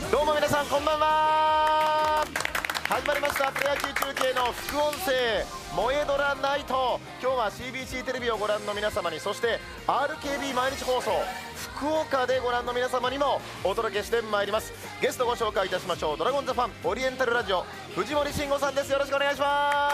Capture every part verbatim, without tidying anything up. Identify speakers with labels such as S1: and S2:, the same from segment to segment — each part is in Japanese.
S1: どうも皆さんこんばんは。始まりましたプロ野球中継の副音声萌えドラナイト。今日は シービーシー テレビをご覧の皆様に、そして アールケービー 毎日放送福岡でご覧の皆様にもお届けしてまいります。ゲストご紹介いたしましょう。ドラゴンズファンオリエンタルラジオ藤森慎吾さんです。よろしくお願いします。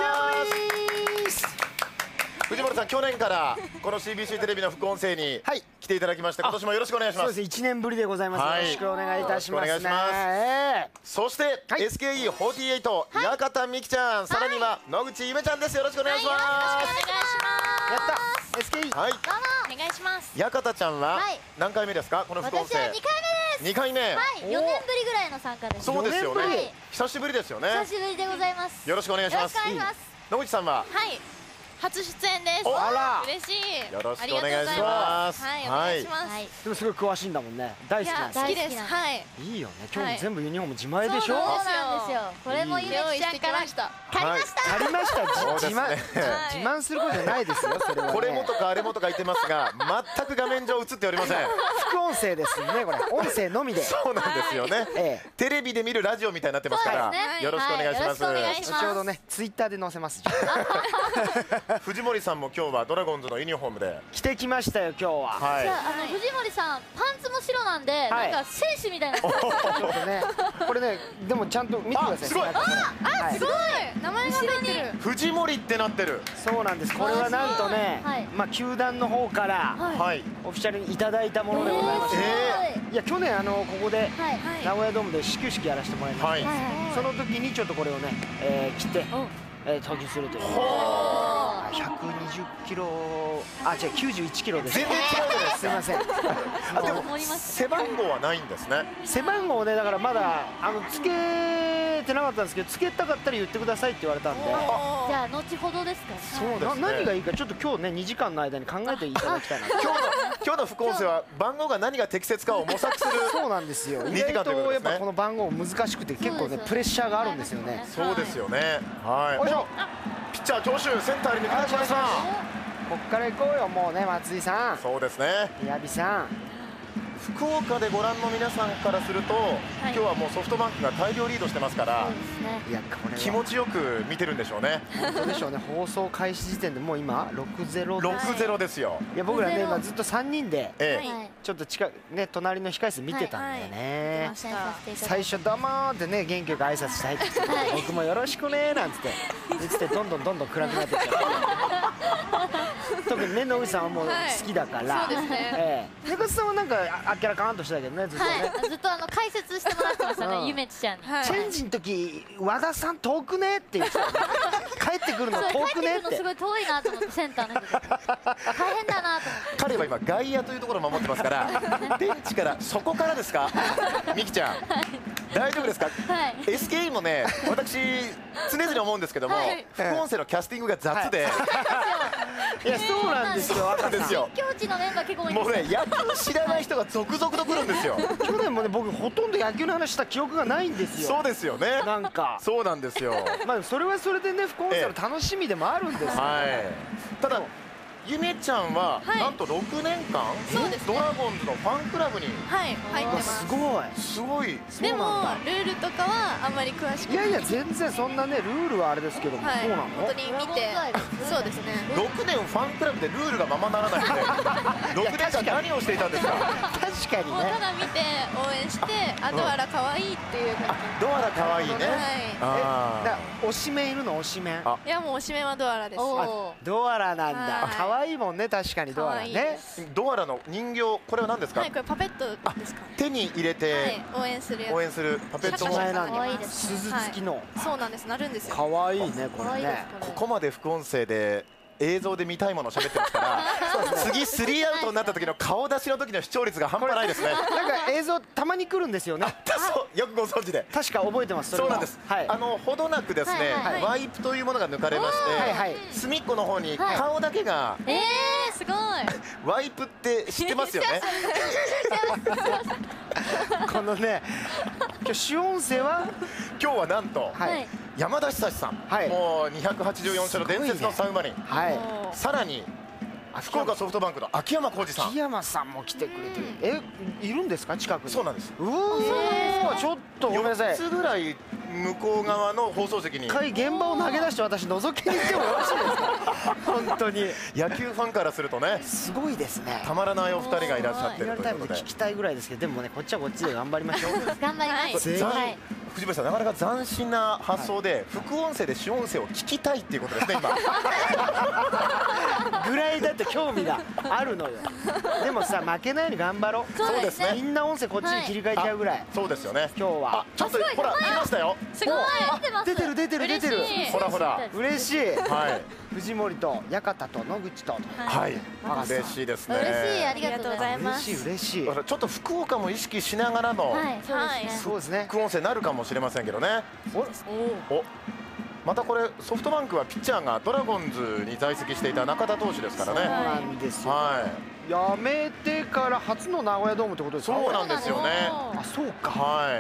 S1: 藤森さん、去年からこの シービーシー テレビの副音声に来ていただきまして、今年もよろしくお願いします。
S2: そうですね、いちねんぶりでございます、はい、よろしくお願いいたします、ね、
S1: よろしくお願いします、えー、そして、はい、エスケーイーフォーティーエイト、はい、矢方美希ちゃん、さらには野口ゆめちゃんです。よろしくお願いします、
S3: はい、よろしくお願いします。
S2: やった エスケーイー、
S1: はい、
S3: どうもお願いします。
S1: 矢方ちゃんは何回目ですか、この副音声。
S3: 私はにかいめです。
S1: にかいめ、はい、
S3: よねんぶりぐらいの参加です。
S1: そうですよね、
S3: はい、
S1: 久しぶりですよね。
S3: 久しぶりでございます。
S1: よろしくお願いします。
S3: よろしくお願いします。
S1: 野口さんは、
S4: はい、初出演です。
S1: あら、
S4: 嬉しい。
S1: よろしくお願いします。
S4: はい、お願いします。
S2: でもすごい詳しいんだもんね。大好きなんです。
S4: 好きです。はい。
S2: いいよね。今日全部ユニフォーム自前でしょ。
S3: そうなんですよ。これもゆめちゃんから借りました。
S2: 借りました。自慢自慢することじゃないですよ。それは
S1: これもとかあれもとか言ってますが、全く画面上映っておりません。
S2: 副音声ですね、これ。音声のみで。
S1: そうなんですよね。テレビで見るラジオみたいになってますから、よろしくお願いします。
S2: 後ほどね、ツイッターで載せます。
S1: 藤森さんも今日はドラゴンズのユニフォームで
S2: 着てきましたよ、今日は。
S3: はい、じゃあ、あの藤森さんパンツも白なんで、なんか戦士みたいな。ちょっ
S2: とね、これね、でもちゃんと見てください。
S1: すごい。
S4: あ、すごい。名前が入ってる。
S1: 藤森ってなってる。
S2: そうなんです。これはなんとね、まあ球団の方からオフィシャルにいただいたものでございます。いや、去年あのここで名古屋ドームで始球式やらせてもらいました。その時にちょっとこれをね着て投球するという。ひゃくにじゅっキロ、あ、違う、きゅうじゅういちキロです。
S1: 全然違うです。
S2: すみません。
S1: でも背番号はないんですね。
S2: 背番号ね、だからまだあのつけてなかったんですけど、つけたかったら言ってくださいって言われたんで。
S3: じゃあ後ほどですか。
S2: そうですね。何がいいかちょっと今日ねにじかんの間に考えていただきたいな。
S1: 今日の今日の副音声は番号が何が適切かを模索する。
S2: そうなんですよ。意外とやっぱこの番号難しくて結構ねプレッシャーがあるんですよね。
S1: そうですよね。はい。よいしょ。ピッチャー強襲、センターに抜け出しました。
S2: こっから行こうよ、もうね、松井さん。
S1: そうですね。
S2: 宮城さん。
S1: 福岡でご覧の皆さんからすると、今日はもうソフトバンクが大量リードしてますから、
S2: いや、これ
S1: 気持ちよく見てるんでしょうね。
S2: 本当でしょうね。放送開始時点でもう今ろくゼロ。
S1: ろくゼロですよ。
S2: いや、僕らね、今ずっとさんにんで、ちょっと近くね、隣の控室見てたんだよね。最初どうもーってね、元気よく挨拶したいって言って、僕もよろしくねーなんつって言ってて、どんどんどんどん暗くなってきちゃう。特にね、野口さんはもう好きだから。
S4: そうですね。
S2: 野口さんはなんかあっけらかんとしてたけどね、ずっとね。
S3: ずっとあの解説してもらってましたね、ゆめちゃんに。
S2: チェンジの時、和田さん遠くねって言ってた。帰ってくるの遠くねって。
S3: すごい遠いなと思って、センターの人。大変だなと思って。
S1: 彼は今外野というところを守ってますから、ベンチからそこからですか、美希ちゃん。大丈夫ですか。エスケーイー もね、私常々思うんですけども、副音声のキャスティングが雑で。
S2: いや、そうなんですよ。
S1: そうなんですよ。
S3: 境地のメンバー結構多いんですよ。
S1: もうね、野球知らない人が続々と来るんですよ。
S2: 去年もね、僕ほとんど野球の話した記憶がないんですよ。
S1: そうですよね。
S2: なんか。
S1: そうなんですよ。
S2: まあ、それはそれでね、副音声の楽しみでもあるんですよ。
S1: はい。ただ。ゆめちゃんはなんとろくねんかんドラゴンズのファンクラブに
S4: はい入ってます。
S2: すごい
S1: すごい。
S4: でもルールとかはあんまり詳しくない。
S2: いやいや、全然そんなねルールはあれですけども、そうなの
S4: 本当に見て。そうですね。
S1: ろくねんファンクラブでルールがままならないので、ろくねんかん何をしていたんですか。
S2: 確かにね。
S4: ただ見て応援して、あ、ドアラ可愛いっていう感じ。
S1: ドアラ可愛いね。
S2: はい。推しメンいるの、推しメン。
S4: いや、もう推しメンはドアラです。
S2: ドアラなんだ。可愛いもんね、確かにドアラね。
S1: ドアラの人形、これは何ですか。
S4: はい、これパペットですか。
S1: 手に入れて
S4: 応援する
S1: 応援するパペット
S2: のなんだ。鈴付きの。
S4: そうなんです。なるんですよ。
S2: 可愛いね、これね。
S1: ここまで副音声で映像で見たいものを喋ってますから、次スリーアウトになった時の顔出しの時の視聴率が半端ないですね。
S2: なんか映像たまに来るんですよね。
S1: そうよくご存知で。
S2: 確か覚えてます。
S1: そうなんです。あのほどなくですね、ワイプというものが抜かれまして、隅っこの方に顔だけが。
S3: ええ、すごい。
S1: ワイプって知ってますよね。
S2: このね、今日主音声は
S1: 今日はなんと山田久志さん、もうにひゃくはちじゅうよん勝の伝説のサウマリン、さらに福岡ソフトバンクの秋山浩二さん。
S2: 秋山さんも来てくれてる。え、いるんですか近くに？
S1: そうなんです。
S2: うお、ちょっとごめんなさい。
S1: よっつぐらい向こう側の放送席に。
S2: 一回現場を投げ出して私覗きに行ってもよろしいですか？本当に。
S1: 野球ファンからするとね、
S2: すごいですね。
S1: たまらないお二人がいらっしゃって
S2: リアル
S1: るということで。
S2: タイムで聞きたいぐらいですけど、でもねこっちはこっちで頑張りましょう。
S3: 頑張ります。
S1: ざん
S3: はい。
S1: 藤森さん、なかなか斬新な発想で、副音声で主音声を聞きたいっていうことですね、今。
S2: ぐらいだって興味があるのよ。でもさ、負けないように頑張ろう。
S1: そうですね。
S2: みんな音声こっちに切り替えちゃうぐらい。
S1: そうですよね。
S2: 今日は。
S1: あ、ちょっとほら、見ましたよ。
S3: すごい。
S2: 出てる出てる出てる。
S1: ほらほら。
S2: 嬉しい。
S1: はい。
S2: 藤森と屋形と野口と。
S1: はい。嬉しいですね。
S3: 嬉しい、ありがとうございま
S2: 嬉
S3: す。
S2: しい嬉しい。
S1: ちょっと福岡も意識しながらの。
S3: はい、
S2: そうですね。
S1: 副音声になるかもしれませんけどね。お。またこれソフトバンクはピッチャーがドラゴンズに在籍していた中田投手ですからね。
S2: そうなんですよ。
S1: はい。
S2: やめてから初の名古屋ドームってことですか？
S1: そうなんですよね。
S2: あ、そうか。
S1: はい。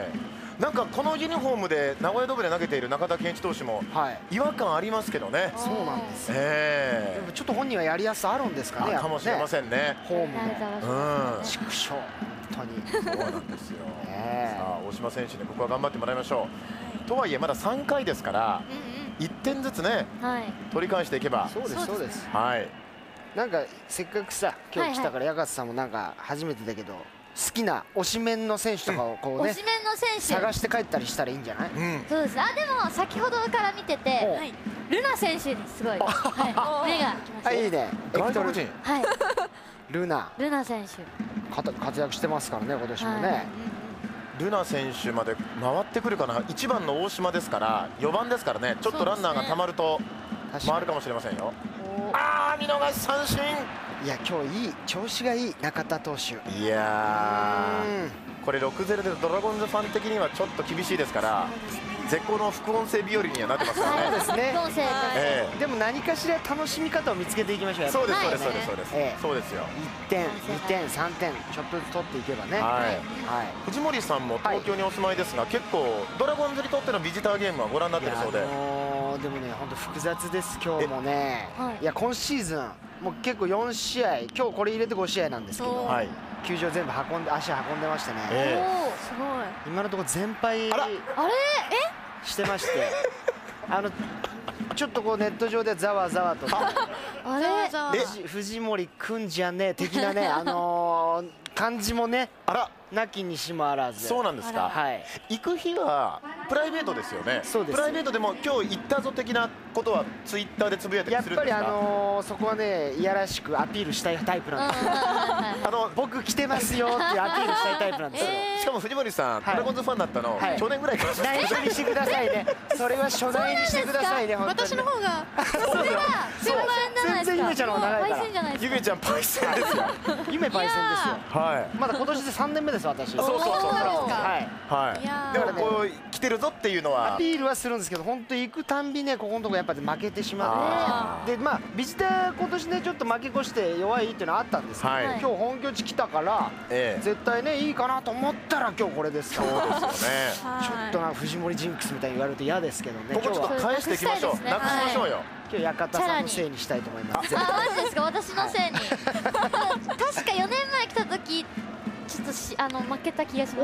S1: なんかこのユニフォームで名古屋ドームで投げている中田健一投手も違和感ありますけどね。
S2: そうなんですよ。
S1: ええ。
S2: でもちょっと本人はやりやすさあるんですかね。
S1: かもしれませんね。
S2: ホームの。
S1: うん。
S2: 畜生。本当に。
S1: そうなんですよ。さあ大島選手にここは頑張ってもらいましょう。とはいえまださんかいですから。いってんずつね、はい、取り返していけば。
S2: そうですそうです。
S1: はい。
S2: なんかせっかくさ今日来たから矢勝さんもなんか初めてだけど好きな推しメンの選手とかをこうね、
S3: 推しメンの選手
S2: 探して帰ったりしたらいいんじゃない？うん、
S3: そうです。あ、でも先ほどから見てて、はい、ルナ選手にすごい、はい、目が来ました。
S2: いいね。
S1: 外国人。
S3: はい。
S2: ルナ。
S3: ルナ選手。
S2: 活躍してますからね今年もね。はい、
S1: ルナ選手まで回ってくるかな。いちばんの大島ですからよばんですからね。ちょっとランナーがたまると回るかもしれませんよ。ああ、見逃し三振。
S2: いや今日いい調子がいい中田投手。
S1: いやー、これろくたいゼロでドラゴンズファン的にはちょっと厳しいですから、絶好の副音声日和にはなってますからね。
S2: そうですね。
S3: え
S2: え、でも何かしら楽しみ方を見つけていきましょう。
S1: そうですそうですそうですそうです、ええ、そうですよ。い
S2: ってん、にてん、さんてんちょっとずつ取っていけばね。はい、はい、
S1: 藤森さんも東京にお住まいですが、はい、結構ドラゴンズにとってのビジターゲームはご覧になってるそうで。
S2: あのー、でもね本当複雑です。今日もね、いや今シーズンもう結構よんしあい、今日これ入れてごしあいなんですけど、はい、球場全部運んで足運んでましてね、え
S3: ー、すごい
S2: 今のところ全敗
S3: あれえ
S2: してましてあのちょっとこうネット上でざわざわと
S3: あれ
S2: 藤森くんじゃねえ的なねあのー、感じもね、
S1: あら
S2: なきにしもあらず。
S1: そうなんですか。はい。行く日はプライベートですよね。
S2: そうです。
S1: プライベートでも今日行ったぞ的なことはツイッターでつぶやいたりするんですか。
S2: やっぱりあのー、そこはねいやらしくアピールしたいタイプなんですよ。あの僕来てますよっていうアピールしたいタイプなんですよ。
S1: えー、しかも藤森さん、はい、ドラゴンズファンだったの、はい、去年ぐらいから。
S2: 内緒にしてくださいね。それは初内にしてくださいね。本当に。
S4: 私の方が。
S3: それは
S2: 全然ゆめちゃんの方が長いから。
S1: ゆめちゃんパイセンですよ。
S2: ゆめパイセンですよ。はい。まだ今年でさんねんめです私。
S1: そうそうそうそう。はいはい。でもこう来てるぞっていうのは
S2: アピールはするんですけど、本当行くたんびねここのとこやっぱり負けてしまって、でまあビジター今年ねちょっと負け越して弱いっていうのはあったんですけど、今日本拠地来たから絶対ねいいかなと思ったら今日これですから。
S1: そうですよね。
S2: ちょっとな藤森ジンクスみたいに言われると嫌ですけどね。
S1: ここちょっと返していきましょう。なくしましょうよ。
S2: 今日屋形さんのせいにしたいと思います。
S3: あ、マジですか。私のせいに。確かよねんまえ来た時ちょっとしあの負けた気がします。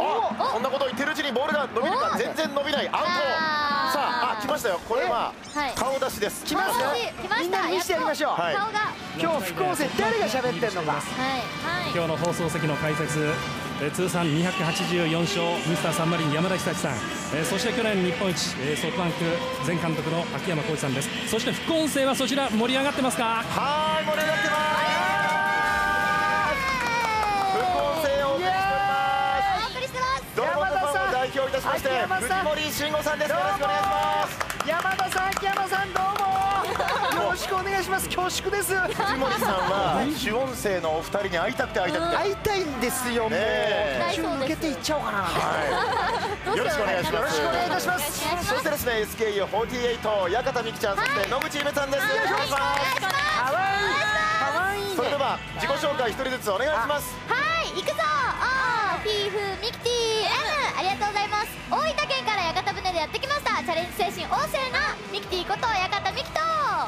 S1: そんなこと言ってるうちにボールが伸びるか全然伸びないアウト。さあ、あ来ましたよ。これは顔出しです。
S2: 来ますよ。みんなに見せてやりましょう。顔が今日副音声誰が喋ってんのか。
S5: 今日の放送席の解説、通算にひゃくはちじゅうよんしょうミスターサンマリン山田久志さん、そして去年日本一ソフトバンク前監督の秋山浩二さんです。そして副音声はそちら盛り上がってますか。
S1: はい、盛り上がってます。代表いたしまして藤森慎吾さんです。よろしくお願いします。
S2: 山田さん、秋山さん、どうもよろしくお願いします。恐縮です。
S1: 藤森さんは主音声のお二人に会いたくて会いたくて
S2: 会いたいんですよ。もう途中抜けていっちゃおうかな。
S1: よろしくお願いします。
S2: よろしくお願いいたします。
S1: そしてですね エスケーユーフォーティーエイト 矢方美紀ちゃん、そして野口ゆめさんです。よろしくお願いします。
S2: かわいい。
S1: それでは自己紹介一人ずつお願いします。
S3: はい、行くぞ。あーフィーフミキティ M ありがとうございます。大分県から屋形船でやってきました。チャレンジ精神旺盛なミキティこと親方ミキと、
S4: はい、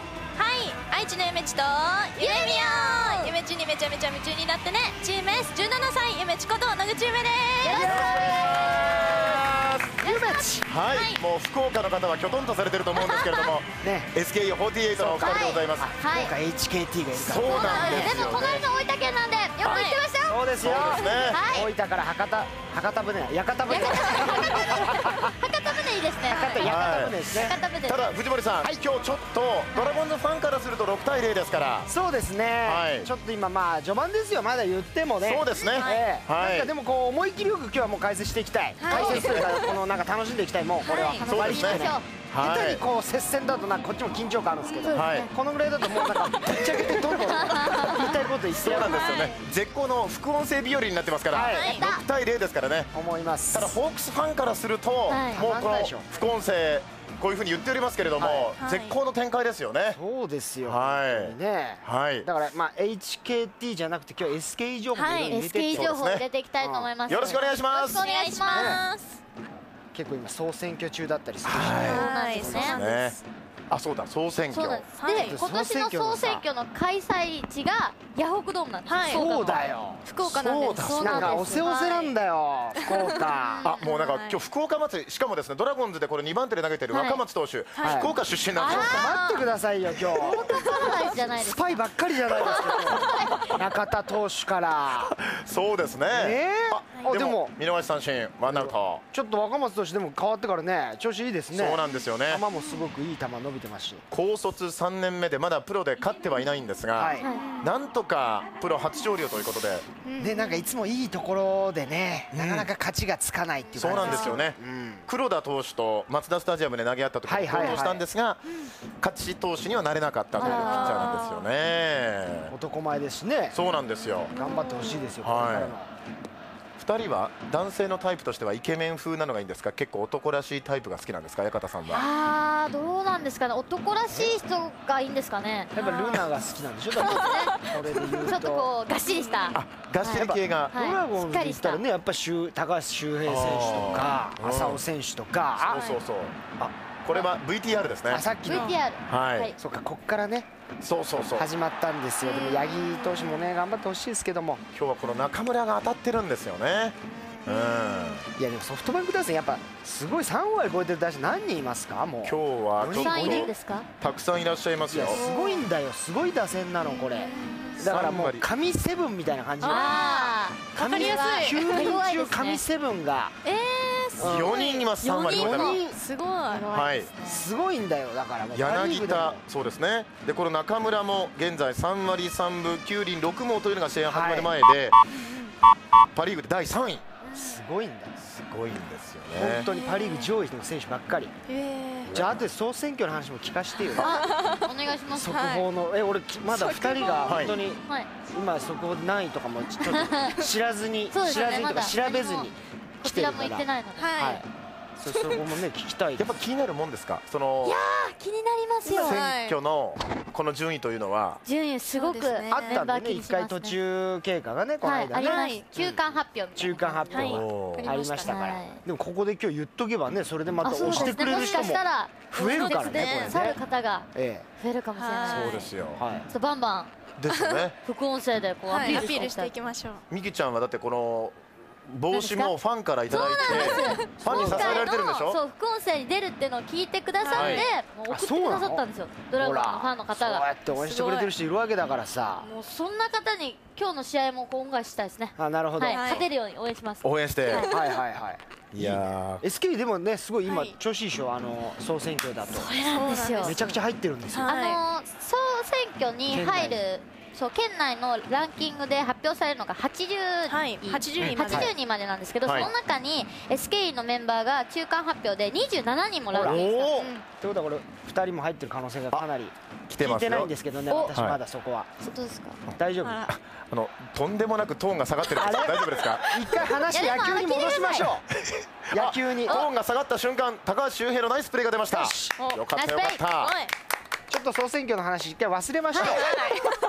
S4: 愛知のゆめちとゆめみよゆめちにめちゃめちゃ夢中になってね。チーム エスじゅうななさいゆめちこと野口ゆめです。
S3: よろしくお願いします。
S1: ゆめち、はい、もう福岡の方はきょとんとされてると思うんですけれども、
S2: ね、
S1: エスケーイーフォーティーエイト のお二人でございます。
S3: はい、
S2: 今回 エイチケーティー がいるから。
S1: そうなんですよね。
S3: でも隣の大分県なんでよく行ってましたよ。
S2: そうですよ。
S1: そうですね。
S3: はい、
S2: 大分から博多博多船屋形船。
S3: 博多船いいですね。
S2: 博多屋形船ですね。
S3: 博多船。
S1: ただ藤森さん、今日ちょっとドラゴンズファンからするとろくたいゼロですから。
S2: そうですね、
S1: はい、
S2: ちょっと今まあ序盤ですよ。まだ言ってもね。
S1: そうですね、
S2: ええ、
S1: はい、
S2: なんかでもこう思い切りよく今日はもう解説していきたい、
S3: はい、
S2: 解説というかこのなんか楽しんでいきたい。もうこれは、
S3: はい、
S1: そうですね。
S2: 下手にこう接戦だとなんかこっちも緊張感あるんですけど、
S1: はい、
S2: このぐらいだともうなんかぶっちゃけてどんどん言いたいこと言って
S1: そう
S2: やる。
S1: なんですよね、絶好の副音声日和になってますから、
S2: はい、
S1: ろくたいゼロですからね。
S2: 思います。
S1: ただホークスファンからすると、
S3: はい、
S1: もうこの
S2: たまんないでしょ
S1: 副音声こういうふうに言っておりますけれども、
S4: はい、
S1: 絶好の展開ですよね。
S2: そうですよ、
S1: はい
S2: ね、
S1: はい、
S2: だからまあ エイチケーティー じゃなくて今日 エスケーイー 情報もいろいろ入れてって、
S3: エスケーイー 情報を入れていきたいと思います。
S1: よろしくお願いします。
S3: よろしくお願いします。
S2: 結構今総選挙中だったりするし、
S1: はい、
S3: そうなんですね。
S1: あ、そうだ、総選挙。
S3: そうなんです。で、今年の総選挙の開催地がヤフオクドームなんです。
S2: そうだよ、
S4: 福岡なんです。
S2: なんかおせおせなんだよ、福岡。
S1: あ、もうなんか今日福岡祭り、しかもですね、ドラゴンズでこれにばん手で投げてる若松投手、福岡出身なんですよ。
S2: 待ってくださいよ、今日
S3: じゃないです
S2: スパイばっかりじゃないですか。中田投手から
S1: そうですね。
S2: え
S1: あ、
S2: でも
S1: 見逃し三振、ワンアウト。
S2: ちょっと若松投手でも変わってからね、調子いいですね。
S1: そうなんですよね。
S2: 球もすごくいい球伸びてますし、
S1: 高卒さんねんめでまだプロで勝ってはいないんですが、
S2: はい、
S1: なんとかプロ初勝利をということで、
S2: でなんかいつもいいところでね、なかなか勝ちがつかないっていう
S1: そう
S2: 感じ
S1: なんですよね。黒田投手とマツダスタジアムで投げ合った時に好投したんですが、勝ち投手にはなれなかったというピッチャーなんですよね。
S2: 男前ですしね。
S1: そうなんですよ。
S2: 頑張ってほしいですよ。
S1: はい。ふたりは男性のタイプとしてはイケメン風なのがいいんですか、結構男らしいタイプが好きなんですか、親方さんは。
S3: ああ、どうなんですかね、男らしい人がいいんですかね。
S2: やっぱルナが好きなんでしょ。そうですね。それで言うと
S3: ちょっとこうがっしりした。
S1: あ、がっしり系が。
S2: ドラゴンズで言ったらね、やっぱり高橋周平選手とか浅尾選手とか。
S1: そうそうそう。あ、これは ブイティーアール ですね。
S2: さっきの
S3: ブイティーアール。
S1: はい。
S2: そうか、こっからね。
S1: そうそうそう。
S2: 始まったんですよ。でも八木投手もね、頑張ってほしいですけども。
S1: 今日はこの中村が当たってるんですよね。うん、
S2: いやでもソフトバンク打線やっぱすごいさんわり超えてる打者何人いますか。もう
S1: 今日は
S3: たくさんいるんですか。
S1: たくさんいらっしゃいますよ。
S2: すごいんだよ、すごい打線なのこれ。だからもう神セブンみたいな感じ。
S3: あ
S4: あ、わかりやすい。
S2: きゅうにん中神セブンが
S4: え
S3: ー、
S1: よにんいます。さんわり超えたら
S4: すごい。
S1: はい。
S2: すごいんだよ。だからもう
S1: 柳田、そうですね。でこの中村も現在さんわりさんぶきゅうりんろく毛というのが試合始まる前で、パ・リーグでだいさんい。
S2: すごいんだよ。
S1: すごいんですよね。
S2: 本当にパ・リーグ上位の選手ばっかり。じゃあ後で総選挙の話も聞かせてよ。
S3: お願いします。
S2: 速報の、え、俺まだふたりが本当に
S3: はい
S2: 今速報で何位とかもちょっと知らずに
S3: そうですよね
S2: 知らずにとか
S3: まだ
S2: 調べずに
S3: こ
S2: 来てるから。
S3: ちらも行ってないので。
S2: はい。そそこもね聞きたい
S1: やっ
S2: です。
S1: ぱ気になるもんですか、その
S3: 気になりますよ。
S1: 選挙のこの順位というのは。
S3: 順位すごく
S4: そうですね
S2: あっ
S3: メンバー
S2: たんでね、一
S3: 気にしますね。
S2: 回途中経過がねこの
S3: はい、
S2: 間ね、
S3: あります。中間発表みたいな。
S2: 中間発表
S1: おー
S2: がありましたから。
S3: はい
S2: でもここで今日言っとけばね、それでまた
S3: あ、そう
S2: 押して
S3: ですね。もし
S2: くれる人も
S3: かしたら
S2: 増えるからね
S3: そうです
S2: これね
S3: 去る方が
S2: え
S3: 増えるかもしれない。
S1: そうですよ。
S2: え、はい
S3: ちょっとバンバン
S1: ですよね。
S3: 副音声でこうア
S4: はい、ア
S3: ピール
S4: ピールしてて
S3: しいきたい。
S4: いきましょう。
S1: みきちゃんはだってこの帽子もファンからいただいて、ファンに支えられてるんでしょ。
S3: そう、副音声に出るっていうのを聞いてくださって、
S1: はい
S3: もう送ってくださったんですよ。ドラゴンのファンの方
S2: そうや
S3: が。
S2: って応援してくれてる人いるわけだからさ。
S3: もうそんな方に今日の試合もこう恩返ししたいですね。
S2: あ、なるほど。
S3: はい、
S2: はい
S3: 勝てるように応援します。
S1: 応援して。
S3: はい
S2: はいはい
S1: いやー、
S2: エスケー でもねすごい今
S4: はい
S2: 調子いいでしょ。あの総選挙だと
S3: これなんですよ。
S2: めちゃくちゃ入ってるんですよ。
S4: はい
S3: あの総選挙に入るそう県内のランキングで発表されるのがはちじゅう
S4: はい
S3: にん、
S4: はちじゅうにんまで
S3: はちじゅうにんまでなんですけど、
S1: はい
S3: その中に エスケーイー のメンバーが中間発表でにじゅうななにんもランクインしたんです。
S1: おー
S2: ってことはこれふたりも入ってる可能性がかなり
S1: 来てますよ。
S2: 聞いてないんですけどね。
S3: お
S2: 私まだそこは
S3: 本当ですか。
S2: 大丈夫。
S4: あ
S1: あのとんでもなくトーンが下がってるんですけど大丈夫ですか。
S2: 一回話
S3: いやでも
S2: 野球に戻しましょう。野球に
S1: トーンが下がった瞬間、高橋周平のナイスプレーが出ました。
S3: お
S1: よかったよかっ
S3: ナイスプレー
S1: た。
S2: ちょっと総選挙の話一回忘れましょう。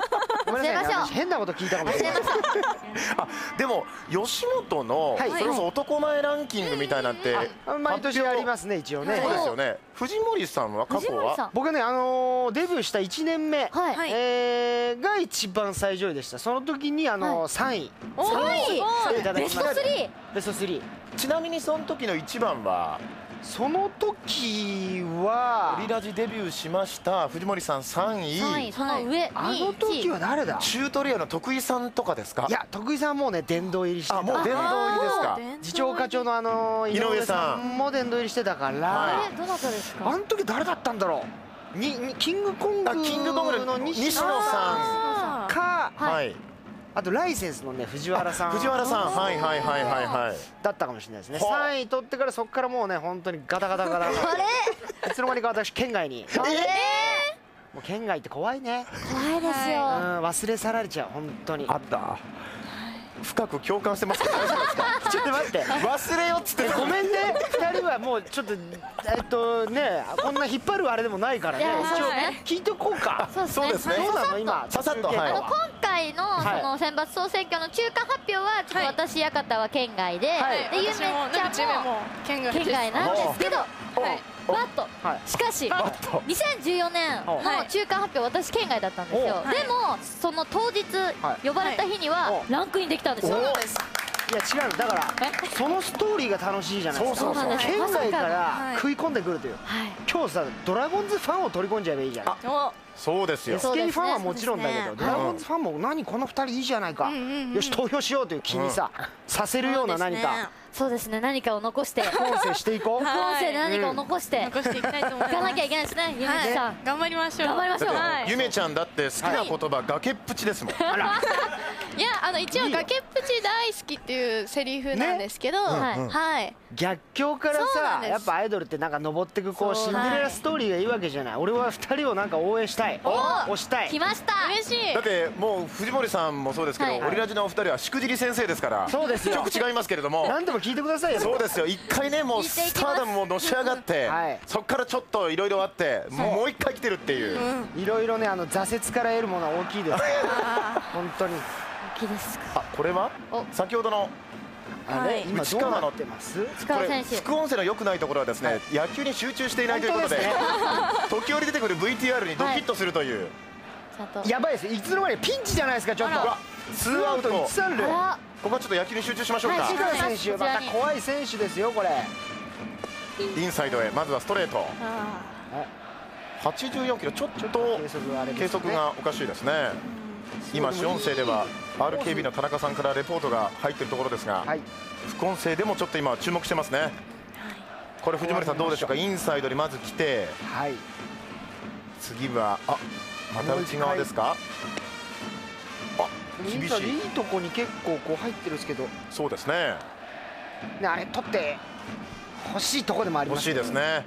S2: ごめんなさいね、私変なこと聞いたかもしれない。
S1: あ、でも吉本の、はい、それこそ男前ランキングみたいなんて、
S2: はい、毎年ありますね一応ね。
S1: そうですよね。藤森さんは過去は
S2: 僕ね、あのー、デビューしたいちねんめ、はい、えー、が一番最上位でした。その時にあのーはい、さんいさんいいただきました。ベストスリーベストスリー。
S1: ちなみにその時のいちばんは
S2: その時は
S1: オリラジデビューしました藤森さんさんい、
S3: さんい、その上、
S2: あの時は誰だ。
S1: チュートリアルの徳井さんとかですか。
S2: いや、徳井さんもうね殿堂入りしてた。
S1: あ、もう殿堂入りですか。
S2: 次長課長のあの井上さんも殿堂入りしてたから、
S3: はい、どなたですか。
S2: あの時誰だったんだろう。ににキングコング
S1: キングコングの西野さん
S2: か、
S1: はい、
S2: あとライセンスのね藤原さん、
S1: 藤原さん、はいはいはいはいはい、
S2: だったかもしれないですね。さんい取ってからそこからもうね本当にガタガタガタガタ。あれ？いつの間にか私県外に。あれ？もう県外って怖いね。
S3: 怖いですよ。
S2: 忘れ去られちゃう本当に。
S1: あった。深く共感してますけど大丈夫ですか。
S2: ちょっと待って、
S1: 忘れよっつって
S2: ごめんね。二人はもうちょっとえっとね、こんな引っ張るあれでもないからね。一応聞いておこうか。
S1: そうですね。
S2: どうなの今。
S1: ささっと。
S3: 今回のその選抜総選挙の中間発表はちょっと私館は県外で、でゆめちゃんも県外なんですけど。バット、しかしにせんじゅうよねんの中間発表、私県外だったんですよ。でもその当日呼ばれた日にはランクインできたんですよ。いや
S2: 違う、だからそのストーリーが楽しいじゃないですか。県外から食い込んでくるという。今日さドラゴンズファンを取り込んじゃえばいいじゃん。
S1: そうですよ。
S2: エスケー ファンはもちろんだけど、ドラゴンズファンも何このふたりいいじゃないか、よし投票しようという気にささせるような何か。
S3: そうですね、何かを残して
S2: 副音声していこう。
S3: 副音声で何かを残して
S4: 残していきたいと思います。
S3: いかなきゃいけないですね、ゆめちさん。
S4: 頑張りましょう。
S3: 頑張りましょう。
S1: ゆめちゃんだって好きな言葉崖っぷちですもん。
S4: いや、あの一応崖っぷち大好きっていうセリフなんですけど、はい。
S2: 逆境からさ、やっぱアイドルってなんか登ってくこうシンデレラストーリーがいいわけじゃない。俺はふたりをなんか応援したい、推したい。
S3: 来ました。
S4: 嬉しい。
S1: だってもう藤森さんもそうですけど、オリラジのお二人はしくじり先生ですから。
S2: そうですよ。
S1: 曲違いますけれども、
S2: 何でも聞いてくださいよ。
S1: そうですよ。一回ね、もうスターダムものし上がって、そこからちょっといろいろあってもう一回来てるっていう、
S2: いろいろね、あの挫折から得るものは大きいです。本当に
S3: 大きいですか。
S1: あ、これは先ほどの
S2: あれ今どうなってます？
S3: 内川選手。
S1: 副音声の良くないところはですね、野球に集中していないということで、時折出てくる ブイティーアール にドキッとするという。
S2: やばいです。いつの間にピンチじゃないですか。ちょっとツーアウトいちさんるい。
S1: ここはちょっと野球に集中しましょうか。
S2: 内川選手また怖い選手ですよこれ。
S1: インサイドへまずはストレート。はちじゅうよんキロ、ちょっと計測がおかしいですね。今主音声では アールケービー の田中さんからレポートが入っているところですが、副音声でもちょっと今注目してますね。これ藤森さんどうでしょうか。インサイドにまず来て、次はあまた内側ですか。あ、厳しい。
S2: いいとこに結構こう入ってるんですけど。
S1: そうですね。
S2: ね、あれ取って欲しいとこでもあります
S1: ね。欲しいですね。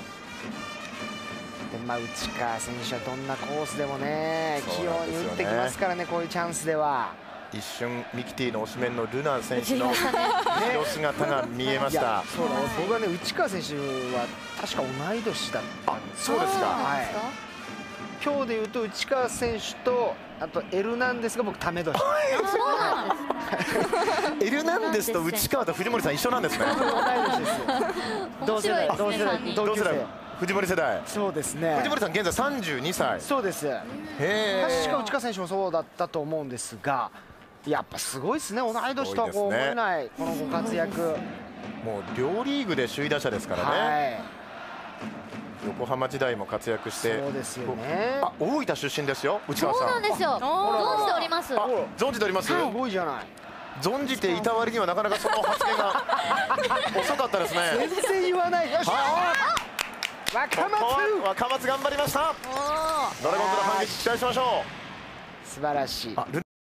S2: で、まあ内川選手はどんなコースでもね器用に打ってきますからね、こういうチャンスでは。
S1: 一瞬ミキティの推しメンのルナ選手の後ろ姿が見えました。
S2: そうだ、僕はね内川選手は確か同い年だったんです。
S1: そうですか。はい。
S2: 今日でいうと内川選手とあとエルナンデスが僕ため年。
S3: そうなんです。
S1: エルナンデスと内川と藤森さん一緒なんですね。
S2: 同い年です。同世代、同世代、同級生。
S1: 藤森世代。
S2: そうですね。
S1: 藤森さん現在さんじゅうにさい。
S2: そうです。へえ。確か内川選手もそうだったと思うんですが、やっぱすごいですね。同い年とはこう思えないこのご活躍。
S1: もう両リーグで首位打者ですからね。横浜時代も活躍して。
S2: そうですよね。
S1: あ、大分出身ですよ、内川さん。
S3: そうなんですよ。存じております。
S1: 存じております。
S2: すごいじゃない。
S1: 存じていた割にはなかなかその発言が遅かったですね。
S2: 全然言わない。よし。若松。
S1: 若松頑張りました。ドラゴンズの反撃期待しましょ
S2: う。素晴らしい。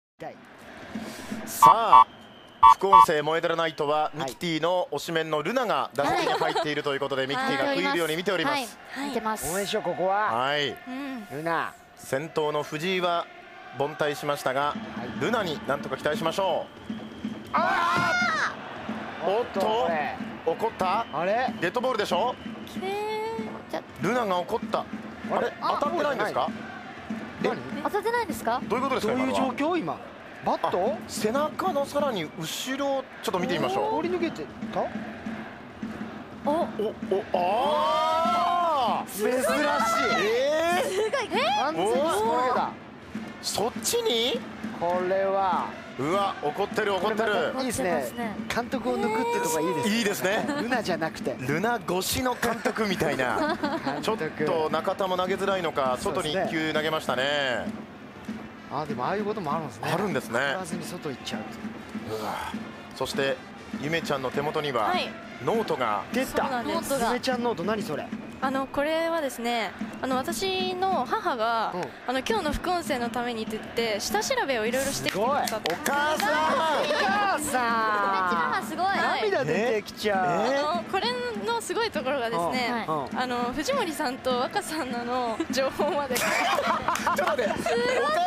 S1: さあ。副音声萌えだらナイトはミキティの推しメンのルナが打席に入っているということで、ミキティが食い入るように見ております。
S3: 見てます。
S2: 応援しようここは。
S1: はい。
S2: ルナ。
S1: 先頭の藤井は凡退しましたが、ルナになんとか期待しましょう。ああ。おっと。怒った。
S2: あれ。
S1: デッドボールでしょ。ルナが怒った。あれ当たってないんですか。
S2: 何
S3: 当たってないですか？
S1: どういうことですか？
S2: どういう状況今？バット？
S1: 背中のさらに後ろちょっと見てみましょう。
S2: 通り抜けてた？
S3: お
S1: おおああ
S2: 珍しい。え
S1: え
S3: すごい。え？
S2: 完全にすっぽ抜けた。
S1: そっちに？
S2: これは
S1: うわ怒ってる怒ってる。
S2: いいですね。監督を抜くってとこがいいですね。
S1: いいですね。
S2: ルナじゃなくて
S1: ルナ越しの監督みたいな。ちょっと中田も投げづらいのか外に一球投げましたね。
S2: あでもああいうこともあるんですね。
S1: あるんですね。
S2: 当たらずに外行っちゃう。
S1: うわそしてゆめちゃんの手元にはノートが
S2: 出た。
S3: ノートが。
S2: ゆめちゃんノート何それ？
S4: あのこれはですね、あの私の母が、
S2: うん、
S4: あの今日の副音声のためにって言って下調べをいろいろしてきてくださって。
S1: お母さん。
S2: お母さん。
S3: 母すごい。
S2: 涙出てきちゃう。
S4: えー、あのこれのすごいところがですね、
S2: うん、
S4: あの藤森さんと若さんのの情報まで。
S1: ちょっと待って。お母さ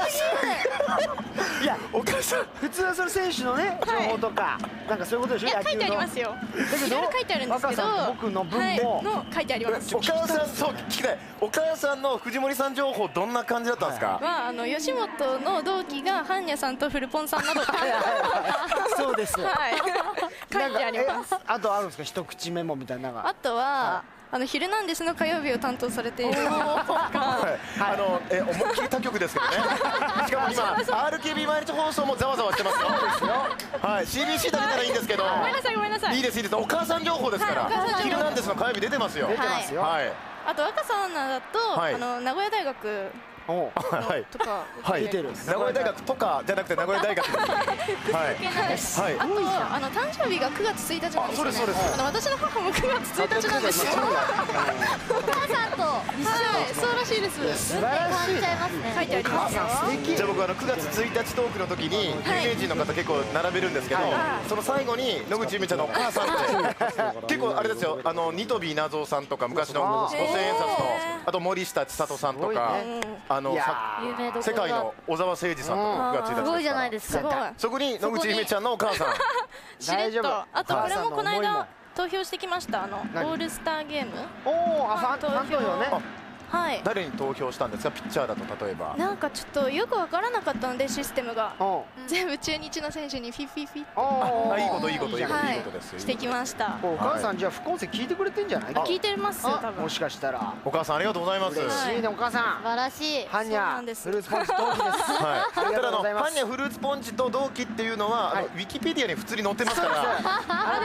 S1: ん。いやお母さん。
S2: 普通はそれ選手のね情報とかなんかそういうことでしょ？
S4: いや書いてありますよ。いろいろ書いてあるんですけど、
S2: 僕の分も、
S4: はい、の書いてあります。
S1: お母さんそう聞きたい。お母さんの藤森さん情報どんな感じだったんですか？
S4: はあの吉本の同期がハンニャさんとフルポンさんなど。
S2: そうです。
S4: はい。書いてあります。
S2: あとあるんですか一口メモみたいなのが。
S4: あとは。あのヒルナンデスの火曜日を担当されている。
S1: はい、あのえ思いっきり他局ですけどね。しかも今 アールケービー 毎日放送もざわざわしてますよ。はい、シービーシー だけならいいんですけど。
S4: ごめんなさいごめんなさい。
S1: いいですいいです。お母さん情報ですから。ヒルナンデスの火曜日出てますよ。
S2: 出てますよ。
S1: はい。
S4: あと若さんだと、はい、あの名古屋大学。
S1: はい
S4: とか
S1: 出てる。名古屋大学とかじゃなくて名古屋大学。はい。
S4: はい。あとあの誕生日がくがつついたちなんですよね。あの私の母もくがつついたちなんですよ。
S3: お母さんと一緒。
S4: はい、そうらしいです。
S2: 素晴らしい。
S4: 書いてありますよ。
S1: じゃあ僕あのくがつついたちトークの時に有名人の方結構並べるんですけど、その最後に野口ゆめちゃんのお母さんって結構あれですよ。あのニトビ稲造さんとか昔の五千円札のあと森下千里さんとか。あの世界の小沢誠二さんとかくがつついたちですから。
S3: すごいじゃないですか。
S1: そこに野口ゆめちゃんのお母さん。
S4: 大丈夫。あとこれもこの間投票してきました。あのオールスターゲーム。
S2: おお、あファン投票ね。
S4: はい。
S1: 誰に投票したんですか？ピッチャーだと例えば。
S4: なんかちょっとよくわからなかったのでシステムが全部中日の選手にフィフィフィ。
S1: あ、いいこといいこといいこといいことです。
S4: してきました。
S2: お母さんじゃあ副音声聞いてくれてんじゃない？
S4: 聞いてますよ多分。
S2: もしかしたら。
S1: お母さんありがとうございます。
S2: 嬉しいねお母さん。
S3: 素晴らしい。
S2: ハンニャフルーツポンチ同期です。
S1: はい。
S2: ありがとうございます。
S1: ハンニャフルーツポンチと同期っていうのはウィキペディアに普通に載ってますから。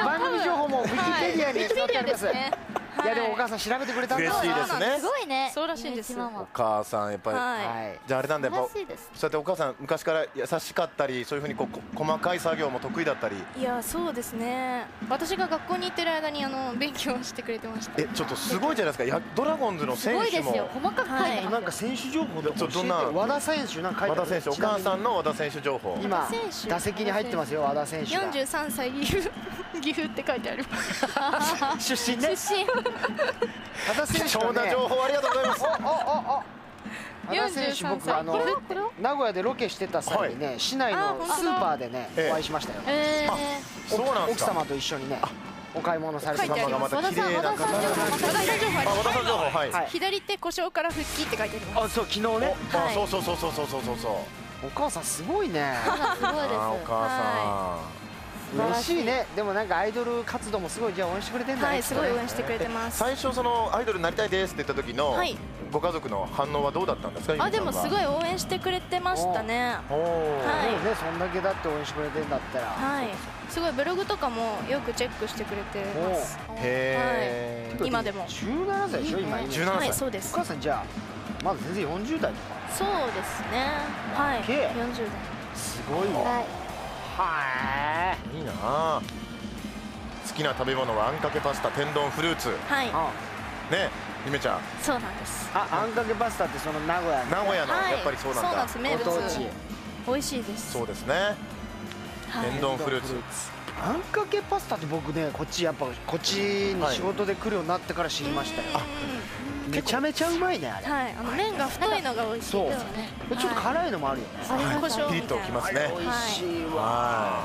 S2: 番組情報もウィキペディアに載っております。いやでもお母さん調べてくれたんだ。
S1: 嬉しいですね。
S3: すごいね。
S4: そうらしいんです。
S1: お母さんやっぱり、じゃああれなんだやっぱそうやってお母さん昔から優しかったりそういうふうにこう細かい作業も得意だったり。
S4: いやそうですね。私が学校に行ってる間にあの勉強してくれてました。
S1: えちょっとすごいじゃないですか。ドラゴンズの選手もすごいですよ。
S3: 細かく書いて
S2: なんか選手情報で教えて。
S1: どんな
S2: 和田選手なんか書いてある。
S1: 和田選手お母さんの和田選手情報。
S2: 今打席に入ってますよ和田選手。
S4: よんじゅうさんさい岐阜岐阜って書いてある。
S2: 出身ね。
S3: 出身。
S2: 和田選手
S1: 貴重な情報ありがとうございます。
S2: おおお。和田選手僕あの名古屋でロケしてた際にね市内のスーパーでねお会いしましたよ。
S3: え
S1: え、そうなんですか。
S2: 奥様と一緒にねお買い物されて
S1: ました。また綺麗な方。和田さん情報はい。
S4: 左手故障から復帰って書いてあります。
S2: あそう昨日ね。
S1: あそうそうそうそうそうそうそうそう。
S2: お母さんすごいね。
S3: すごいです。
S1: お母さん。
S2: 嬉しいね。でもなんかアイドル活動もすごいじゃあ応援してくれてんだね。
S4: はい、すごい応援してくれてます。
S1: 最初そのアイドルになりたいですって言った時のご家族の反応はどうだったんですか？
S4: あでもすごい応援してくれてましたね。
S2: おお。はいねそんだけだって応援してくれてんだったら。
S4: はい。すごいブログとかもよくチェックしてくれてます。
S1: へえ。
S4: 今でも。
S2: じゅうななさいでしょ今。
S1: じゅうななさい。
S4: はいそうです。
S2: お母さんじゃあまだ全然よんじゅうだいとか。
S4: そうですね。はい。よんじゅうだい。
S2: すごいね。はい。
S1: いいな。好きな食べ物はあんかけパスタ、天丼、フルーツ。
S4: はい。
S1: ね、ゆめちゃん。
S4: そうなんです。
S2: あ、あんかけパスタってその名古屋。
S1: 名古屋のやっぱりそうなんだ。
S4: そうなんです。名物。美味しいです。
S1: そうですね。天丼フルーツ。
S2: あんかけパスタって僕ね、こっちやっぱこっちに仕事で来るようになってから知りましたよ。めちゃめちゃうまいねあれ。
S4: はい。あの麺が太いのが美味しいですよね。
S2: ちょっと辛いのもあるよね。
S1: ピリッときますね。
S2: 美味しいわ。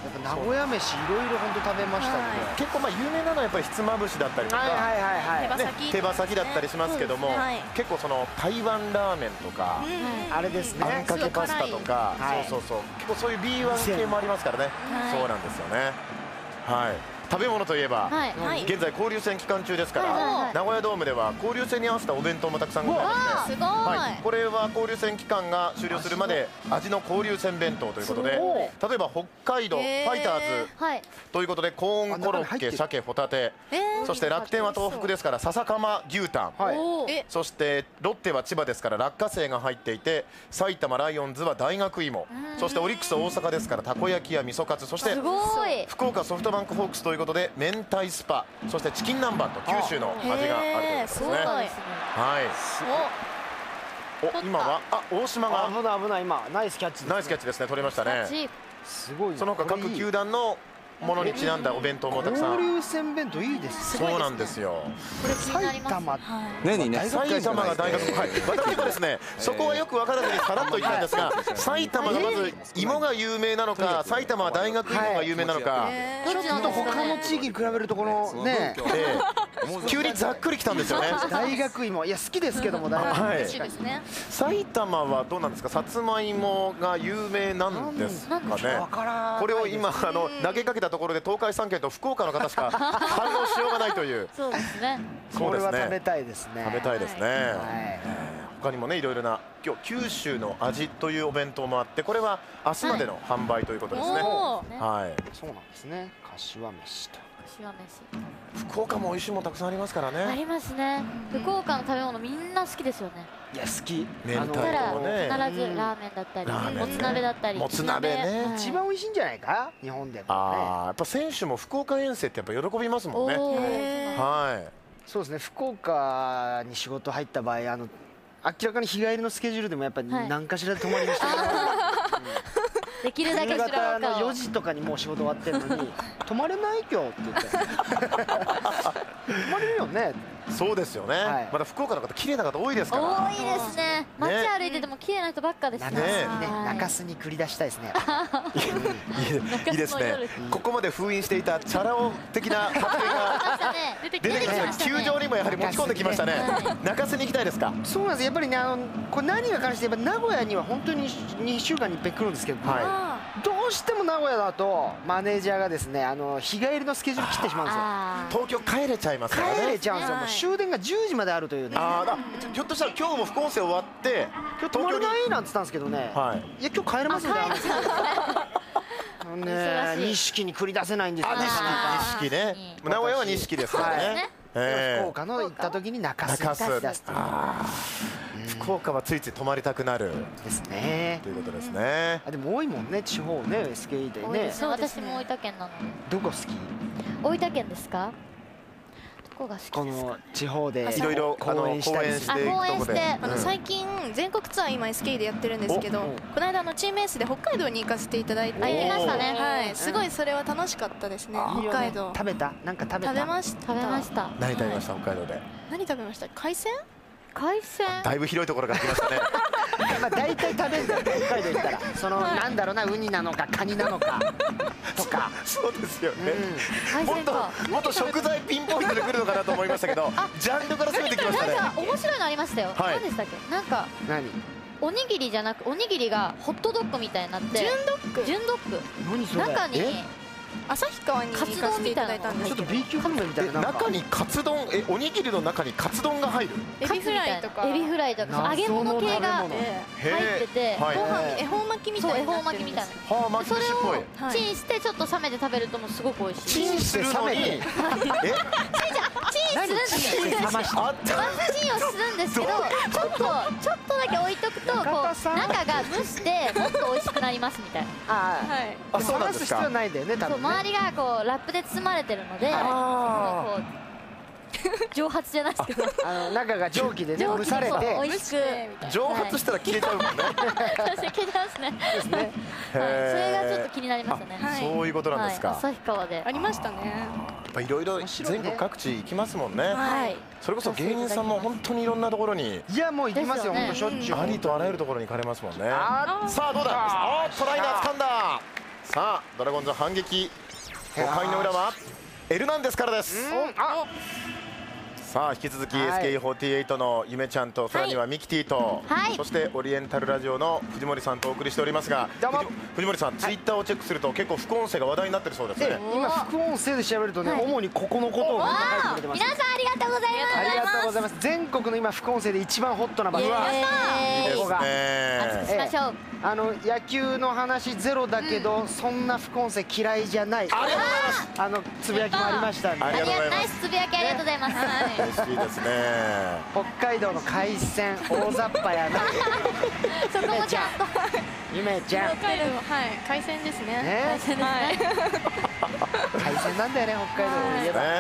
S2: 名古屋飯いろいろ本当食べましたけど、
S1: 結構まあ有名なのはやっぱりひつまぶしだったりとか手羽先だったりしますけども、結構その台湾ラーメンとか
S2: あれですね、
S1: あんかけパスタとか、そうそうそう、結構そういう ビーワン 系もありますからね。そうなんですよね。はい。食べ物といえば、現在交流戦期間中ですから、名古屋ドームでは交流戦に合わせたお弁当もたくさんございますね。これは交流戦期間が終了するまで味の交流戦弁当ということで、例えば北海道ファイターズということでコーンコロッケ、鮭、ホタテ、そして楽天は東北ですから笹かま牛タン、そしてロッテは千葉ですから落花生が入っていて、埼玉ライオンズは大学芋、そしてオリックス大阪ですからたこ焼きや味噌カツ、そして福岡ソフトバンクホークスということで明太スパ、そしてチキン南蛮と九州の味があるということですね。はい。お、今はあ大島が
S2: 危ない危ない、今ナイスキャッチ、
S1: ナイスキャッチですね、取りましたね。
S2: すごい。
S1: その他各球団のものにちなんだお弁当もたくさん。
S2: 交流戦弁当いいです
S1: ね。そうなんですよ。
S2: 埼玉
S1: ねね、埼玉が大学、はい、私もですね、そこはよく分からずにさらっと言ったんですが、埼玉がまず芋が有名なのか、埼玉は大学芋が有名なのか、
S2: ちょっと他の地域に比べるとこのね、
S1: 急にざっくりきたんですよね。
S2: 大学芋、いや好きですけども、大学
S4: 美味しいですね。
S1: 埼玉はどうなんですか、さつまいもが有名なんですかね。これを今あの投げかけたところで東海三県と福岡の方しか反応しようがないという。
S3: そうですね。
S2: これは食べたいですね。
S1: 食べたいですね。他にもね、いろいろな今日九州の味というお弁当もあって、これは明日までの販売ということですね。はい。
S2: そうなんですね。柏飯と。
S3: 柏飯。
S1: 福岡も美味しいものたくさんありますからね。
S3: ありますね。福岡の食べ物みんな好きですよね。
S2: いや好き。
S1: 明太子もね。
S3: 必ずラーメンだったり、もつ鍋だったり。
S1: もつ鍋ね。
S2: 一番美味しいんじゃないか、日本でもね。
S1: ああ、やっぱ選手も福岡遠征ってやっぱ喜びますもんね。はい。
S2: そうですね。福岡に仕事入った場合、あの明らかに日帰りのスケジュールでもやっぱり何かしらで泊まりました。
S3: できるだけ
S2: 夕方のよじとかにもう仕事終わってるのに泊まれない今日って言って泊まれるよね。
S1: そうですよね、はい、まだ福岡の方綺麗な方多いですから。
S3: 多いですね。街歩いてても綺麗な人ばっかですね。
S2: 中洲に繰り出したいですね。
S1: いいですね。ここまで封印していたチャラ男的な発言が出てきました。球場にもやはり持ち込んできましたね。中洲に行きたいですか。
S2: そうなんです。やっぱりね、あのこれ何が関して言えば名古屋には本当ににしゅうかんにいっぺん来るんですけど、どうしても名古屋だとマネージャーがですね、あの日帰りのスケジュール切ってしまうんですよ。
S1: 東京帰れちゃいますからね。
S2: 帰れちゃうんですよ。もう終電がじゅうじまであるというね。
S1: ああ、ひょっとしたら今日も副音声終わって
S2: 今日泊まれないなんて言ったんですけどね。いや今日帰れますんで。ね、錦に繰り出せないんですよ。
S1: 錦ね。名古屋は錦ですからね。
S2: 福岡の行った時に中洲に出すという。
S1: 福岡はついつい泊まりたくなる
S2: ですね。
S1: ということですね。
S2: あ、でも多いもんね、地方ね、エスケーイー でね。
S3: そう、私も大分県なので。
S2: どこ好き？
S3: 大分県ですか？こ
S2: の地方で
S1: いろいろ
S2: 公演したりして、
S4: 公演してあの最近全国ツアー今 エスケーイー でやってるんですけど、この間あのチームエースで北海道に行かせていただいて、
S3: 行きましたね。
S4: はい、すごいそれは楽しかったですね。北海道
S2: 食べた？なんか食べた？
S4: 食べました。
S3: 食べました。
S1: 何食べました？北海道で。
S4: 何食べました？海鮮？
S3: 海鮮？
S1: だいぶ広いところから来ましたね。
S2: まあ大体食べるんだよ、北海道行ったら。そのなんだろうな、ウニなのかカニなのかとか。
S1: そうですよね。もっともっと食材ピンポイントで来るのかなと思いましたけど、ジャンルから攻めてきましたね。
S3: なんか面白いのありましたよ。何でしたっけ？なんか
S2: 何？
S3: おにぎりじゃなく、おにぎりがホットドッグみたいになって、
S4: 純ドッグ。
S3: 純ドッグ。
S2: 何それ？
S3: 中に
S4: 旭川に行かせていただいたんですけど、
S2: ちょっと ビー 級グルメみたいな。
S1: 中にカツ丼、え、おにぎりの中にカツ丼が入る？
S4: エビフライとか
S3: エビフライとか揚げ物系が入ってて、
S4: ご飯に恵方巻きみたいな。
S3: 恵方巻きみたいな。
S1: はあ、巻き
S3: それ
S1: 寿司っぽい。
S3: をチンしてちょっと冷めて食べるともすごく美味しい。
S1: チンするのに、え？
S3: チンするんですよ。
S2: 冷まし
S3: まずチンをするんですけど、ちょっとちょっとだけ置いとくとこう中が蒸してもっと美味しくなりますみたいな。
S2: あ
S1: あ、そうなん
S2: 冷ます
S1: ですか。
S2: 必要ないんだよね、多
S3: そう、
S2: 分ね。
S3: 周りがこうラップで包まれてるので、こう蒸発じゃないですけど、
S2: あの中が蒸気でね蒸されて
S3: 美味しく
S1: 蒸発したら消えちゃうもんね。
S3: 消えちゃいますね。ですね。それがちょっと気になりますね。
S1: そういうことなんですか。
S3: 旭川で
S4: ありましたね。
S1: やっぱいろいろ全国各地行きますもんね。
S3: はい。
S1: それこそ芸人さんも本当にいろんなところに。
S2: いやもう行きますよ、本当しょっちゅう。
S1: ありとあらゆるところに行かれますもんね。さあどうだ。あ、トライナー掴んだ。 さあドラゴンズ反撃、ごかいの裏はエルナンデスからです。さあ引き続き エスケーイーフォーティーエイト のゆめちゃんと、さらにはミキティと、
S3: はい、
S1: そしてオリエンタルラジオの藤森さんとお送りしておりますが、藤森さん、ツイッターをチェックすると結構副音声が話題になってるそうですね。
S2: 今副音声で調べるとね、主にここのことを書いてくれてます。
S3: 皆さんありがとうございます。
S2: ありがとうございます。全国の今副音声で一番ホットな場所が
S1: いいですね。
S3: しましょう。
S2: あの野球の話ゼロだけど、うん、そんな副音声嫌いじゃない。
S1: ありがとうございます。
S2: あのつぶやきもありましたんで。
S1: ありがとうございます。
S3: ナイスつぶやきありがとうございます。
S1: 嬉しいですね。
S2: 北海道の海鮮大雑把やな。
S3: そこもちゃんと。
S2: ゆめちゃん。
S4: 北海道はい海鮮ですね。
S2: ね。
S3: 海鮮ですね。
S2: 海鮮なんだよね北海道といえば。はい。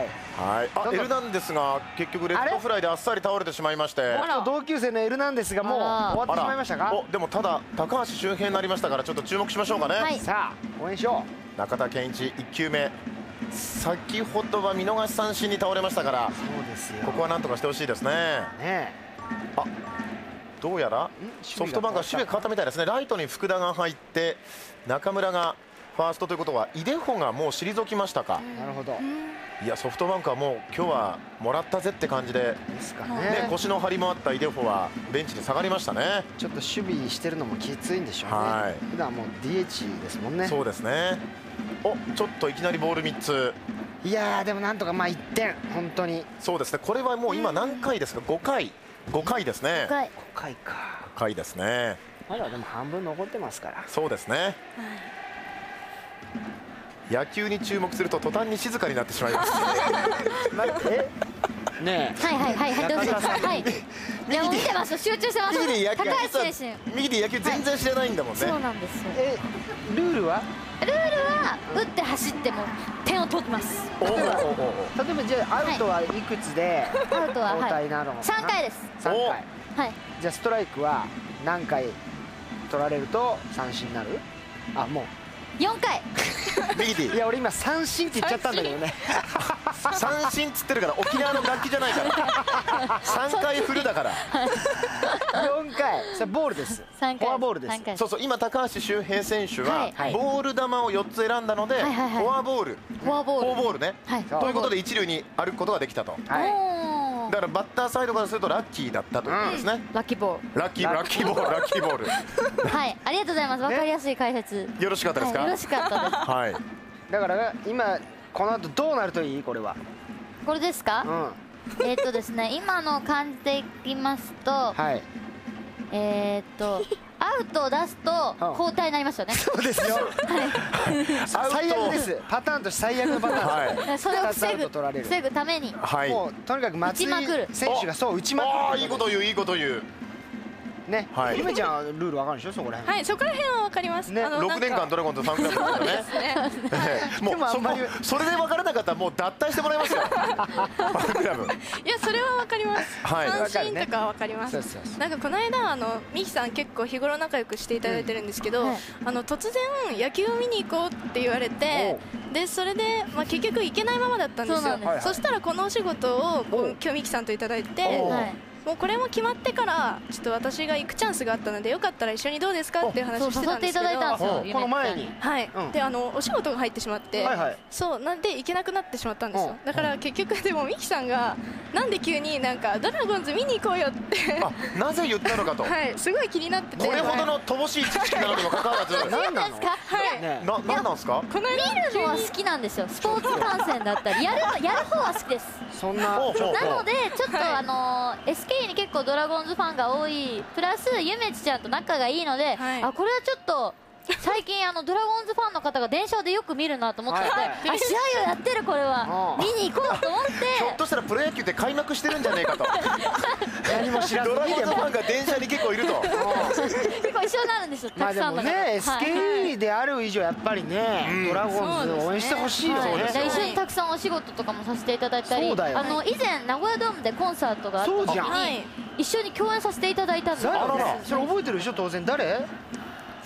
S1: はい、あエルナンデスが結局レフトフライであっさり倒れてしまいまして、
S2: 同級生のエルナンデスがもう終わってしまいましたか。
S1: おでもただ高橋周平になりましたから、ちょっと注目しましょうかね。
S3: はい、
S2: さあ応援しよ
S1: う。中田健一いっきゅうめ、先ほどは見逃し三振に倒れましたから、
S2: そうですよ、
S1: ここはなんとかしてほしいですね。
S2: ね
S1: あどうやらソフトバンクは守備が変わったみたいですね。ライトに福田が入って中村がファーストということはイデホがもう退きましたか。
S2: なるほど。
S1: いやソフトバンクはもう今日はもらったぜって感じで、
S2: ですかね、
S1: ね、腰の張りもあったイデホはベンチに下がりましたね。
S2: ちょっと守備してるのもきついんでしょうね。はい、普段もう ディーエイチ ですもんね。
S1: そうですね。おちょっといきなりボールみっつ。
S2: いやーでもなんとかまあいってん本当に。そう
S1: ですね。これはもう今何回ですか。ごかいごかいですね。
S2: ごかいごかいか。
S1: ごかいですね。
S2: まだでも半分残ってますから。
S1: そうですね。はい、野球に注目すると途端に静かになってしまいます。
S2: えね
S3: え。はいはいはいはいどうぞ。はい。いやもう見てます。集中してます。
S1: 右で野球
S3: 高橋選手。
S1: 右で野球全然知らないんだもんね。
S3: そうなんですよ。
S2: えルールは？
S3: ルールは打って走っても点を取ってます。
S2: 例えばじゃあアウトはいくつで
S3: アウトは
S2: 交代になるのかな？
S3: さんかいです。
S2: さんかい。
S3: はい。
S2: じゃあストライクは何回取られると三振になる？あもう。
S3: よんかい。
S2: いや俺今三振って言っちゃったんだけどね。
S1: 三振っつってるから沖縄の楽器じゃないからさんかい振るだから
S2: よんかいそれボールです。フォアボールです。
S1: そうそう今高橋周平選手はボール球をよっつ選んだのでフォアボール
S3: フォアボール
S1: フォアボールねということで一塁に歩くことができたと。だからバッターサイドからするとラッキーだったということですね。
S3: ラッキーボール
S1: ラッキーラッキーボールラッキーボール
S3: はいありがとうございます。わかりやすい解説
S1: よろしかったですか。
S3: よろしかったです。
S1: はい
S2: だから今この後どうなるといいこれは。
S3: これですか。えっとですね今の感じでいきますとえっとアウトを出すと交代になりますよね。
S2: そうですよ。最悪です。パターンとして最悪のパターン。
S3: それを防ぐ防ぐために
S2: もうとにかく松井選手がそう打ちまくる。
S1: ああいいこと言ういいこと言う。
S2: ね、ゆめちゃんルールわかるでしょそこら辺。
S4: はいそこら辺はわかります。
S1: ろくねんかんドラゴンズファンクラブだったね。もうそれで分からなかったらもう脱退してもらいますよ。ファンクラブ。い
S4: やそれはわかります。三振とかわかります。なんかこの間あのミキさん結構日頃仲良くしていただいてるんですけど、あの突然野球を見に行こうって言われて、でそれでまあ結局行けないままだったんですよ。そしたらこのお仕事を今日ミキさんといただいて。もうこれも決まってからちょっと私が行くチャンスがあったのでよかったら一緒にどうですかっていう話をしてたんですけど、
S2: この前に
S4: はいであのお仕事が入ってしまってそうなんで行けなくなってしまったんですよ。だから結局でもミキさんがなんで急になんかドラゴンズ見に行こうよって
S1: なぜ言ったのかと
S4: はいすごい気になってて、
S1: これほどの乏しい知識なのにもかかわらず
S3: 何なんですか。
S1: はい何なんですか。
S3: 見るのは好きなんですよ。スポーツ観戦だったりやるやる方は好きです。
S2: そんな
S3: なのでちょっとあの エスケー に結構ドラゴンズファンが多いプラスゆめちちゃんと仲がいいので、はい、あこれはちょっと最近あのドラゴンズファンの方が電車でよく見るなと思ってて、はい、あ試合をやってるこれは見に行こうと思って
S1: ひょっとしたらプロ野球って開幕してるんじゃねえかと
S2: 何も知らずに
S1: ドラゴンズファンが電車に結構いると
S3: 結構一緒になるんですよ。たくさんの方。
S2: まあでもね エスケー である以上やっぱりねドラゴンズ応援してほしいよね。
S3: 一緒にたくさんお仕事とかもさせていただいたり、あの以前名古屋ドームでコンサートがあった時に一緒に共演させていただいたんですよ。
S2: それ覚えてるでしょ当然。誰？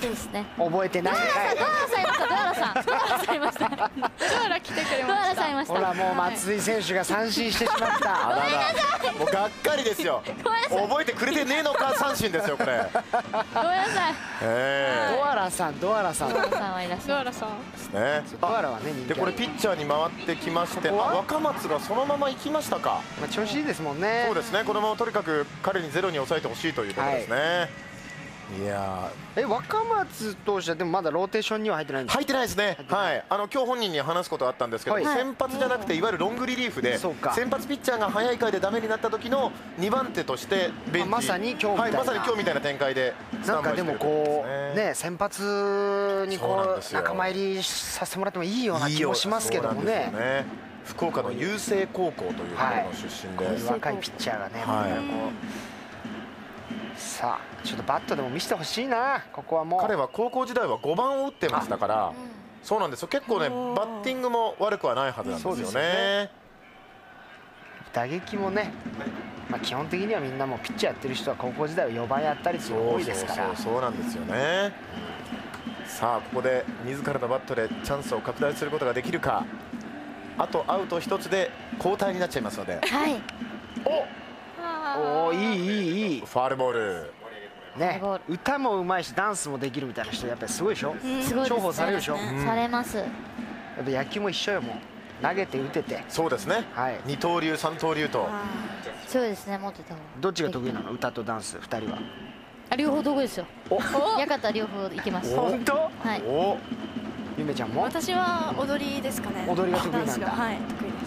S3: そうですね。
S2: 覚えてない。
S3: ドアラさん、ドアラさんいました。ドアラさん、ドアラ来てくれました。ドアラさんいました。
S2: ほらもう松井選手が三振してしまった。
S1: あらら、もうがっかりですよ。覚えてくれてねえのか三振ですよこれ。
S3: ごめんなさい。
S2: ドアラさん、ドアラさん。
S3: ドアラさんはいらっしゃる。ドアラさん
S1: ですね。
S2: ドアラはね。
S1: でこれピッチャーに回ってきまして、あ、若松がそのまま行きましたか。
S2: まあ調子いいですもんね。
S1: そうですね。このままとにかく彼にゼロに抑えてほしいということですね。いや
S2: え、若松投手はでもまだローテーションには入ってないんですか。
S1: 入ってないですね。はい、あの今日本人に話すことあったんですけど、先発じゃなくていわゆるロングリリーフで、先発ピッチャーが早い回でダメになった時のにばん手としてベンチ、
S2: まさに今日みたいな、
S1: まさに今日みたいな展開で
S2: なんかでもこうね、先発にこう仲間入りさせてもらってもいいような気もしますけどもね。
S1: 福岡の郵政高校というところの出身で、
S2: 若いピッチャーがね、こうさあちょっとバットでも見せてほしいな。ここはもう
S1: 彼は高校時代はごばんを打ってましたから、そうなんですよ。結構ねバッティングも悪くはないはずなんですよね。
S2: 打撃もね、まあ基本的にはみんなもピッチャーやってる人は高校時代はよばんやったりするの多いですから。
S1: そうそうなんですよね。さあここで自らのバットでチャンスを拡大することができるか。あとアウトひとつで交代になっちゃいますので。
S3: はい。
S2: おお、いいいいいい。
S1: ファールボール。
S2: ね、歌もうまいしダンスもできるみたいな人やっぱりすごいでしょ。重宝されるでしょ。
S3: されます。や
S2: っぱ野球も一緒よ。もう投げて打てて。
S1: そうですね。はい。二刀流三刀流と。
S3: そうですね。持ってた方。
S2: どっちが得意なの？歌とダンス二人は。
S3: 両方得意ですよ。お、館両方いけます。
S2: 本当？
S3: はい。
S2: お、ゆめちゃんも？
S4: 私は踊りですかね。
S2: 踊りが得意なんだ。
S4: はい、得意です。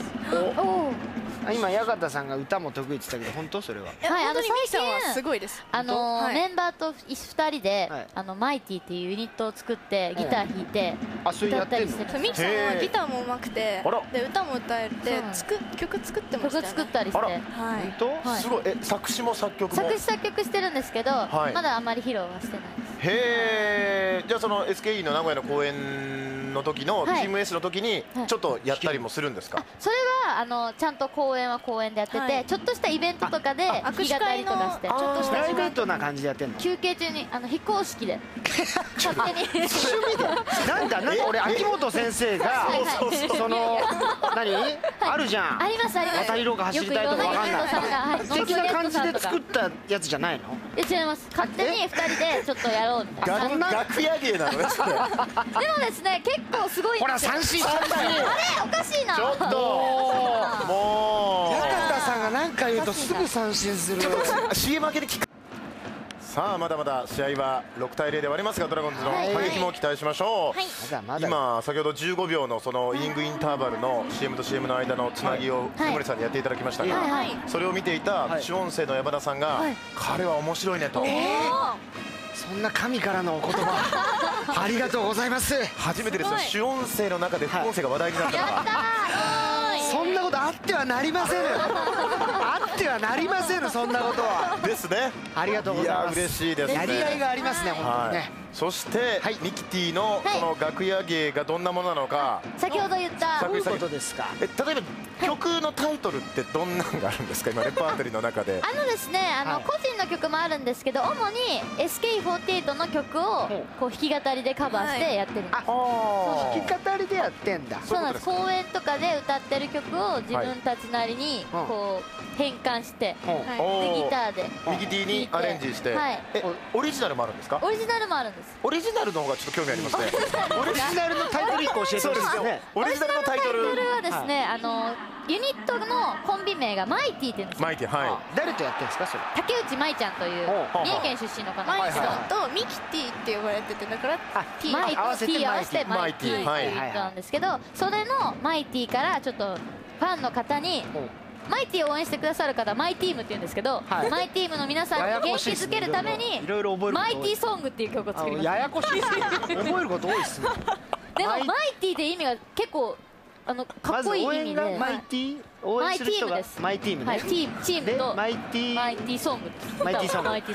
S2: おお。今矢方さんが歌も得意って言ったけど本当それは？
S4: はい、あの最近すごいです。
S3: あのメンバーとふたりであのマイティっていうユニットを作ってギター弾いて歌ったりしてる。
S4: ミキさんはギターも上手くてで歌も歌えて曲作ってましたよね。
S3: 曲作ったりして。
S2: 本当？すごい。え、作詞も作曲も？
S3: 作詞作曲してるんですけどまだあまり披露はしてないです。
S1: へえ。じゃあその エスケーイー の名古屋の公演の時のチーム エス の時にちょっとやったりもするんですか？
S3: それはあのちゃんと公演は公演でやってて、ちょっとしたイベントとかで弾き語りとかして、ちょっとした
S2: プライベートな感じでやってんの？
S3: 休憩中にあの非公式で勝手に
S2: 趣味でなんかなんか俺秋元先生がその何あるじゃん、
S3: ありますあります、
S2: 渡り廊下走りたいとかわかんない的な感じで作ったやつじゃないの？
S3: え、違います。勝手にふたりでちょっとやろうみたいな。
S1: 楽屋芸なのね。でも
S3: ですね、結構すごい。
S2: ほら三振三振。
S3: あれおかしいな。
S1: ちょっともう
S2: 矢方さんが何か言うとすぐ三振する。
S1: シーエム 明けで聞く。さあまだまだ試合はろくたいゼロで割れますが、ドラゴンズの反撃も期待しましょう。今先ほどじゅうごびょうのそのイニングインターバルの シーエム と シーエム の間のつなぎを藤森さんにやっていただきましたが、それを見ていた主音声の山田さんが彼は面白いねと。
S2: そんな神からのお言葉ありがとうございます。
S1: 初めてですよ、主音声の中で副音声が話題になったのが。
S2: そんなことあってはなりません。あってはなりません。そんなことは
S1: ですね。
S2: ありがとうございます。
S1: いや嬉しいですね。
S2: やりがいがありますね、本当にね。
S1: そしてミキティのその楽屋芸がどんなものなのか。
S3: 先ほど言った
S2: どういうことですか？
S1: え、例えば曲のタイトルってどんなのがあるんですか、今レパートリーの中で。
S3: あのですね、あの個人の曲もあるんですけど、主に エスケーフォーティーエイト の曲をこう弾き語りでカバーしてやってるんです。
S2: あ、弾き語りでやってんだ。
S3: そうなんです。公演とかで歌ってる曲を自分たちなりにこう変換してでギターで
S1: ミキティにアレンジして。え、オリジナルもあるんですか？
S3: オリジナルもあるんです。
S1: オリジナルの方がちょっと興味ありますね。
S2: オリジナルのタイトルいっこ教えてほしいですね。
S1: オリジナルのタイトル
S3: はですね、あのユニットのコンビ名がマイティって言うんですよ。
S1: マイティ、はい。
S2: 誰とやってるんですかそれ？
S3: 竹内舞ちゃんという三重県出身の方。
S4: マイさんとミキティって呼ばれてて、だから
S3: ティー合わせてマイティっていうユニットなんですけど、それのマイティからちょっとファンの方にマイティを応援してくださる方はマイティームって言うんですけど、マイティームの皆さんに元気づけるためにマイティーソングっていう曲を作りました。
S2: ややこしいですね。覚えること多いですね。
S3: でもマイティーって意味が結構あのかっこいい意味で、
S2: マイティー応援する人がマイティームね。
S3: チームと
S2: マイティー
S3: マイティーソング。
S2: マイティーソング。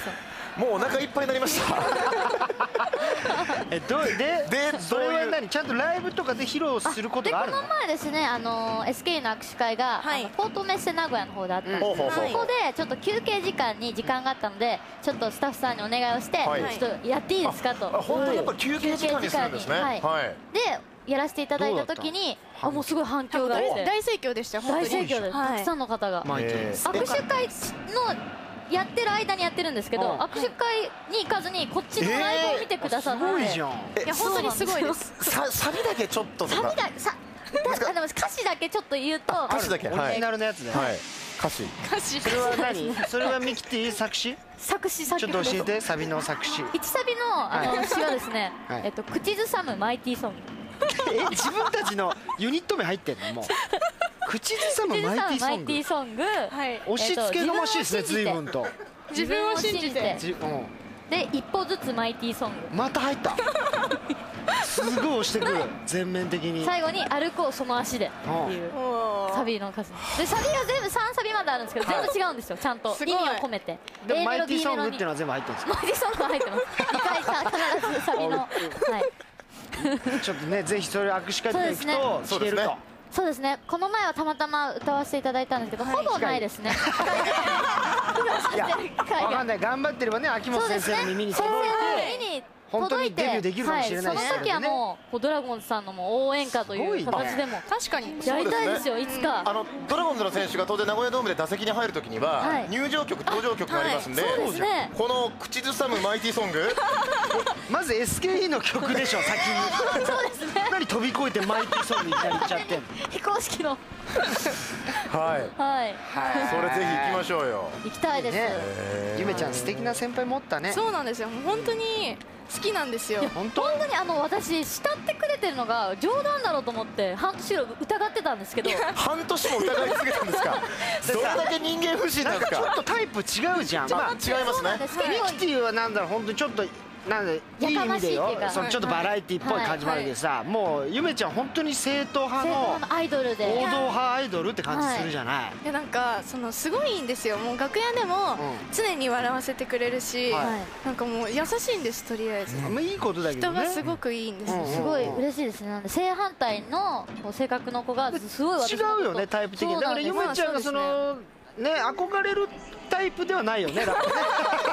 S1: もうお腹いっぱいになりました
S2: えどうででそれは何ちゃんとライブとかで披露することがあるの？
S3: でこの前ですねあの エスケー の握手会が、はい、あのポートメッセ名古屋の方であったんですけど、そこでちょっと休憩時間に時間があったのでちょっとスタッフさんにお願いをして、はい、ちょっとやっていいですかと。
S1: 本当にやっぱ休憩時間にするんですね。はい、
S3: はい、でやらせていただいた時にあもうすごい反響があって
S4: 大盛況でした。
S3: 大盛況でたくさんの方が握手会のやってる間にやってるんですけど、握手会に行かずにこっちのライブを見てくださって、
S2: すごいじゃん。
S4: いや本当にすごいです。
S1: サビだけちょっととか。
S3: サビださでも歌詞だけちょっと言うと
S1: 歌詞だけ
S2: オリジナルのやつで。
S1: はい。歌詞。
S4: 歌詞。
S2: それは何？それはミキティ作詞？
S3: 作詞作
S2: 詞。ちょっと教えてサビの作詞。
S3: 一サビのあの詩はですね、えっと口ずさむマイティーソング。
S2: え自分たちのユニット名入ってんのもう。口ずさむマイティーソング。
S3: マイティーソング。
S2: 押し付けがましいですね随分と。
S3: 自分を信じて。で一歩ずつマイティーソング。
S2: また入った。すごい押してくる全面的に。
S3: 最後に歩こうその足でっていうサビの歌詞で、サビが全部さんサビまであるんですけど全部違うんですよちゃんと意味を込めて。
S2: でもマイティーソングっていうのは全部入ってるんですか？
S3: マイティーソングは入ってます。にかい必ずサビのはい
S2: ちょっとねぜひそれ握手会で行くと聞けると。
S3: そうですね、この前はたまたま歌わせていただいたんですけど、ほぼないですね。
S2: いや、わかんない、頑張ってればね、秋元先生の耳に届いて、本当にデビューできるかもしれないし、
S3: その時はもうドラゴンズさんのも応援歌という形でも
S4: 確かに
S3: やりたいですよ、いつか。
S1: あのドラゴンズの選手が当然名古屋ドームで打席に入る時には入場曲登場曲がありますんで、この口ずさむマイティーソング
S2: まず エスケーイー の曲でしょ先に。
S3: そうですね。
S2: 何飛び越えてマイティーソングにいきなり行っちゃってんの。
S3: 非公式の
S1: はい
S3: はい
S1: それぜひ行きましょうよ。
S3: 行きたいです。
S2: ゆめちゃん素敵な先輩持ったね。
S4: そうなんですよ、本当に好きなんですよ。
S3: 本当にあの私慕ってくれてるのが冗談だろうと思って半年疑ってたんですけど。
S1: 半年も疑い続けたんですか。どれだけ人間不信なんですか。
S2: ちょっとタイプ違うじゃん。
S1: まあ違いますね。
S2: ミキティはなんだろう本当にちょっとなんでいい意味でよ、そのちょっとバラエティっぽい感じもあるけどさ、もうゆめちゃん本当に正統派の
S3: アイドルで
S2: 王道派アイドルって感じするじゃない。
S4: いやなんかそのすごいんですよ。もう楽屋でも常に笑わせてくれるし、なんかもう優しいんです。とりあえず
S2: まあいいことだけどね。
S4: 人がすごくいいんです。
S3: すごい嬉しいですね。なんで正反対の性格の子がすごい私
S2: 違うよねタイプ的に。だからゆめちゃんがそのね憧れるタイプではないよね。だからね。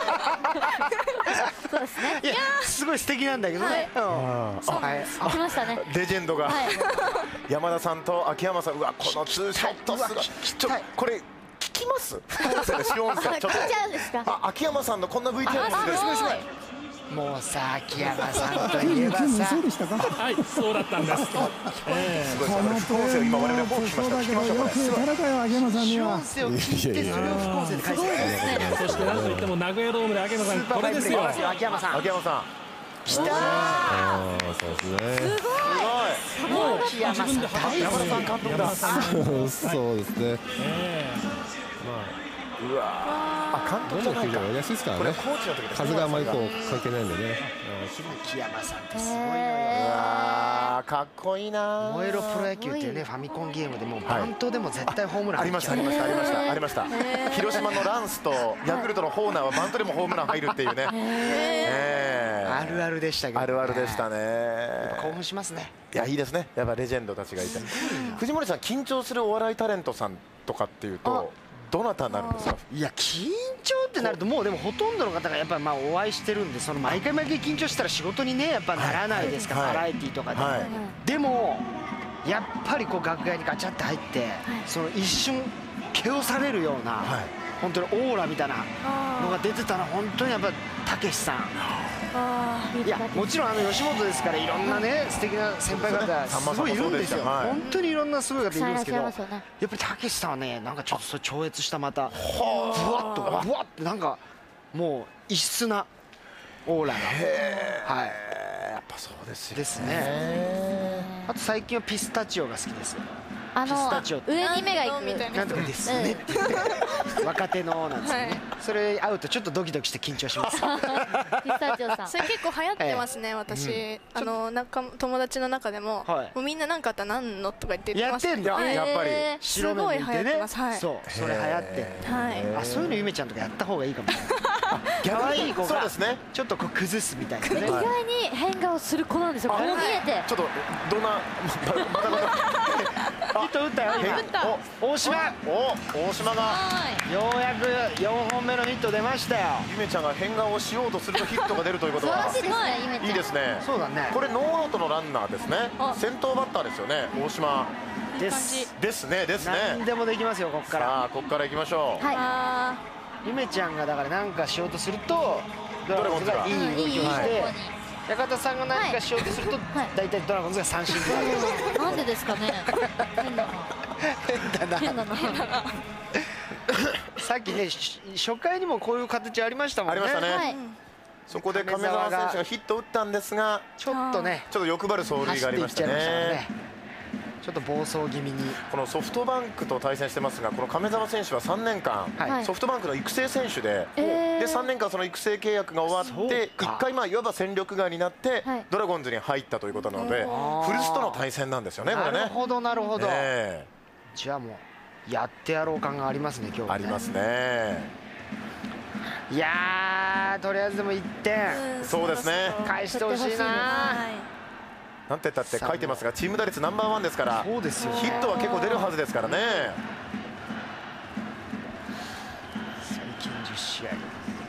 S3: そうですね。
S2: いやすごい素敵なんだけどね。
S3: 来ましたね。
S1: レジェンドが山田さんと秋山さん、うわこのツーショットすごい。ちょこれ聞きます？副音声で主音声ちょっと。あ秋山さんのこの ブイティーアール ですごいすごい。
S2: もうさ秋山さんといえばさ、
S5: はいそうだったんです。
S1: ええすごい副音声を今我々も聞きました。聞きましょうこれ。
S2: 主音声を聞いてそれを副音声で返してる。
S5: そしてなんといっても名古屋ドームで秋山さんこれですよ。
S2: 秋山さん。
S1: 秋山さん。
S2: 来たー。
S6: そうですね。
S3: すごい。
S5: もう秋山さん
S1: 山田さん監督だ。
S6: そうですね。
S1: まあ。うわあ監督じゃないか。
S6: やりやすいですからね。風があんまりこう関係ないんでね。
S2: 秋山さんってすごいのよ。う
S1: わかっこいいな。
S2: 燃えろプロ野球っていうねファミコンゲームでもうバントでも絶対ホームラン
S1: ありましたありましたありましたありました。広島のランスとヤクルトのホーナーはバントでもホームラン入るっていうね。
S2: あるあるでしたけど。
S1: あるあるでしたね。
S2: 興奮しますね。
S1: いやいいですね。やっぱレジェンドたちがいて。藤森さん緊張するお笑いタレントさんとかっていうと。どなたになるんですか。
S2: いや緊張ってなるともうでもほとんどの方がやっぱりまあお会いしてるんで、その毎回毎回緊張したら仕事にねやっぱならないですから、バラエティーとかで、はい、でもやっぱりこう楽屋にガチャって入って、はい、その一瞬気をされるような、はい、本当にオーラみたいなのが出てたのは本当にやっぱたけしさん。いやもちろんあの吉本ですからいろんなね素敵な先輩方すごいいるんですよ。本当にいろんなすごい方いるんですけど、やっぱりたけしさんはねなんかちょっとそれ超越したまたブワッとブワッてなんかもう異質なオーラが。はい。
S1: やっぱそうですよ
S2: ですね。あと最近はピスタチオが好きですよ。
S3: あの上に目がいく
S4: みたいな。
S2: なんとかですねって言って若手のなんですね。それ会うとちょっとドキドキして緊張します。
S3: ピスタチオさん。
S4: それ結構流行ってますね私。あの仲友達の中でももうみんな何かあったら何のとか言って
S2: やってんだ。やっぱり
S4: すごい流行ってます。
S2: そうそれ流行って。あそういうのゆめちゃんとかやった方がいいかも。 可愛い子がちょっとこう崩すみたいなね。
S3: 意外に変顔する子なんですよ。こう見えて。
S1: ちょっとどんな
S2: ヒット打ったよ今。大島。
S1: お大島が
S2: ようやくよんほんめのヒット出ましたよ。
S1: ゆめちゃんが変顔をしようとするとヒットが出るということは
S3: 素晴らしいですね、ゆめちゃん。
S1: いいですね。
S2: そうだね。
S1: これノーアウトのランナーですね。先頭バッターですよね、大島
S2: です
S1: ですね。ですね。
S2: 何でもできますよここから。
S1: さあここから行きましょう。
S3: は
S2: ゆめちゃんがだから何かしようとするとドラゴンズがいい動きをして、中田さんが何かしようとすると大体ドラゴンズが三振になる。
S3: なんでですかね。変だな。
S2: 変だな。
S3: 変だな。
S2: さっきね初回にもこういう形ありましたもんね。
S1: ありましたね。そこで亀澤選手がヒット打ったんですが、
S2: ちょっとね
S1: ちょっと欲張る走塁がありましたね。
S2: ちょっと暴走気味に。
S1: このソフトバンクと対戦してますが、この亀澤選手はさんねんかんソフトバンクの育成選手で、でさんねんかんその育成契約が終わっていっかいまあいわば戦力外になってドラゴンズに入ったということなので、古巣との対戦なんですよねこれね。
S2: なるほどなるほど。じゃあもうやってやろう感がありますね今日。
S1: ありますね。
S2: いやーとりあえずでもいってん
S1: そうですね
S2: 返してほしいな。
S1: なんて言ったって書いてますがチーム打率ナンバーワンですから、
S2: そうですよ、
S1: ヒットは結構出るはずですからね。
S2: 最近じゅっしあい。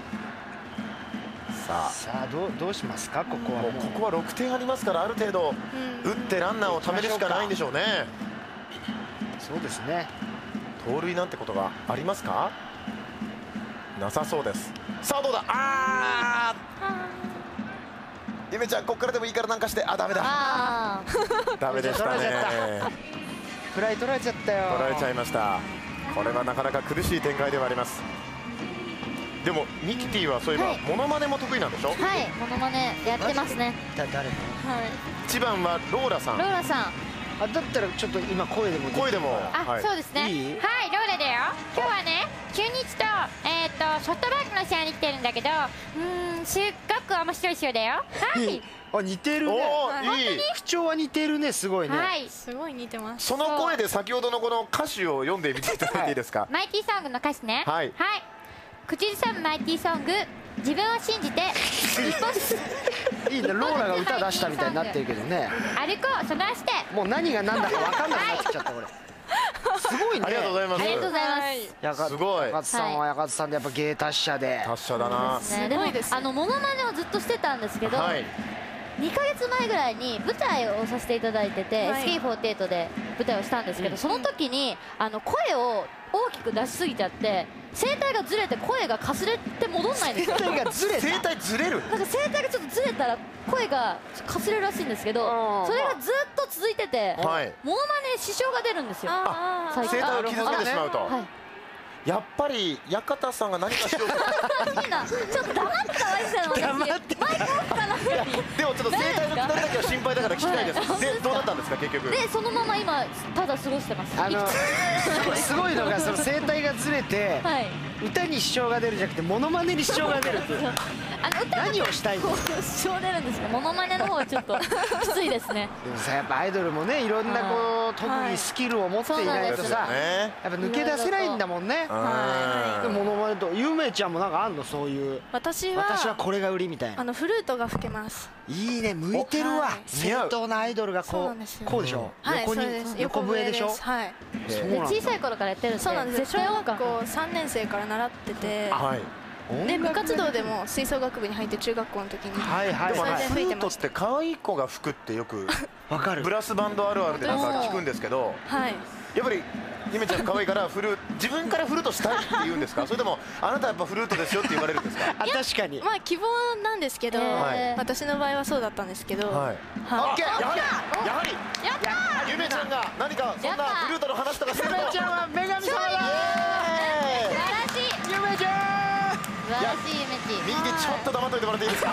S1: さあ
S2: さあどうどうしますかここは。
S1: もうここはろくてんありますから、ある程度打ってランナーをためるしかないんでしょうね。
S2: そうですね。
S1: 盗塁なんてことがありますか。なさそうです。さあどうだ。ああゆめちゃんこっからでもいいからなんかして。あダメだダメでしたね。
S2: フライ取られちゃったよ。
S1: 取られちゃいました。これはなかなか苦しい展開ではあります。でもミキティはそういえばモノマネも得意なんでしょ。
S3: はいモノマネやってますね。
S2: 誰の。はい
S1: いちばんはローラさん。
S3: ローラさん。
S2: あだったらちょっと今声でも
S1: 声でも。
S3: あそうですね。はいローラだよ。今日はね中日とえっとソフトバンクの試合に来てるんだけど、うんすっごく面白い試合だよ。はい。
S2: あ似てるね。
S1: いい
S2: 口調は似てるね。すごいね。
S3: はい
S4: すごい似てます。
S1: その声で先ほどのこの歌詞を読んでみていただいていいですか。
S3: マイティーソングの歌詞ね。
S1: はい
S3: はい口ずさむマイティーソング自分を信じて
S2: いいね。ローラが歌出したみたいになってるけどね。
S3: 歩こうその足で。
S2: もう何が何だか分かんなくなってきちゃったこれ。すごいね。
S1: ありがとうございます。
S3: ありがとうございます。
S1: すごい。
S2: 中津さんは中津さんでやっぱ芸達者で。
S1: 達者だな。
S3: でもあのモノマネをずっとしてたんですけど、にかげつまえぐらいに舞台をさせていただいてて エスケーフォーティーエイト で舞台をしたんですけど、その時にあの声を大きく出しすぎちゃって声帯がずれて声がかすれて戻んないんですよ。
S2: 声帯がずれた。
S1: 声帯ずれる。
S3: なんか声帯がちょっとずれたら声がかすれるらしいんですけど、それがずっと続いててモノマネ支障が出るんですよ。
S1: 声帯を傷つけてしまうと。やっぱり屋形さんが何かしようと。
S3: いいなちょっと黙ってたわけじゃない。
S2: 黙って
S3: マイクオフかな。
S1: でもちょっと声帯のくだりだけは心配だから聞きたいです。でどうだったんですか結局。
S3: でそのまま今ただ過ごしてます。
S2: あのすごいのがその声帯がずれて歌に支障が出るじゃなくてモノマネに支障が出るっていう。
S3: あの歌
S2: 何をしたいんですか。
S3: 支障出るんですけどモノマネの方はちょっときついですね。
S2: でもさやっぱアイドルもねいろんなこう特技スキルを持っていないとさやっぱ抜け出せないんだもんね。でもモノマネとゆめちゃんもなんかあんのそういう。
S4: 私は
S2: 私はこれが売りみたいな。
S4: あのフルートが吹けます。
S2: いいね向いてるわ。正当なアイドルがこうこうでしょ。横に横笛でしょ。
S4: はい。
S3: 小さい頃からやってるんで。
S4: そうなんですよ。小学校さんねんせいから習ってて。で部活動でも吹奏楽部に入って中学校の時に。
S2: はいはい。
S1: でもフルートって可愛い子が吹くってよく
S2: わかる。
S1: ブラスバンドあるあるでなんか聞くんですけど。
S4: はい。
S1: やっぱりゆめちゃん可愛いからフル自分からフルートしたいって言うんですか。それともあなたやっぱフルートですよって言われるんですか。
S2: あ確かに。
S4: まあ希望なんですけど、私の場合はそうだったんですけど。
S1: はい。オッケー。やはりやはりゆめちゃんが何かそんなフルートの話とかすると。
S2: ゆめちゃんは女神様だ。
S3: 素晴らしい。
S2: ゆめちゃん。
S3: 素晴らしいゆめち。
S1: 右手ちょっと黙っといてもらっていいですか。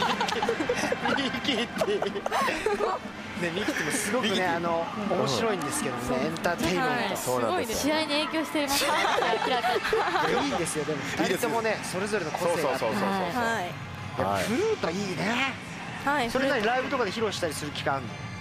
S2: 右手。ね、ミキティもすごくね、あの面白いんですけどね、エンターテインメント。
S1: そうなんです。
S3: 試合に影響しています。
S2: いいんですよ、でもふたりともね、それぞれの個性があって。
S4: はい。
S2: フルートいいね。
S4: はい。
S2: それなりライブとかで披露したりする期間あるの？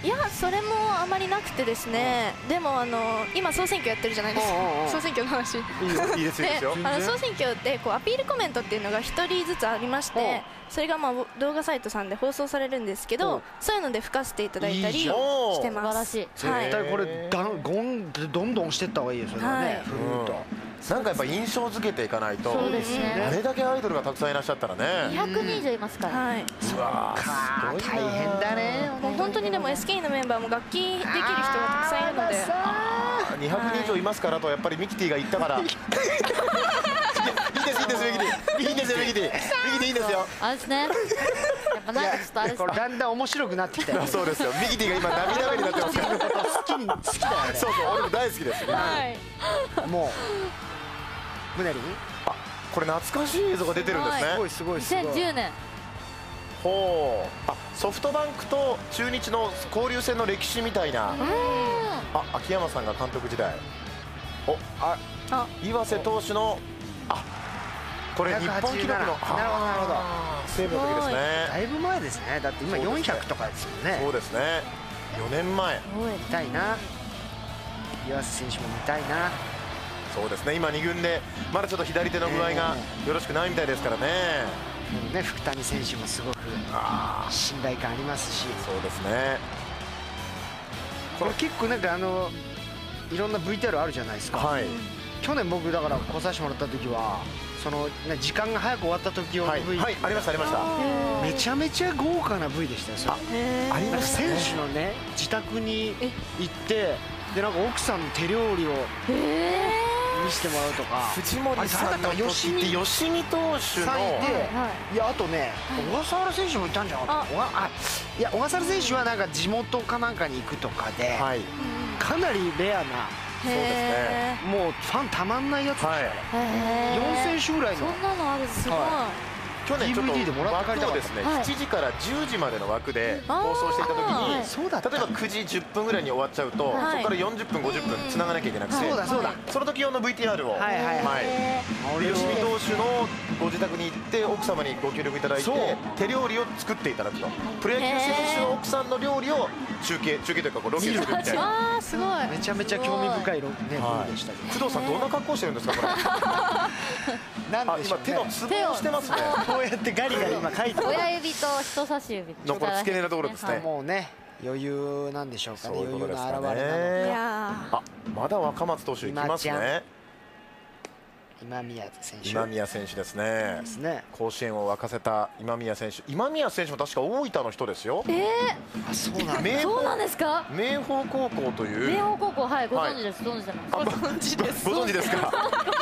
S4: いやそれもあまりなくてですね、でもあの今総選挙やってるじゃないですか。総選挙の話い
S1: いですよ。
S4: あの総選挙でこうアピールコメントっていうのがひとりずつありまして、それがまあ動画サイトさんで放送されるんですけど、そういうので吹かせていただいたりしてます。
S3: 素晴らしい。
S2: 絶対これだんゴンどんどん押していった方がいいよそれはね。フルート
S1: なんかやっぱ印象付けていかないと、
S3: そうですね、
S1: あれだけアイドルがたくさんいらっしゃったらね、
S3: にひゃくにん以上いますから、
S4: はい、
S1: うわーすごい
S2: 大変だね。
S4: もう本当にでも エスケー のメンバーも楽器できる人がたくさんいるので、
S1: にひゃくにん以上いますからとやっぱりミキティが言ったからいいですいいですミキティいいですよミキティミキティいいですよ。
S3: あれですね、やっぱなんかちょっとあれです
S2: これだんだん面白くなってきたよ。
S1: そうですよ、ミキティが今涙目になってますから。
S2: 好きに好きだよね。
S1: そうそう俺も大好きですね。
S4: はい、
S2: もうムネリン、
S1: あこれ懐かしい映像が出てるんですね。
S2: すごいすごいすごい。
S3: にせんじゅうねん。
S1: ほう、あソフトバンクと中日の交流戦の歴史みたいな。あ秋山さんが監督時代、おあ
S4: あ
S1: 岩瀬投手の、あこれ日本記録の、
S2: なるほどなるほど、
S1: 西武の時ですね。
S2: だいぶ前ですね。だって今よんひゃくとかですよね。
S1: そうですね、よねんまえ。
S2: 見たいな、岩瀬選手も見たいな。
S1: そうですね、今に軍でまだちょっと左手の具合がよろしくないみたいですからね。
S2: でもね福谷選手もすごく信頼感ありますし、
S1: そうですね。
S2: これ結構なんかあのいろんな ブイティーアール あるじゃないですか。
S1: はい、
S2: 去年僕だから来させてもらった時はそのね時間が早く終わった時用の
S1: はい、
S2: ブイ、
S1: はい、ありましたありました。
S2: めちゃめちゃ豪華な ブイでしたよそれ。
S1: ありました
S2: 選
S1: ね。
S2: 手のね自宅に行ってでなんか奥さんの手料理を見せてもらうとか。
S1: 藤森さんの時って吉見投手の
S2: さんいて、いやあとね小笠原選手もいたんじゃなかった。おがあいや小笠原選手はなんか地元かなんかに行くとかで、
S1: はい、
S2: かなりレアな
S1: そうですね。
S2: もうファンたまんないやつでしたね。
S3: へ
S2: よん
S3: ー
S2: 選手ぐらいの
S3: そんなのあるんですごい。
S1: 去年ちょっ
S2: ディーブイディー でも
S1: と
S2: らって帰りたかった
S1: 枠をですね、
S3: はい
S1: しちじからじゅうじまでの枠で
S4: あー
S1: 放送していた時に、
S3: はい
S2: そうだった
S1: 例えばくじじゅっぷんぐらいに終わっちゃうと、
S4: はい
S1: そこからよんじゅっぷんごじゅっぷんつながなきゃいけなくて、
S2: そうだそうだ。
S1: その時用の ブイティーアール を、
S2: はいはいはい
S3: へ
S1: で吉見投手のご自宅に行って奥様にご協力いただい
S2: そう
S1: て手料理を作っていただくと、プロ野球選手の奥さんの料理を中継中継というかこうロケするみたいな。
S4: あーすごい。
S2: めちゃめちゃ興味深いロね
S1: はい
S2: ブイでしたけど。
S1: 工藤さんどんな格好してるんですかこれ。あ今
S2: なんでしょうね
S1: 手のツボをしてますね。
S2: こうやってガリガリ今書いて
S3: ー親指と人差し指
S1: のこの付け根のところですね
S3: はい
S2: もうね余裕なんでしょうかね。
S1: そういうこと
S2: 余裕の
S1: ですかね
S2: 表れなのか。
S4: いや
S1: あまだ若松投手いきます
S2: 今ち
S1: ね。
S2: 今宮選手
S1: 今宮選手ですね
S2: で。すね。
S1: 甲子園を沸かせた今宮選手。今宮選手も確か大分の人ですよ。
S3: え
S2: あそうなんだ。
S1: 明
S3: ー、そうなん
S1: 豊
S3: ですか。
S1: 明豊高校という。
S3: 明豊高校、はい、ご存知です、存じてます。
S1: ご存知です。ご存知ですか。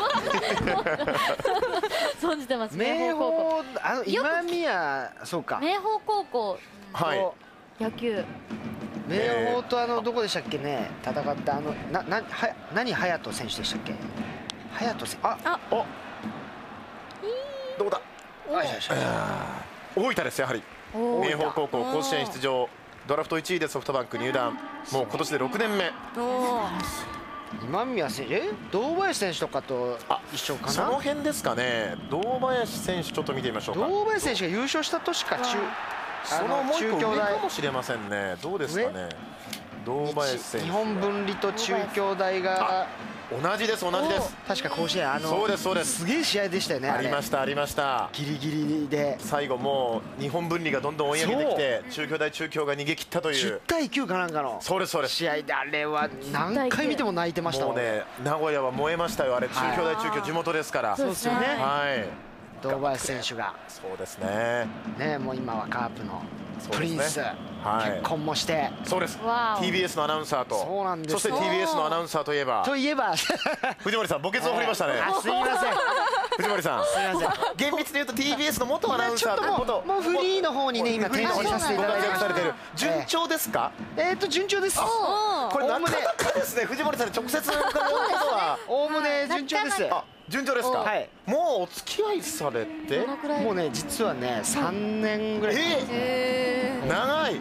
S3: 存じてます。明
S2: 明
S3: 豊高校。
S2: 豊あの今宮そうか。
S3: 明豊高校
S1: はい。
S3: 野球。
S2: 明豊とあのどこでしたっけね戦ったあのななは何隼人選手でしたっけ。隼人選手あ
S1: お。どうだ。
S2: あよしよしよし
S1: 大分ですやはり。
S3: おー
S1: 明豊高校甲子園出場。ドラフトいちいでソフトバンク入団。もう今年でろくねんめ。
S4: ーおー
S2: 今宮選手え堂林選手とかと
S1: あ
S2: 一緒か
S1: その
S2: な。
S1: 辺ですかね。堂林選手ちょっと見てみましょうか。
S2: 堂林選手が優勝した年か中
S1: そのもう一個上
S2: 中京大
S1: かもしれませんね。どうですかね。堂林選手。
S2: 日本文理と中京大が
S1: 同じです同じです。
S2: 確か甲子園あの
S1: そうですそうです
S2: すげえ試合でしたよね。
S1: ありま
S2: た
S1: したありました。
S2: ギリギリで
S1: 最後もう日本文理がどんどん追い上げてきて中京大中京が逃げ切ったとい
S2: じゅう
S1: う。
S2: 対きゅうかなんかの
S1: そうですそうです。
S2: 試合であれは何回見ても泣いてましたもん
S1: もうね名古屋は燃えましたよあれ。中京大中京地元ですから。
S3: そうですよね。
S1: はい。
S2: 堂林選手が
S1: そうですね。
S2: ねもう今はカープのプリンス、
S1: はい
S2: 結婚もして
S1: そうです
S3: わお
S1: ティービーエス のアナウンサーと
S2: そうなんです
S1: そして ティービーエス のアナウンサーといえば
S2: といえば
S1: 藤森さん墓穴を掘りましたね。
S2: あすいませんす
S1: 藤森さん
S2: いません
S1: 厳密に言うと ティービーエス の元アナウン
S2: ちょっと
S1: サーと元
S2: もうもうフリーの方にね今転身させていただいて
S1: ご活躍されている順
S2: え
S1: 調ですか。
S2: えーっと順調です
S4: おー
S1: これなかなかですね藤森さんに直接伺うことは
S2: おおむね順調です
S1: あ順調ですか。
S2: はい
S1: もうお付き合いされて
S3: どのくらい。
S2: もうね実はねさんねんぐらい
S1: え
S4: へ
S1: ー長い。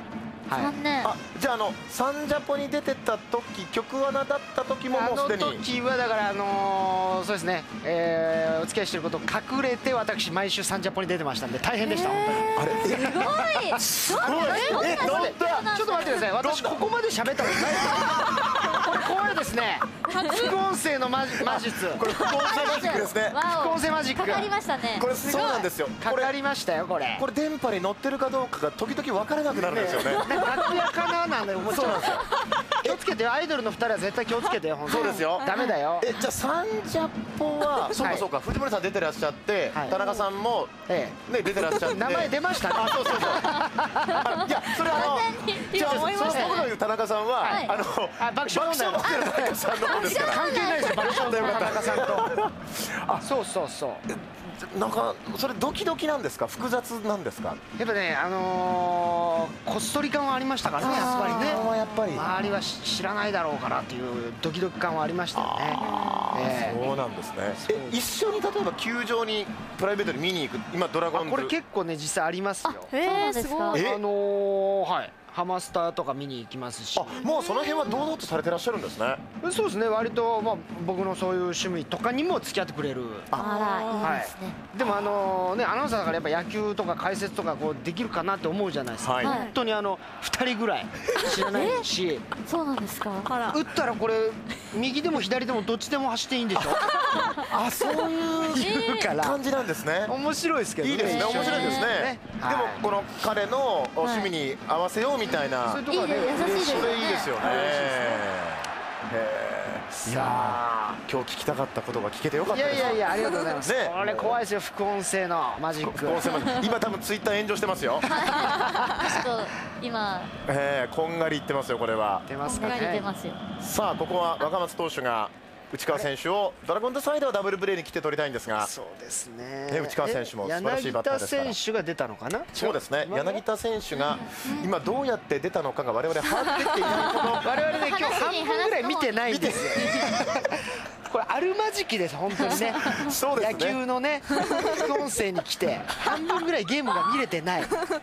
S3: さんねん。
S1: あ、じゃああのサンジャポに出てた時、局アナだった時ももうすでに。
S2: あの時はだからあのー、そうですね、えー、お付き合いしてることを隠れて私毎週サンジャポに出てましたんで大変でした、本当に。
S1: あれ、
S3: すごい。
S1: え、どんな
S2: ちょっと待ってください、私ここまで喋ったことないですこれ怖いですね。副音声の魔魔術、
S1: これ副音声マジックですね。
S2: 副音声マジック
S3: かかりましたね。
S1: これそうなんですよ。
S2: かかりましたよこれ。
S1: これ電波に乗ってるかどうかが時々分からなくなるんですよね。
S2: 楽屋かななんて思っちゃうんですよ。気をつけてよ、アイドルのふたりは絶対気をつけてよ、本当に。
S1: そうですよ。
S2: ダメだよ。
S1: え、じゃあサンジャポはそうかそうか、藤森さん出てらっしゃって、田中さんもね出てらっしゃって。
S2: 名前出ましたね。
S1: あ、そうそうそう。いや、それあの、じゃあその僕の言う田中さんはあの
S2: 爆笑問題の
S1: 田中さんの方ですから。
S2: 関係ないですよ、爆笑問題の田中さんと。あ、そうそうそう。
S1: なんかそれドキドキなんですか、複雑なんですか。
S2: やっぱね、あのー、こっそり感はありましたからね、やっぱりね。
S1: やっぱり
S2: 周りは知らないだろうからっていうドキドキ感はありましたよね。
S1: えー、そうなんですね。え、一緒に例えば球場にプライベートに見に行く、今ドラゴンズ。
S2: これ結構ね実際ありますよ。
S3: そうなんですか。
S2: あのー、はい。ハマスターとか見に行きますし。
S1: あ、もうその辺は堂々とされてらっしゃるんですね。
S2: そうですね、割とまあ僕のそういう趣味とかにも付き合ってくれる。
S3: あら、いいですね。
S2: はい、でもあのね、アナウンサーだからやっぱ野球とか解説とかこうできるかなって思うじゃないですか。はい、本当にあのふたりぐらい知らないし。
S3: そうなんですか。
S2: 打ったらこれ右でも左でもどっちでも走っていいんでしょ。
S1: あ、そういう感じなんですね。
S2: 面白いですけどね。
S1: いいですね、面白いですね。でもこの彼の趣味に合わせようみたいな、
S2: そういうところはね、
S3: 優しいですね。
S1: それいいですよね。いやー、今日聞きたかったことが聞けてよかったです。
S2: いやいやいや、ありがとうございます。これ怖いですよ、副音声のマジック。
S1: 今多分ツイッター炎上してますよ。
S3: ちょっと今、
S1: ええ、こんがりいってますよ、これは。
S2: 出ますかね。
S3: こんがり出ますよ。
S1: さあ、ここは若松投手が内川選手をドラゴンズサイドはダブルプレーに来て取りたいんですが、
S2: そうですね。
S1: 内川選手も素晴らしいバッターですから。
S2: 柳田選手が出たのかな。
S1: そうですね。柳田選手が今どうやって出たのかが我々把握できていないほど。
S2: 我々ね、今日半分ぐらい見てないんですよ。これあるまじきです、本当にね。
S1: そうですね。
S2: 野球のね、副音声に来て半分ぐらいゲームが見れてない。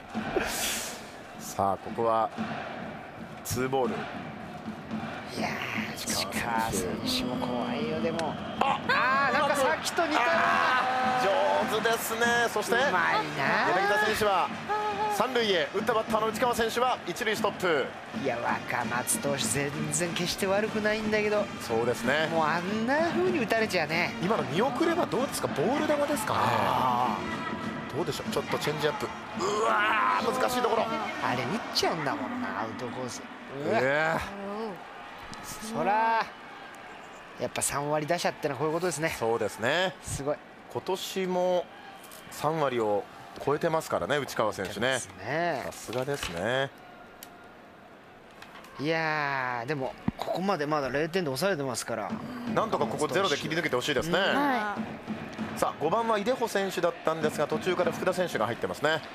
S1: さあ、ここはツーボール。
S2: いやー、内川選手も怖いよ。でもああ、なんかさっきと似たよ
S1: うな。上手ですね。そして柳
S2: うまいな。
S1: 田選手は三塁へ、打ったバッターの内川選手は一塁ストップ。
S2: いや、若松投手全然決して悪くないんだけど。
S1: そうですね。
S2: もうあんな風に打たれちゃね。
S1: 今の見送ればどうですか、ボール球ですかね。どうでしょう、ちょっとチェンジアップ。うわー、難しいところ。
S2: あれ打っちゃうんだもんな、アウトコース。うわ、
S1: え
S2: そらやっぱさん割打者ってのはこういうことですね。
S1: そうですね。
S2: すごい。
S1: 今年もさん割を超えてますからね、内川選手ね。さすがですね。
S2: いやー、でもここまでまだれいてんで抑えてますから、
S1: なんとかここゼロで切り抜けてほしいですね。
S3: は
S1: さあ、ごばんは井出穂選手だったんですが、途中から福田選手が入ってますね。なる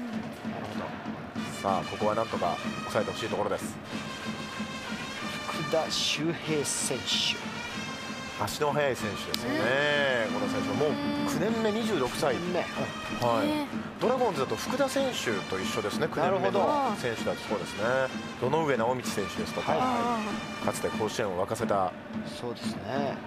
S1: ほど。さあ、ここはなんとか抑えてほしいところです。
S2: 福田周平選手、
S1: 足の速い選手ですよね。この選手はもうくねんめ、にじゅうろくさい、
S2: ね、
S1: はい、ドラゴンズだと福田選手と一緒ですね。くねんめの選手だと。そうですね。堂上直道選手ですとか、はい、かつて甲子園を沸かせた。
S2: そうですね。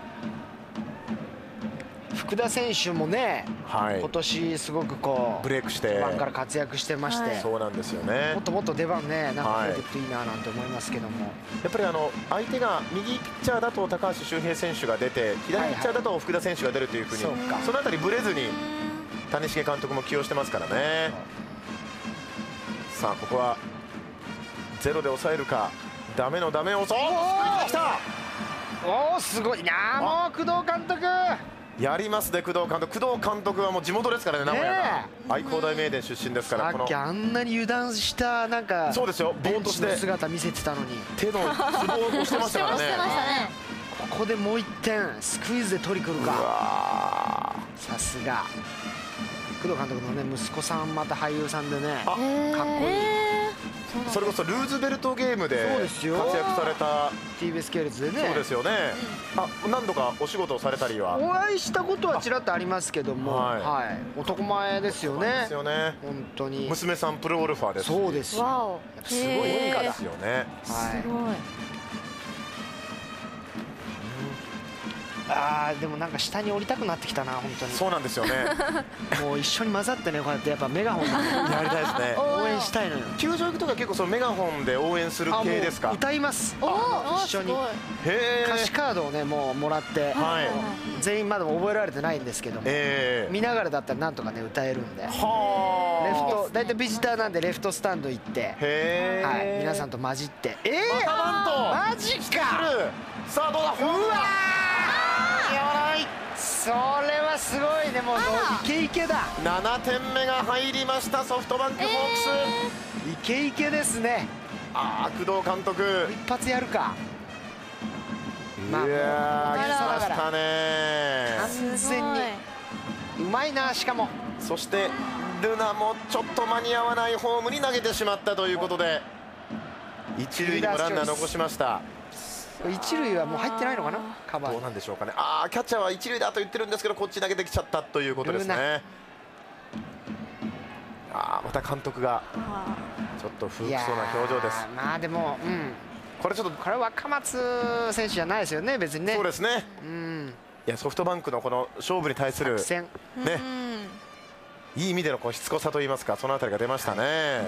S2: 福田選手もね、はい、今年すごくこう
S1: ブレイクして
S2: 序盤から活躍してまして、はい、
S1: そうなんですよね。
S2: もっともっと出番ね、なんか増えていくといいななんて思いますけども、はい、
S1: やっぱりあの相手が右ピッチャーだと高橋周平選手が出て、左ピッチャーだと福田選手が出るというふうに、はいはい、そのあたりブレずに谷繁監督も起用してますからね。さあ、ここはゼロで抑えるか。ダメのダメを、そう来た。
S2: おお、すごいな。もう工藤監督
S1: やりますね、工藤監督。工藤監督はもう地元ですからね、名古屋が愛工大名電出身ですから。
S2: さっきあんなに油断したなんか、
S1: そうですよ、
S2: ボーッとして姿見せてたのに
S1: 手のツボを押してましたからね。
S2: ここでもういってんスクイズで取りくるか。さすが工藤監督のね、息子さんまた俳優さんでね、かっこいい。
S1: それこそルーズベルトゲームで活躍された
S2: ティービーエス 系列でね。
S1: そうですよね。あ、何度かお仕事をされたりは。
S2: お会いしたことはちらっとありますけども、はい、男前ですよね。
S1: ですよね。
S2: 本当に。
S1: 娘さんプロゴルファーです。
S2: そうです。
S3: わお。
S1: すごい一家ですよね。
S3: すごい。
S2: あーでもなんか下に降りたくなってきたな本当に。
S1: そうなんですよね。
S2: もう一緒に混ざってねこうやってやっぱメガホンで
S1: やりたいですね。
S2: 応援したいのよ。
S1: 球場行くとか結構そのメガホンで応援する系ですか。
S2: 歌います。一緒に。歌詞カードをねもうもらって、全員まだ覚えられてないんですけども、見ながらだったらなんとかね歌えるんで。レフト大体ビジターなんでレフトスタンド行って、はい皆さんと混じって。ええマジか。
S1: さあどうだ。うわ。
S2: それはすごいねもうイケイケだ。
S1: ななてんめが入りましたソフトバンクホークス。
S2: イケイケですね。
S1: ああ工藤監督
S2: 一発やるか。
S1: いやー来ましたね。
S2: 完全にうまいな。しかも
S1: そしてルナもちょっと間に合わないホームに投げてしまったということで一塁にもランナー残しました。
S2: 一塁はもう入ってないのかな。カバー
S1: どうなんでしょうかね。ああキャッチャーは一塁だと言ってるんですけどこっち投げてきちゃったということですね。ああまた監督がちょっと不服そうな表情です。
S2: まあでもうんこれちょっとこれ若松選手じゃないですよね別にね。
S1: そうですね。
S2: うんい
S1: やソフトバンクのこの勝負に対するねいい意味でのこうしつこさといいますかそのあたりが出ましたね。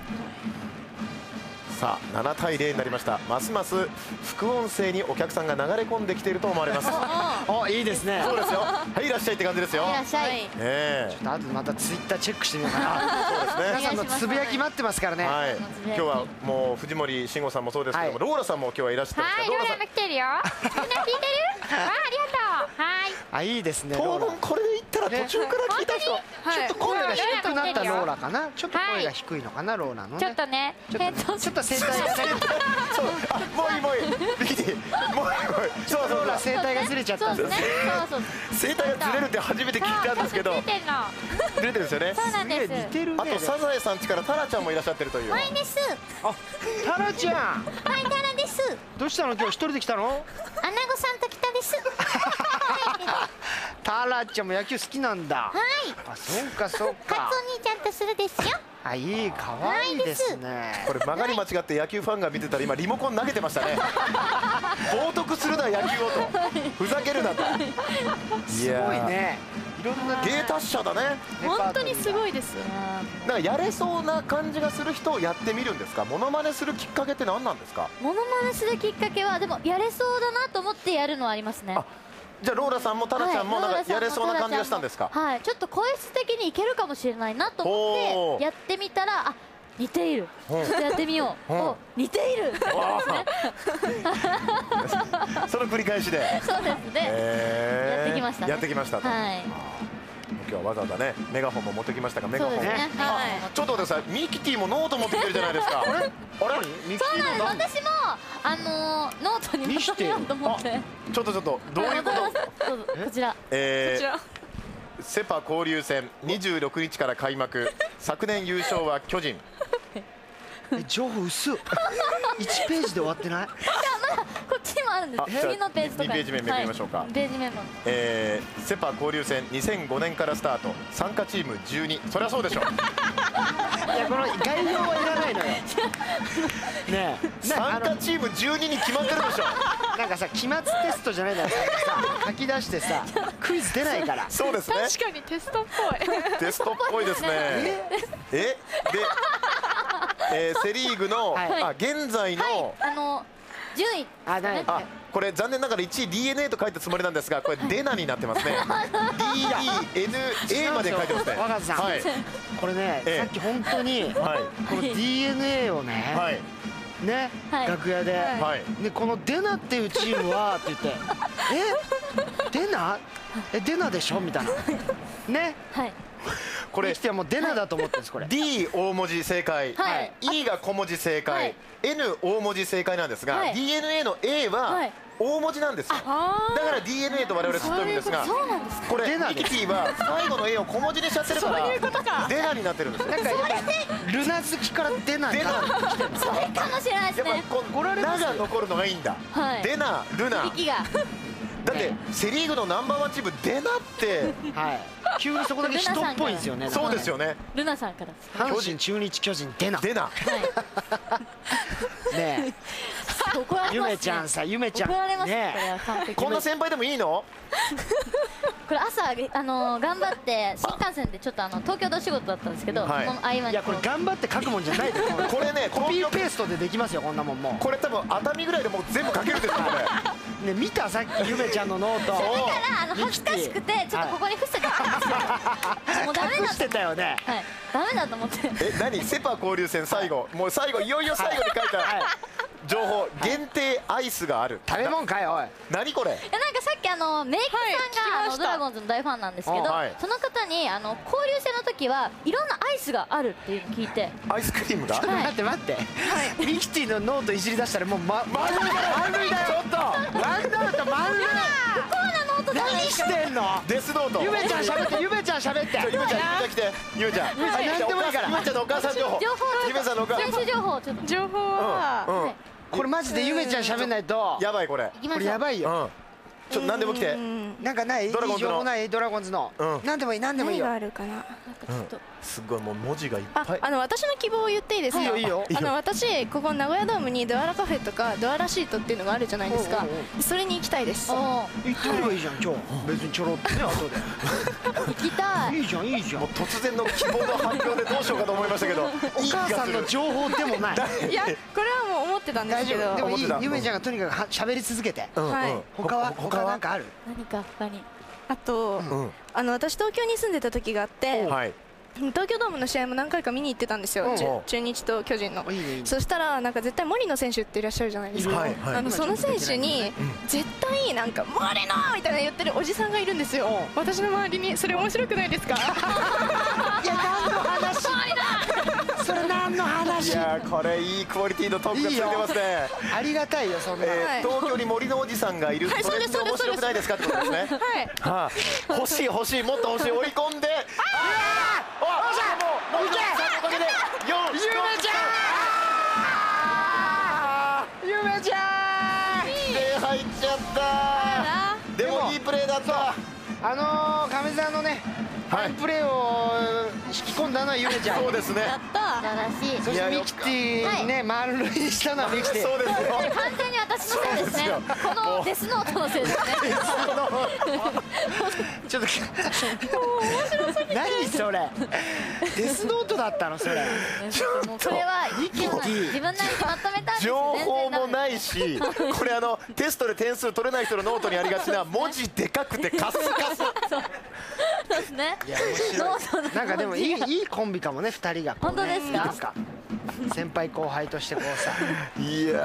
S1: さあななたいゼロになりました。ますます副音声にお客さんが流れ込んできていると思われます。
S2: おいいですね。
S1: そうですよ。はいいらっしゃいって感じですよ。
S3: いらっしゃい。
S1: ねえ。
S2: ちょっと後でまたツイッターチェックしてみようかな。そうですね。皆さんのつぶやき待ってますからね。
S1: はい。今日はもう藤森慎吾さんもそうですけども、ローラさんも今日はいらっしゃってます。
S3: はい。ローラも来てるよ。みんな聞いてる？あありがとう。はい。
S2: あいいですね。
S1: 当分これでいったら途中から聞いた人、ちょ
S2: っと声が低くなったローラかな。ちょっと声が低いのかなローラのね。
S3: ちょっとね。
S2: ちょっと声帯がね。
S1: そうあもういいもういいビキティもういいもういいそうそう
S2: そう声帯がずれちゃったんですね。
S3: そうそう
S1: 声帯がずれるって初めて聞いたんですけど
S3: ずれてるの
S1: ずれてるんですよね。
S3: そうなんです。
S2: 似てるね。
S1: あとサザエさんちからタラちゃんもいらっしゃってるという。
S3: はいです
S2: あタラちゃん
S3: はいタラです。
S2: どうしたの今日一人で来たの。
S3: アナゴさんと来たです。
S2: タラちゃんも野球好きなんだ。
S3: はい
S2: あそうかそうか。
S3: カツオ兄ちゃんとするですよ。
S2: あいい可愛いですね。
S1: これ曲がり間違って野球ファンが見てたら今リモコン投げてましたね。冒涜するな野球をとふざけるなと。
S2: すごいね。いろんな
S1: 芸達者だね。
S4: 本当にすごいです。
S1: なんかやれそうな感じがする人をやってみるんですか。モノマネするきっかけって何なんですか。
S3: モノマネするきっかけはでもやれそうだなと思ってやるのはありますね。
S1: じゃあローラさんもタラちゃんもなんかやれそうな感じがしたんですか。
S3: はい、ちょっと声質的にいけるかもしれないなと思ってやってみたらあ似ている。ちょっとやってみよう。お似ている。
S1: その繰り返しで。
S3: そうですね。やってきました。
S1: やってきました。はい。今日はわざわざねメガホンも持ってきましたがメガホンね。ちょっと待ってください。ミキティもノート持ってきてるじゃないですか。あれ？あれ？
S3: そうなんです。私もあのノートにまとめようと思って。
S1: ちょっとちょっとどういうこと？
S3: こちら。
S1: えー。セパ交流戦にじゅうろくにちから開幕。昨年優勝は巨人。
S2: 情報薄っ。いちページで終わってない。
S3: こっちにもあるんです。次のページとか。
S1: にページ目めくりましょうか。
S3: ページメモ。
S1: ええセパ交流戦にせんごねんからスタート。参加チームじゅうに。そりゃそうでしょ。
S2: いやこの概要はいらないのよ。ねえ。
S1: 参加チームじゅうにに決まってるでしょ。
S2: なんかさ期末テストじゃないだろ。書き出してさクイズ出ないから。
S1: そうですね。
S4: 確かにテストっぽい。
S1: テストっぽいですね。えで。えー、セ・リーグの、はい、あ現在の、はい、
S3: あの順位
S2: あだい
S1: あこれ残念ながらいちい ディーエヌエー と書いたつもりなんですがこれデナになってますね。ディーイーエヌエー まで書いてますね。
S2: 若狭さん、はい、これね、ええ、さっき本当に、はい、この ディーエヌエー をね、はい、ね、はい、楽屋で、はい、でこのデナっていうチームはって言ってえデナえデナでしょみたいなね。
S3: はい
S1: これ
S2: ミキティはもうデナだと思ってるんですこれ。
S1: D 大文字正解、
S3: はい、
S1: E が小文字正解、
S3: はい、
S1: N 大文字正解なんですが、はい、ディーエヌエー の A は大文字なんですよ。だから ディーエヌエー と我々知ってるんですが、これミキティは最後の A を小文字にしちゃってるからデナになってるんですよ。
S2: なんかルナ好きからデナになってきてる。
S3: それかもしれないですね。
S1: ナが残るのがいいんだ。デナ、ルナ。
S3: 息が
S1: だってセ・リーグのナンバーワンチームデナって
S2: 急にそこだけ人っぽいんですよね。
S1: そうですよね。
S3: ルナさんから
S2: 阪神、中日、巨人、デナ
S1: デナ
S2: ねえゆめちゃんさ、ゆめちゃん
S3: ね
S1: えこんな先輩でもいいの？
S3: これ朝あの頑張って新幹線でちょっとあの東京で仕事だったんですけど、この合間に
S2: いやこれ頑張って書くもんじゃないです。
S1: これね
S2: コピーペーストでできますよこんなもん。もうこ
S1: れ多分熱海ぐらいでもう全部書けるんですよこ
S2: れ。ね見たさっきゆめちゃんのノート。
S3: だからあの恥ずかしくてちょっとここに伏せてたんですよ。もうダメだ。
S2: 隠してたよね。
S3: はいダメだと思って。
S1: え何セパ交流戦最後もう最後いよいよ最後に書いた情報限定アイスがある。
S2: 食べ物かよおい。何これ。
S3: いやなんかさっきあのメイクさんがあのドラゴンズの大ファンなんですけど、その方にあの交流戦の時はいろんなアイスがあるっていうのを聞いて。
S1: アイスクリームが。
S2: ちょっと待って待って。ミキティのノートいじり出したらもうま満塁満塁だよ。ちょっとワンアウト満塁。何してんの。デスノート。ゆめちゃん喋ってゆめちゃん喋って。
S1: ゆめちゃん来てゆめちゃん。
S2: 何でもいいから。
S1: ゆめちゃんのお母さん情報。ゆめさんのお母さん。
S3: 選手情報ちょっと。
S4: 情報は。
S2: これマジでゆめちゃん喋んないと
S1: やばいこれ。
S2: これやばいよ。
S1: ちょっと何でも来て。
S2: なんかない。ドラゴンズのないドラゴンズの。何でもいい何でもいいよ。
S4: 何があるかな。
S1: すごいもう文字がいっぱい。
S4: あの私の希望を言っていいですか。
S2: いいよいいよ。
S4: あの私ここ名古屋ドームにドアラカフェとかドアラシートっていうのがあるじゃないですか。それに行きたいです。
S2: 行ってみればいいじゃん今日。別にちょろってね後で。
S3: 行きたい。
S2: いいじゃんいいじゃん。
S1: 突然の希望の発表でどうしようかと思いましたけど。お
S2: 母さんの情報でもない。
S4: いやこれはもう思ってたんですけど。
S2: でもいい。ゆめちゃんがとにかく喋り続けて。
S4: はい。
S2: 他は他はなんかある。
S3: 何か他に。
S4: あとあの私東京に住んでた時があって。東京ドームの試合も何回か見に行ってたんですよ、中日と巨人の。そしたらなんか絶対森野選手っていらっしゃるじゃないですか。あのその選手に絶対なんか森野みたいな言ってるおじさんがいるんですよ、私の周りに。それ面白くないですか？
S2: いや何の話それ何の話。
S1: いやこれいいクオリティのトークがついてますね。
S2: ありがたいよそんな。
S1: 東京に森のおじさんがいる。それって面白くないですかってことですね。はい。欲しい欲しいもっと欲しい追い込んで。もう森のおじさんのおかげでよん。
S2: ゆめちゃんゆめちゃん
S1: で入っちゃった。でもいいプレーだった。
S2: あの亀澤のねファインプレーを引き込んだのはゆめちゃん。
S1: そうですね。
S3: やった。素晴らしい。
S2: そしてミキティね満塁にしたのはミキティ。
S1: そうですよ。
S3: 完全に私のせいですね。このデスノートのせいですね。
S2: ちょっと何それ。デスノートだったのそれ。
S3: もうこれは自分なりにまとめたんです。
S1: 情報もないし、これあのテストで点数取れない人のノートにありがちな文字でかくてカスカス。
S3: そうですね。
S2: なんかでもいいいいコンビかもね二人が。
S3: 本当ですか。
S2: 先輩後輩としてこうさ。
S1: いや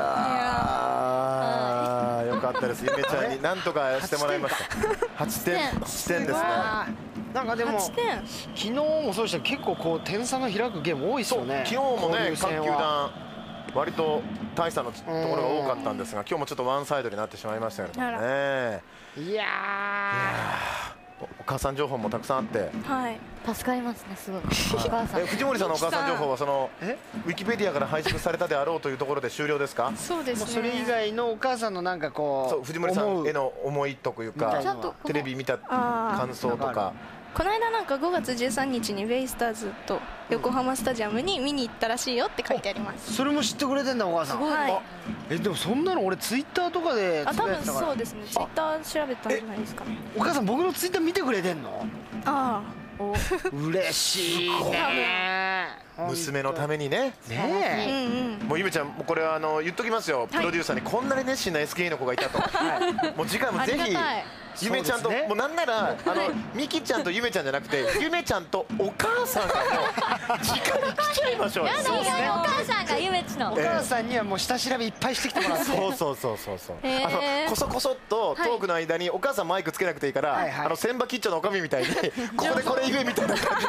S1: ーよかったです。ゆめちゃんになんとかしてもらいました。はちてんはちてんですね。
S2: なんかでも昨日もそうでしたけど結構こう点差の開くゲーム多いですよね。
S1: 昨日もね各球団割と大差のところが多かったんですが、今日もちょっとワンサイドになってしまいましたけどね。いやお母さん情報もたくさんあって、
S3: はい、助かりますねすごい。お母さん。
S1: 藤森さんのお母さん情報はそのウィキペディアから配信されたであろうというところで終了ですか？
S4: そうですね。
S2: それ以外のお母さんのなんかこう、
S1: そう藤森さんへの思いというか、テレビ見た感想とか。
S4: この間なんかごがつじゅうさんにちにベイスターズと横浜スタジアムに見に行ったらしいよって書いてあります。
S2: それも知ってくれてんだお母さん。
S4: はい。
S2: えでもそんなの俺ツイッターとかで。
S4: あ多分そうですね。ツイッター調べたんじゃないですかね。
S2: お母さん僕のツイッター見てくれてんの？
S4: ああ。
S2: 嬉しいね。
S1: 娘のためにね。
S2: ね
S1: え、もうゆめちゃん、もうこれはあの言っときますよ、プロデューサーにこんなに熱心な エスケーイー の子がいたと。もう次回もぜひゆめちゃんと、もうなんならあのみきちゃんとゆめちゃんじゃなくて、ゆめちゃんとお母さんがもう次回来ちゃいましょうよ。
S3: お母さんがゆめちの
S2: お母さんにはもう下調べいっぱいしてきてもらって。
S1: そうそうそうそうそう。あのこそこそっとトークの間にお母さんマイクつけなくていいから、あの千葉吉兆のおかみみたいにここでこれ言えみたいな感じで。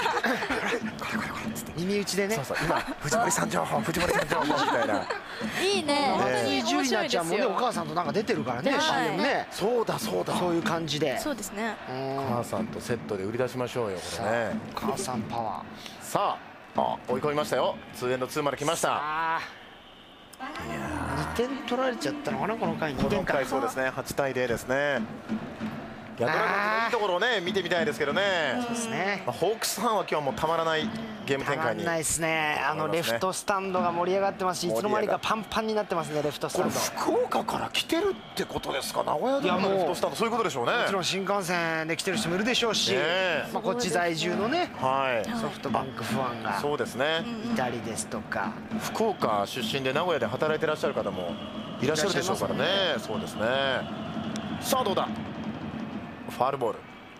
S2: 耳打ちでね。
S1: そうそう、今藤森さん情報、藤森さん情報みたいな。
S3: いいね。
S2: 本当にジュリナちゃんもね、お母さんとなんか出てるからね、シーエム ね。
S1: そうだそうだ。
S2: そういう感じで。
S4: そうですね。
S1: お母さんとセットで売り出しましょうよ、これね。
S2: お母さんパワ
S1: ー。さあ、あ、追い込みましたよ。ツーエンドツーまで来ました。
S2: にてん取られちゃったのかな、この回。にてんか。
S1: そうですね、はちたいゼロですね。いや、ドラゴンズのいいところをね見てみたいですけどね。
S2: そうですね。
S1: まあ、ホークスファンは今日もたまらないゲーム展開に。
S2: たまらないですね。あのレフトスタンドが盛り上がってますし、いつの間にかパンパンになってますね、レフトスタンド。
S1: 福岡から来てるってことですか、名古屋でのレフトスタンド、そういうことでしょうね。
S2: もちろん新幹線で来てる人もいるでしょうし、まあこっち在住のね、ソフトバンクファンが
S1: そうですね、
S2: いたりですとか、
S1: 福岡出身で名古屋で働いてらっしゃる方もいらっしゃるでしょうからね。そうですね。さあどうだ。ファウルボール。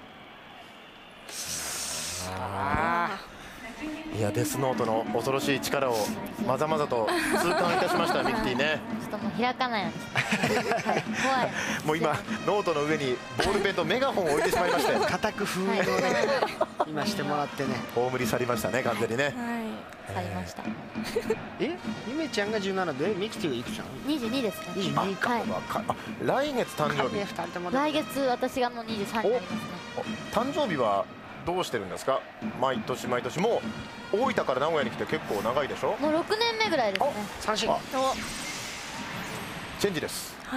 S1: いや、デスノートの恐ろしい力をまざまざと痛感いたしましたミキティね。
S3: ちょっともう開かないんです怖い。
S1: もう今ノートの上にボールペンとメガホンを置いてしまいまして
S2: 固く封印をね今してもらってね、
S1: 葬り去りましたね、完全にね。
S3: 去りました。
S2: え、ゆめちゃんがじゅうななでミキティがいくつなの？
S3: にじゅうにですね。
S2: にじゅうにか。
S1: 来月誕生日。
S3: 来月私がもうにじゅうさんになりますね。
S1: 誕生日はどうしてるんですか？毎年毎年。もう大分から名古屋に来て結構長いでしょ？
S3: もうろくねんめぐらいですね。
S2: 三振。
S1: チェンジです。
S4: はい。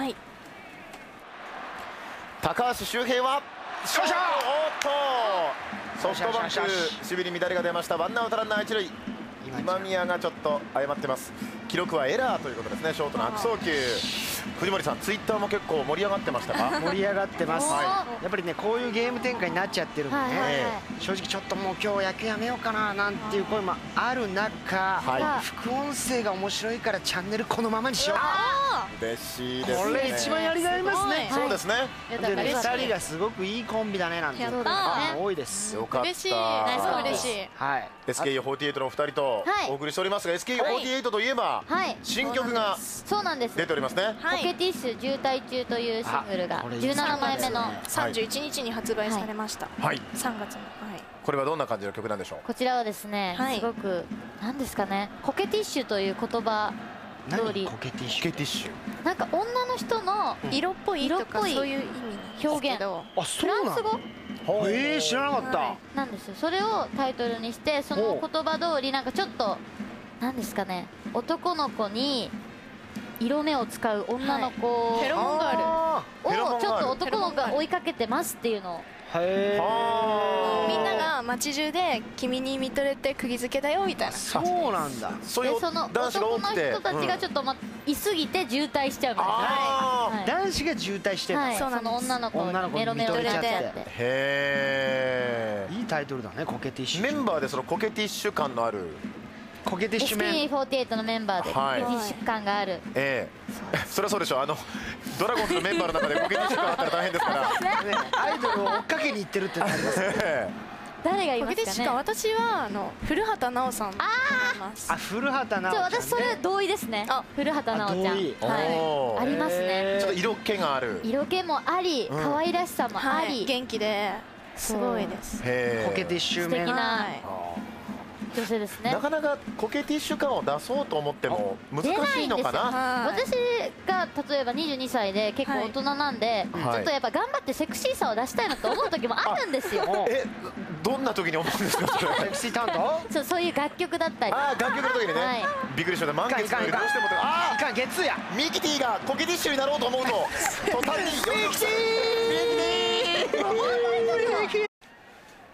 S1: 高橋周平は
S2: 勝者。
S1: おっとソフトバンク守備に乱れが出ました。ワンアウトランナー一塁。今宮がちょっと謝ってます。記録はエラーということですね。ショートの悪送球。藤森さん、ツイッターも結構盛り上がってましたか？
S2: 盛り上がってます、はい、やっぱりね、こういうゲーム展開になっちゃってるんでね、はいはいはい、正直ちょっともう今日野球やめようかななんていう声もある中、はい、副音声が面白いからチャンネルこのままにしよう。
S1: 嬉しいですね。
S2: これ一番やりがいありますね。
S1: そうですね。
S2: でね、ふたりがすごくいいコンビだねなんていうのが多いです。
S1: よかった。
S4: 嬉しい。ナイスコン嬉しい。
S2: はい。
S1: エスケーユーフォーティーエイト のふたりとお送りしておりますが、 エスケーユーフォーティーエイト といえば新曲が
S3: そうなんです。
S1: 出ておりますね。
S3: ポケティッシュ渋滞中というシングルがじゅうななまいめの
S4: さんじゅういちにちに発売されました。
S1: はい。
S4: さんがつの。はい。
S1: これはどんな感じの曲なんでしょう？
S3: こちらはですね、すごくなんですかね、コケティッシュという言葉通り、
S2: コケティッシュ。
S1: コケティッシュ。
S3: なんか女の人の
S4: 色っぽい
S3: 色っぽい
S4: そういう意味
S3: 表現。
S2: あ、
S3: フランス語。
S2: ええ、知らなかった。
S3: なんですよ。それをタイトルにして、その言葉通りなんかちょっとなんですかね、男の子に色目を使う女の子
S4: フェロモンガール
S3: をちょっと男の子が追いかけてますっていうのを。
S2: へ
S4: みんなが街中で君に見とれて釘付けだよみたいな。
S2: そうなんだ。
S1: そういう
S3: その
S1: 男子が多
S3: 男の
S1: くて
S3: 人たちがちょっとまいすぎて渋滞しちゃうみたいな。
S2: 男子が渋滞してる。
S3: その女の子にメロメロになっちゃって。
S1: へえ。
S2: いいタイトルだね、コケティッシュ。
S1: メンバーでそのコケティッシュ感のある
S2: コケティッシュメン
S3: エスケーユーフォーティーエイト のメンバーでコケティッシュ感がある。
S1: ええ、それはそうでしょう。あのドラゴンズのメンバーの中でコケティッシュ感あったら大変ですから
S2: アイドルを追っかけに行ってるってなりますね。
S3: 誰がい
S4: コケティッシュか。
S3: ますかね。
S4: 私はあの古畑奈緒さん。あ
S2: あ、古畑奈緒ちゃん。
S3: 私それ同意ですね。古畑奈緒ちゃん。
S1: はい。
S3: ありますね。
S1: ちょっと色気がある。
S3: 色気もあり、可愛らしさもあり、
S4: 元気ですごいです。
S2: コケティッシュメン。
S3: 素敵な女性ですね。
S1: なかなかコケティッシュ感を出そうと思っても難しいのかな。
S3: 私が例えばにじゅうにさいで結構大人なんで、ちょっとやっぱ頑張ってセクシーさを出したいなと思う時もあるんですよ。
S1: え、どんな時に思うんですかそれ？
S2: セクシー担当？
S3: そう、そういう楽曲だったり。
S1: ああ、楽曲の時にね。びっくりした。満月の時どうしてもあ
S2: あ、いかん月や。
S1: ミキティがコケティッシュになろうと思うと途端にミキティ。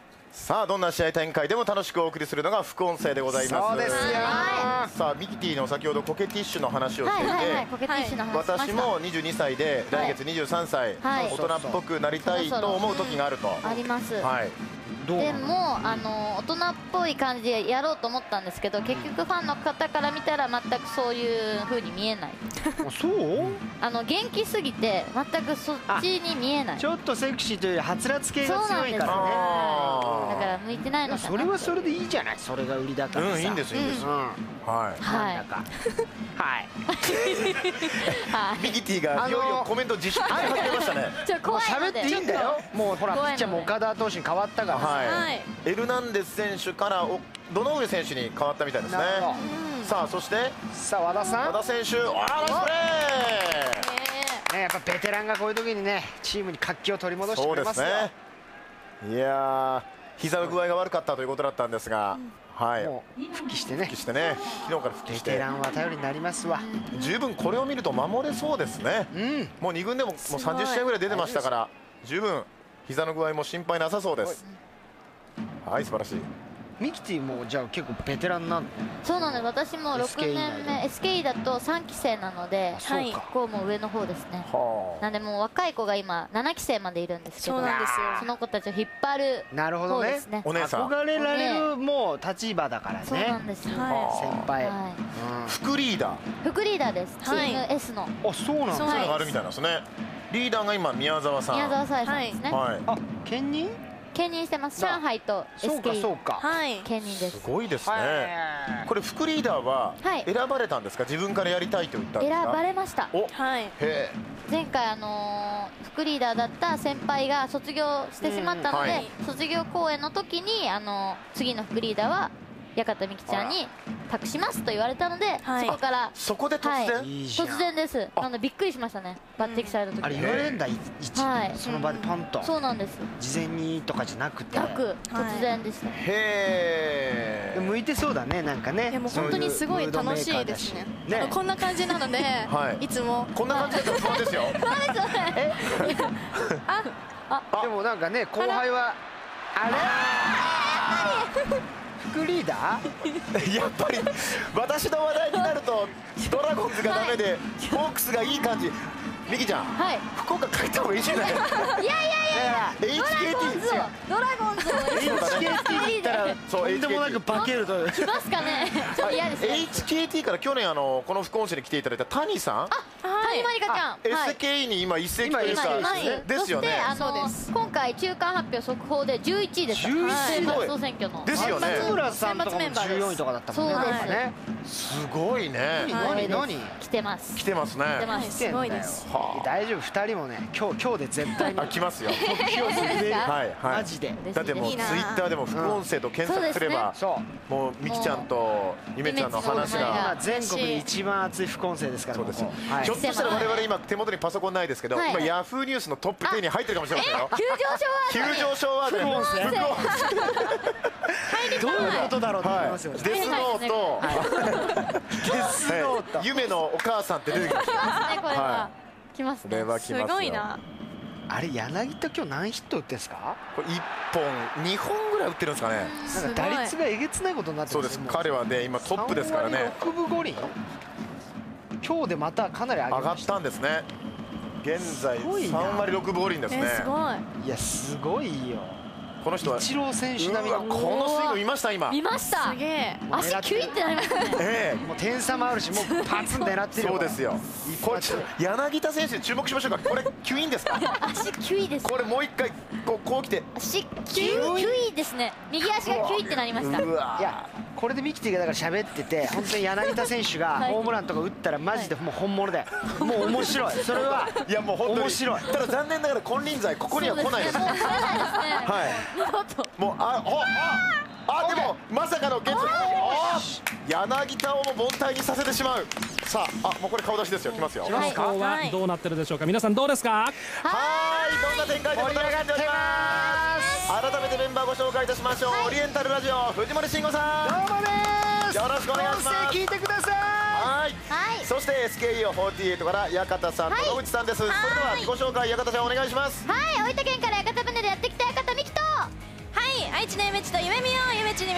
S1: さあどんな試合展開でも楽しくお送りするのが副音声でございます。
S2: そうですよ。
S1: さあミキティの先ほどコケティッシュの話をしていて、私もにじゅうにさいで来月にじゅうさんさい、大人っぽくなりたいと思う時があると。
S3: あります。
S1: はい。
S3: でもあの大人っぽい感じでやろうと思ったんですけど、結局ファンの方から見たら全くそういう風に見えない。
S2: そう？
S3: あの元気すぎて全くそっちに見えない。
S2: ちょっとセクシーというよりはつらつ系が強いからね。だ
S3: から向いてないのかな。
S2: それはそれでいいじゃない。それが売りだからさ。
S1: うん、いいんですいいんです。はい
S3: はい
S2: はい。
S1: ミキティがいよいよコメント自粛始めましたね。
S3: ちょ怖いので。
S2: 喋っていいんだよ。もうほらピッチャーも岡田投手に変わったから。
S1: はい。エルナンデス選手から堂上選手に変わったみたいですね。さあそして
S2: さあ和田さん。
S1: 和田選手、ああナイスプレー。
S2: ね、やっぱベテランがこういう時にねチームに活気を取り戻してくれますよ。
S1: そうですね。いやー膝の具合が悪かったということだったんですが、はい。
S2: もう復帰してね。
S1: 復帰してね。昨日から復帰して。
S2: ベテランは頼りになりますわ。
S1: 十分これを見ると守れそうですね。うん。もうに軍でももうさんじゅっしあいぐらい出てましたから、十分膝の具合も心配なさそうです。はい、素晴らしい。
S2: ミキティもじゃあ結構ベテランなの？
S3: そうなんです。私もろくねんめ エスケーイー だとさんきせいなので、結構もう上の方ですね。なんでもう若い子が今ななきせいまでいるんですけど、その子たちを引っ張る方ですね。
S1: お姉さん
S2: 憧れられるもう立場だからね。
S3: そうなんですよ。
S2: 先輩。
S1: 副リーダー。
S3: 副リーダーです。チーム エス の。
S2: あ、そうなんですね。
S1: そういうのがあるみたいなんですね。リーダーが今宮沢さん。
S3: 宮沢さんですね。
S1: はい。
S2: あ、兼任？
S3: 兼任してます。上海と エスケーイー。
S2: そうかそうか。
S3: はい。兼任です。
S1: すごいですね。これ副リーダーは選ばれたんですか。自分からやりたいと言ったんですか。
S3: 選ばれました。
S1: お、
S3: はい。前回あの副リーダーだった先輩が卒業してしまったので、卒業公演の時にあの次の副リーダーは八幡美希ちゃんに託しますと言われたので、そこから
S1: そこで突然
S3: 突然です。なのでびっくりしましたね。抜擢された時。
S2: あれ言われるんだ。その場でパンと。
S3: そうなんです。
S2: 事前にとかじゃなくて。
S3: なく突然でした。
S1: へえ。
S2: 向いてそうだねなんかね。
S4: いやもう本当にすごい楽しいですね。こんな感じなのでいつも
S1: こんな感じだったら不安ですよ。
S3: 不安ですよね。
S2: ああでもなんかね後輩はあれ。副リーダ
S1: ーやっぱり私の話題になるとドラゴンズがダメでホークスがいい感じ。ミキちゃん、はい、福岡帰った方がいいじゃない。いやいやい
S3: や、エイチケーティー ドラゴンズを エイチケーティー
S2: 行ったらとんでもなく化けると
S3: 来ますかね。ちょっと嫌ですね。
S1: エイチケーティー から去年あのこの副音声に来ていただいた谷さん、
S3: あ、谷まりかちゃん
S1: エスケーイー に今一席というかですよね。
S3: そして今回中間発表速報でじゅういちいです。選抜総選挙の
S1: ですよね。
S2: 松村さんとかもじゅうよんいとかだったもんね。
S3: そうですね。
S1: すごいね。
S2: 何何
S3: 来てます。
S1: 来てますね。
S3: 来てます。
S2: すごいです。大丈夫、二人もね今日今日で絶対に
S1: 来ますよ。
S2: はいはい。マジで。
S1: だってもうツイッターでも副音声と検索すれば、もうミキちゃんとゆめちゃんの話が
S2: 全国で一番熱い副音声ですから。
S1: そうです。ひょっとしたら我々今手元にパソコンないですけど、今ヤフーニュースのトップじゅうに入ってるかもしれませんよ。
S3: 急上昇ワード。
S1: 急上昇ワード。副音声。
S2: どういうことだろうと思いますよね。
S1: デスノート。デスノート。夢のお母さんって出てきました。
S3: 来ますねこれは。来ますね。
S4: すごいな。
S2: あれ柳田今日何ヒット打ってんですか？
S1: これいっぽんにほんぐらい打ってるんですかね。
S2: なんか打率がえげつないことになって
S1: そうです。彼はね今トップですからね。
S2: ろくぶご厘。今日でまたかなり上
S1: がったんですね。現在さんわりろくぶご厘ですね。
S4: すごい。
S2: いやすごいよ。
S1: この人は
S2: イチロー選手並みの
S1: このスイング見ました今。
S3: 見ました。すげえ。足キュイってなりましたね。
S2: ええ。もう点差もあるしもうパツン狙ってる。
S1: そうですよ。これ柳田選手注目しましょうか。これキュインですか。
S3: 足キュイです。
S1: これもう一回こうこう来て。
S3: 足キュイキュイですね。右足がキュイってなりました。
S2: いやこれでミキティがだから喋ってて本当に柳田選手がホームランとか打ったらマジでもう本物でもう面白い。それはい
S1: やもう本当に
S2: 面白い。
S1: ただ残念ながら金輪際ここには来ないです。
S3: もう来ないですね。
S1: はい。もうあほあでもまさかのゲッツ。柳田をも凡退にさせてしまう。さああもうこれ顔出しですよ。来ますよ。
S5: 今日はどうなってるでしょうか。皆さんどうですか。
S1: はいどんな展開でも楽しんでおります。改めてメンバーご紹介いたしましょう。オリエンタルラジオ藤森慎吾さん
S2: どうもです。
S1: よろしくお願いします。
S2: 聞いてください。
S1: はい。そして エスケーイーオーフォーティーエイト から八幡さんと野口さんです。それでは自己紹介八幡ちゃんお願いします。
S3: はい、大分県から屋形船でやってきた八幡美希と、は
S4: い愛知の夢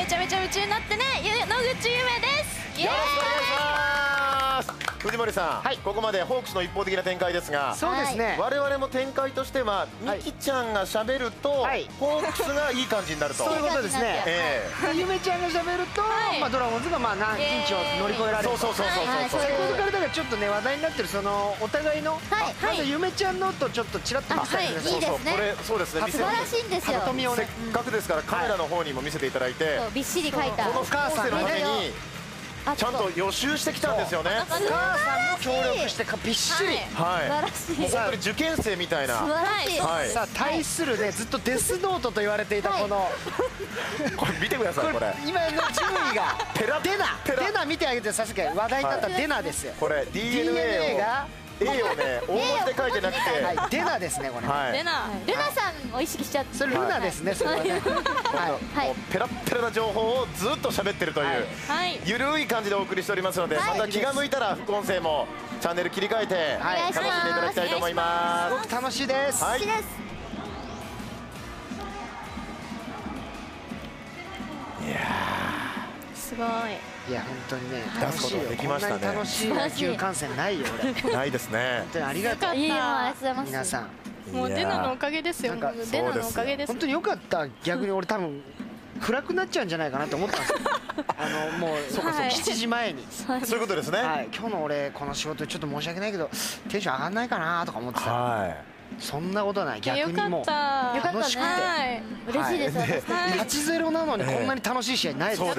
S4: めちゃめちゃ夢中になってね、野口ゆめです。
S1: よろしくお願いします。藤森さん、はい、ここまでホークスの一方的な展開ですが、
S2: そうですね、
S1: 我々も展開としてはミキちゃんがしゃべると、はい、ホークスがいい感じになると、
S2: そういうことですね。えー、ゆめちゃんがしゃべると、はい、まあドラゴンズがまあ何ピンチを乗り越えられると。
S1: そうそうそうそうそう。
S2: 先ほどからだからちょっっとね話題になってるそのお互いの、まずゆめちゃんのとちょっとちらっと見せてください。
S3: いいですね。
S1: これそうですね。
S3: 素晴らしいんですよ。
S1: せっかくですからカメラの方にも見せていただいて、
S3: びっしり書いた。
S1: この副音声のためにちゃんと予習してきたんですよね。
S2: お母さんも協力してびっしり。
S1: はい。もう本当に受験生みたいな。
S3: 素晴らしい。
S1: はい。
S2: さあ対するねずっとデスノートと言われていたこの
S1: これ見てくださいこれ。
S2: 今の順位が
S1: ペラ
S2: デナデナ見てあげてさすが話題になったデナですよ。
S1: これ ディーエヌエー が A をね大文字で書いてなくて、
S2: はいデナですねこれ。
S3: デナルナさんを意識しちゃって。
S2: それルナですねそれはね。
S1: はい。ペラッペラな情報をずっと喋ってるというゆるい感じでお送りしておりますので、また気が向いたら副音声もチャンネル切り替えて楽しんでいただきたいと思います。
S2: すごく楽しいです。
S3: 好きです。
S1: いや
S4: すごい。
S2: いや本当にね
S1: 出すことができましたね。
S2: 楽しい野球観戦ないよ俺。
S1: ないですね。
S2: 本当にありがとう。皆さん。
S4: もうデナのおかげですよ。デナのおかげです。
S2: 本当に良かった。逆に俺多分暗くなっちゃうんじゃないかなと思ったんですよ。あのもうそうかそうしちじまえに。
S1: そういうことですね。
S2: はい。今日の俺この仕事ちょっと申し訳ないけどテンション上がんないかなとか思ってた。はい。そんなことない。逆にもう楽しくて
S3: 嬉しいです。
S2: はちゼロなのにこんなに楽しい試合ないです。
S3: よかった。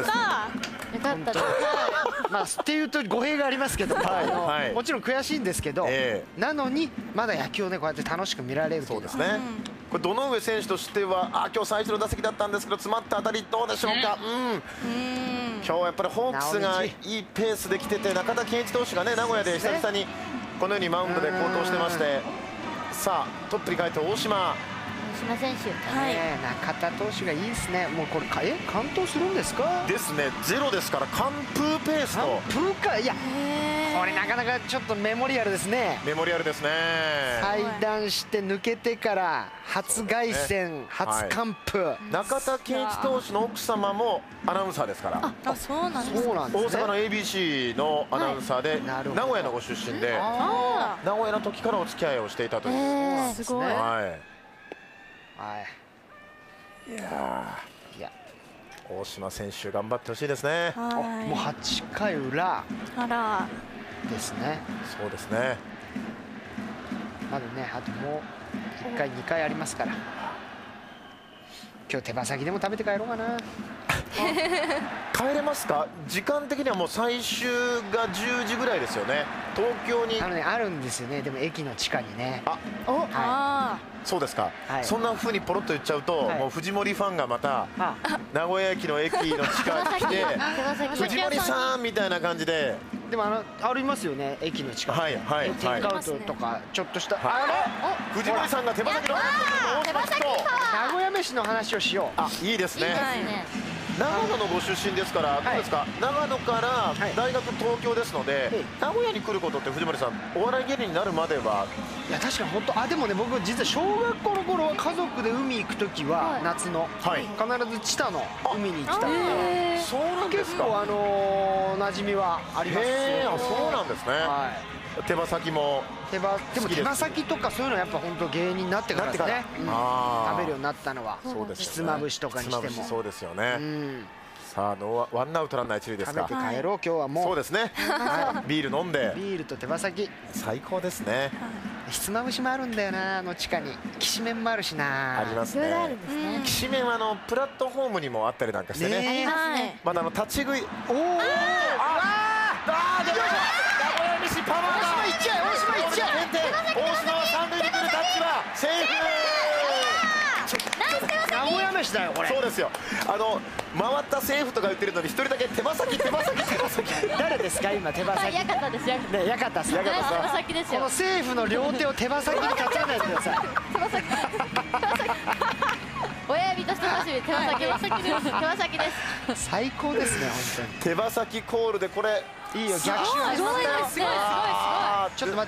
S2: まあっていうと語弊がありますけど、もちろん悔しいんですけど、なのにまだ野球をねこうやって楽しく見られる。
S1: そうですね。これ堂上選手としてはあ今日最初の打席だったんですけど詰まった当たりどうでしょうか。うん今日はやっぱりホークスがいいペースで来てて、中田健一投手がね名古屋で久々にこのようにマウンドで好投してまして、さあトップに帰って大島
S3: 大島選手、
S2: はい、中田投手がいいですね。もうこれえ完投するんですか。
S1: ですね。ゼロですから完封ペースと。
S2: 完封か。いやこれなかなかちょっとメモリアルですね。
S1: メモリアルですね。
S2: 退団して抜けてから初凱旋、初完封。
S1: 中田健一投手の奥様もアナウンサーですから。
S4: あ、そうなんですね。
S1: 大阪の エービーシー のアナウンサーで名古屋のご出身で、名古屋の時からお付き合いをしていたという。
S3: すごい。
S1: はい。
S2: はい、
S1: いやいや大島選手頑張ってほしいですね。
S2: もうはちかい裏ですね。
S1: そうですね。
S2: まだねあともういっかいにかいありますから、今日手羽先でも食べて帰ろうかな。
S1: 帰れますか。時間的にはもう最終がじゅうじぐらいですよね。東京に
S2: あのねあるんですよね。でも駅の地下にね。
S1: あお、はい、あそうですか、はい、そんな風にポロッと言っちゃうと、はい、もう藤森ファンがまた名古屋駅の駅の地下に来て藤森さんみたいな感じで。
S2: でもあのありますよね駅の近く。はいはいテイクアウトとかちょっとした。あ
S1: の藤森さんが手羽先の話と
S2: 名古屋飯の話をしよう。
S1: あいいですね。長野のご出身ですから、どうですか。長野から大学東京ですので、名古屋に来ることって藤森さんお笑い芸人になるまでは。
S2: いや確かに本当あでもね僕実は小学校の頃は家族で海行く時は夏の必ず知多の海に行ってたので、
S1: そうなんですか。
S2: 結構あの馴染みはあります。
S1: へえそうなんですね。手羽先も
S2: 手羽でも手羽先とかそういうのはやっぱ本当芸人になってからですね。食べるようになったのはひつまぶしとかにしても。
S1: そうですよね。さあノーワンアウトランナー一塁ですか。
S2: 食べて帰ろう今日はもう。
S1: そうですね。ビール飲んで。
S2: ビールと手羽先
S1: 最高ですね。
S2: ひつまぶしもあるんだよなあの地下に。きしめんもあるしな。
S1: ありますね。きしめんはあのプラットフォームにもあったりなんかしてね。まだあの立ち食い。おお。ああ出ました。名古屋飯パワーだ。
S2: 大島いっちゃえ大島いっちゃえ。
S1: 大島は三塁に来るタッチはセーフ。
S2: 名古屋飯だよこれ。
S1: そうですよ。あの回ったセーフとか言ってるのに一人だけ手羽先手羽先手羽先。
S2: 誰ですか今手羽先。
S3: やかたです。やかた。
S2: ねやかたさん。
S3: 手羽先ですよ。
S2: このセーフの両手を手羽先に担がないでください。
S3: 手羽先。親指と人差し指手羽先手羽先です。手羽先です。
S2: 最高ですね本当に。
S1: 手羽先コールでこれ
S2: いいよ逆襲始まったよ。すごいすごいすごい。ちょっと待って。